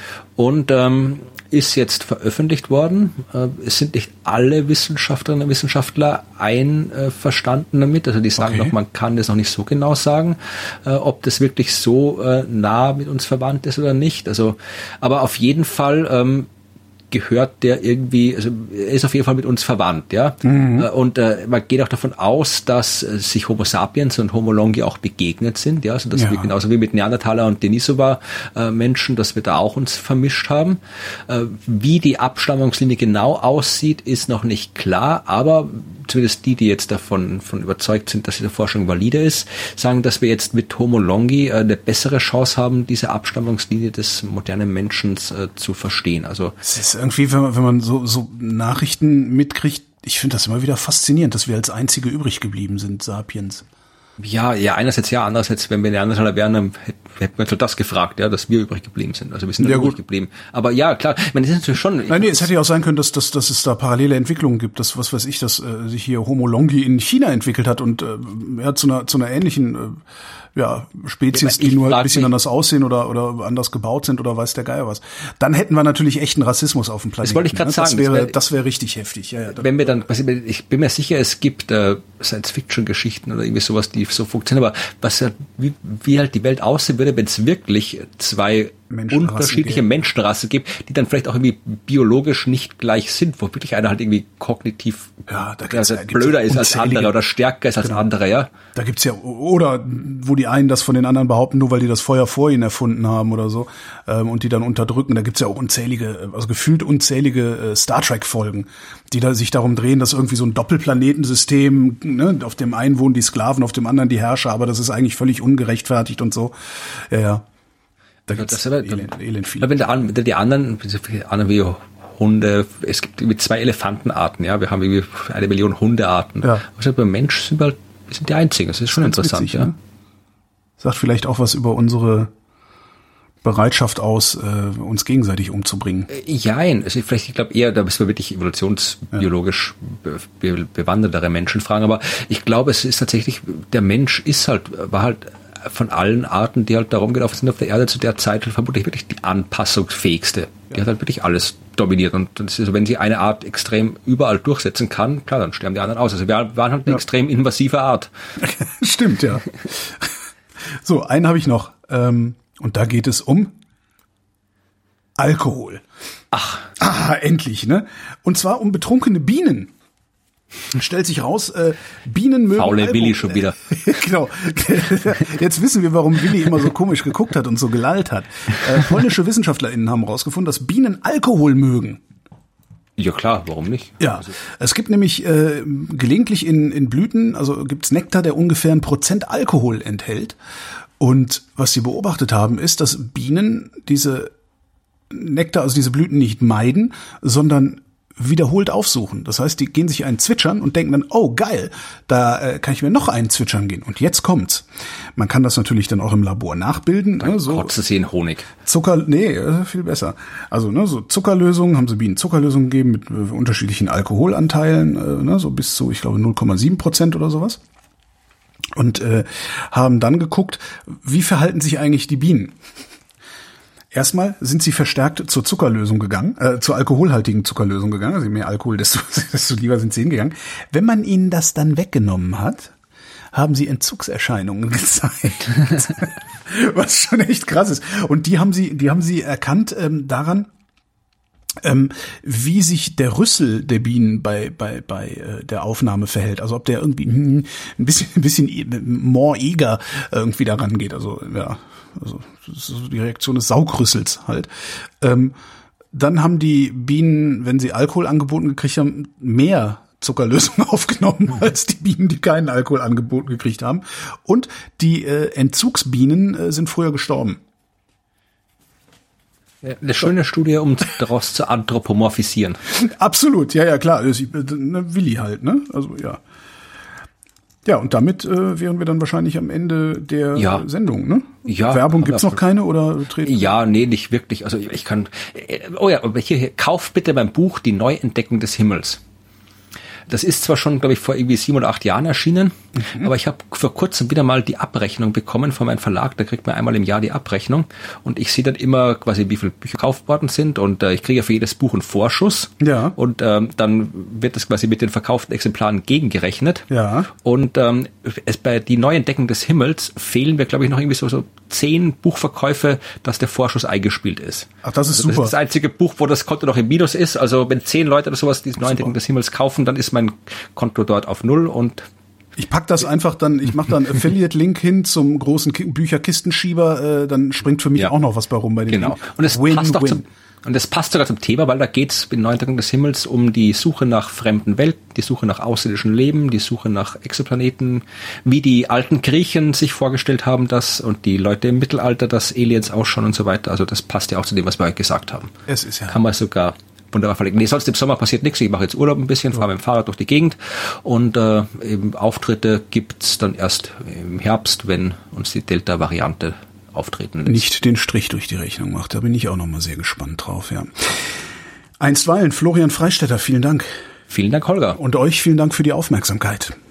Und ist jetzt veröffentlicht worden. Es sind nicht alle Wissenschaftlerinnen und Wissenschaftler einverstanden damit. Also die sagen noch, man kann das noch nicht so genau sagen, ob das wirklich so nah mit uns verwandt ist oder nicht. Also, aber auf jeden Fall gehört der irgendwie, also er ist auf jeden Fall mit uns verwandt, ja. Und man geht auch davon aus, dass sich Homo sapiens und Homo longi auch begegnet sind, ja, also dass wir genauso wie mit Neandertaler und Denisova Menschen, dass wir da auch uns vermischt haben. Wie die Abstammungslinie genau aussieht, ist noch nicht klar, aber zumindest die jetzt davon überzeugt sind, dass diese Forschung valide ist, sagen, dass wir jetzt mit Homo longi eine bessere Chance haben, diese Abstammungslinie des modernen Menschen zu verstehen. Also es ist irgendwie, wenn man so Nachrichten mitkriegt, ich finde das immer wieder faszinierend, dass wir als Einzige übrig geblieben sind, Sapiens. Ja, einerseits ja, andererseits, wenn wir Neandertaler wären, dann hätten wir das gefragt, ja, dass wir übrig geblieben sind. Also wir sind übrig geblieben. Aber ja, klar, ich meine, das ist natürlich schon... Nein, es hätte ja auch sein können, dass es da parallele Entwicklungen gibt, dass, was weiß ich, dass sich hier Homo longi in China entwickelt hat und zu einer ähnlichen Spezies, die nur ein bisschen anders aussehen oder anders gebaut sind oder weiß der Geier was. Dann hätten wir natürlich echten Rassismus auf dem Planeten. Das wollte ich gerade sagen. Das wäre richtig heftig. Ja, wenn wir dann, ich bin mir sicher, es gibt Science-Fiction-Geschichten oder irgendwie sowas, die so funktionieren, aber wie halt die Welt aussehen würde, wenn es wirklich zwei unterschiedliche Menschenrassen gibt, die dann vielleicht auch irgendwie biologisch nicht gleich sind, wo wirklich einer halt irgendwie kognitiv blöder ist als andere oder stärker ist als andere, ja. Da gibt's ja, oder wo die einen das von den anderen behaupten, nur weil die das Feuer vor ihnen erfunden haben oder so, und die dann unterdrücken. Da gibt's ja auch gefühlt unzählige Star Trek Folgen, die da sich darum drehen, dass irgendwie so ein Doppelplanetensystem, ne, auf dem einen wohnen die Sklaven, auf dem anderen die Herrscher, aber das ist eigentlich völlig ungerechtfertigt und so. Ja. Da gibt's elend viel. Wenn die anderen wie Hunde, es gibt irgendwie 2 Elefantenarten, ja, wir haben irgendwie 1 Million Hundearten. Ja. Also beim Mensch sind wir sind die einzigen, das ist schon interessant, witzig, ja. Ne? Sagt vielleicht auch was über unsere Bereitschaft aus, uns gegenseitig umzubringen. Jein, also ich glaube eher, da müssen wir wirklich evolutionsbiologisch bewandertere Menschen fragen, aber ich glaube, es ist tatsächlich, der Mensch war halt von allen Arten, die halt darum gelaufen sind auf der Erde zu der Zeit, vermutlich wirklich die anpassungsfähigste. Die hat halt wirklich alles dominiert. Und das ist, wenn sie eine Art extrem überall durchsetzen kann, klar, dann sterben die anderen aus. Also wir waren halt eine extrem invasive Art. Stimmt, ja. So, einen habe ich noch. Und da geht es um Alkohol. Ach. Endlich, ne? Und zwar um betrunkene Bienen. Stellt sich raus, Bienen mögen faule Alkohol. Willi schon wieder. Genau. Jetzt wissen wir, warum Willi immer so komisch geguckt hat und so gelallt hat. Polnische WissenschaftlerInnen haben herausgefunden, dass Bienen Alkohol mögen. Ja klar, warum nicht? Ja, also es gibt nämlich gelegentlich in Blüten, also gibt's Nektar, der ungefähr 1% Alkohol enthält. Und was sie beobachtet haben, ist, dass Bienen diese Nektar, also diese Blüten nicht meiden, sondern wiederholt aufsuchen. Das heißt, die gehen sich einen zwitschern und denken dann, oh geil, da kann ich mir noch einen zwitschern gehen. Und jetzt kommt's. Man kann das natürlich dann auch im Labor nachbilden. Dann kotzt sie in Honig. Viel besser. Also so Zuckerlösungen, haben sie Bienen Zuckerlösungen gegeben mit unterschiedlichen Alkoholanteilen, so bis zu, ich glaube, 0,7% oder sowas. Und haben dann geguckt, wie verhalten sich eigentlich die Bienen. Erstmal sind sie verstärkt zur Zuckerlösung gegangen, zur alkoholhaltigen Zuckerlösung gegangen. Also je mehr Alkohol, desto lieber sind sie hingegangen. Wenn man ihnen das dann weggenommen hat, haben sie Entzugserscheinungen gezeigt. Was schon echt krass ist. Und die haben sie erkannt daran, wie sich der Rüssel der Bienen bei der Aufnahme verhält. Also ob der irgendwie ein bisschen more eager irgendwie daran geht. Also ja. Also die Reaktion des Saugrüssels halt. Dann haben die Bienen, wenn sie Alkohol angeboten gekriegt haben, mehr Zuckerlösung aufgenommen als die Bienen, die keinen Alkohol angeboten gekriegt haben. Und die Entzugsbienen sind früher gestorben. Ja, eine schöne Studie, um daraus zu anthropomorphisieren. Absolut, ja klar. Willi halt, ne? Also ja. Ja, und damit wären wir dann wahrscheinlich am Ende der Sendung, ne? Ja. Werbung gibt's noch keine oder treten? Ja, nee, nicht wirklich. Also ich kann. Hier, kauf bitte mein Buch Die Neuentdeckung des Himmels. Das ist zwar schon, glaube ich, vor irgendwie 7 oder 8 Jahren erschienen, aber ich habe vor kurzem wieder mal die Abrechnung bekommen von meinem Verlag. Da kriegt man einmal im Jahr die Abrechnung und ich sehe dann immer quasi, wie viele Bücher gekauft worden sind und ich kriege für jedes Buch einen Vorschuss. Ja. Und dann wird das quasi mit den verkauften Exemplaren gegengerechnet. Ja. Und bei die Neuentdeckung des Himmels fehlen mir, glaube ich, noch irgendwie so 10 Buchverkäufe, dass der Vorschuss eingespielt ist. Ach, das ist super. Das ist das einzige Buch, wo das Konto noch im Minus ist. Also wenn 10 Leute oder sowas die Neuentdeckung des Himmels kaufen, dann ist mein Konto dort auf 0 und ich pack das einfach dann, ich mache da einen Affiliate-Link hin zum großen Bücherkistenschieber, dann springt für mich auch noch was bei rum bei dem. Genau. Und es passt auch und das passt sogar zum Thema, weil da geht's in Neuentdeckung des Himmels um die Suche nach fremden Welten, die Suche nach außerirdischen Leben, die Suche nach Exoplaneten, wie die alten Griechen sich vorgestellt haben das und die Leute im Mittelalter, dass Aliens ausschauen und so weiter. Also das passt ja auch zu dem, was wir heute gesagt haben. Es ist ja. Kann man sogar wunderbar verlegen. Nee, sonst im Sommer passiert nichts. Ich mache jetzt Urlaub ein bisschen, fahre mit dem Fahrrad durch die Gegend und eben Auftritte gibt's dann erst im Herbst, wenn uns die Delta-Variante auftreten lässt. Nicht den Strich durch die Rechnung macht. Da bin ich auch noch mal sehr gespannt drauf, ja. Einstweilen, Florian Freistetter, vielen Dank. Vielen Dank, Holger. Und euch vielen Dank für die Aufmerksamkeit.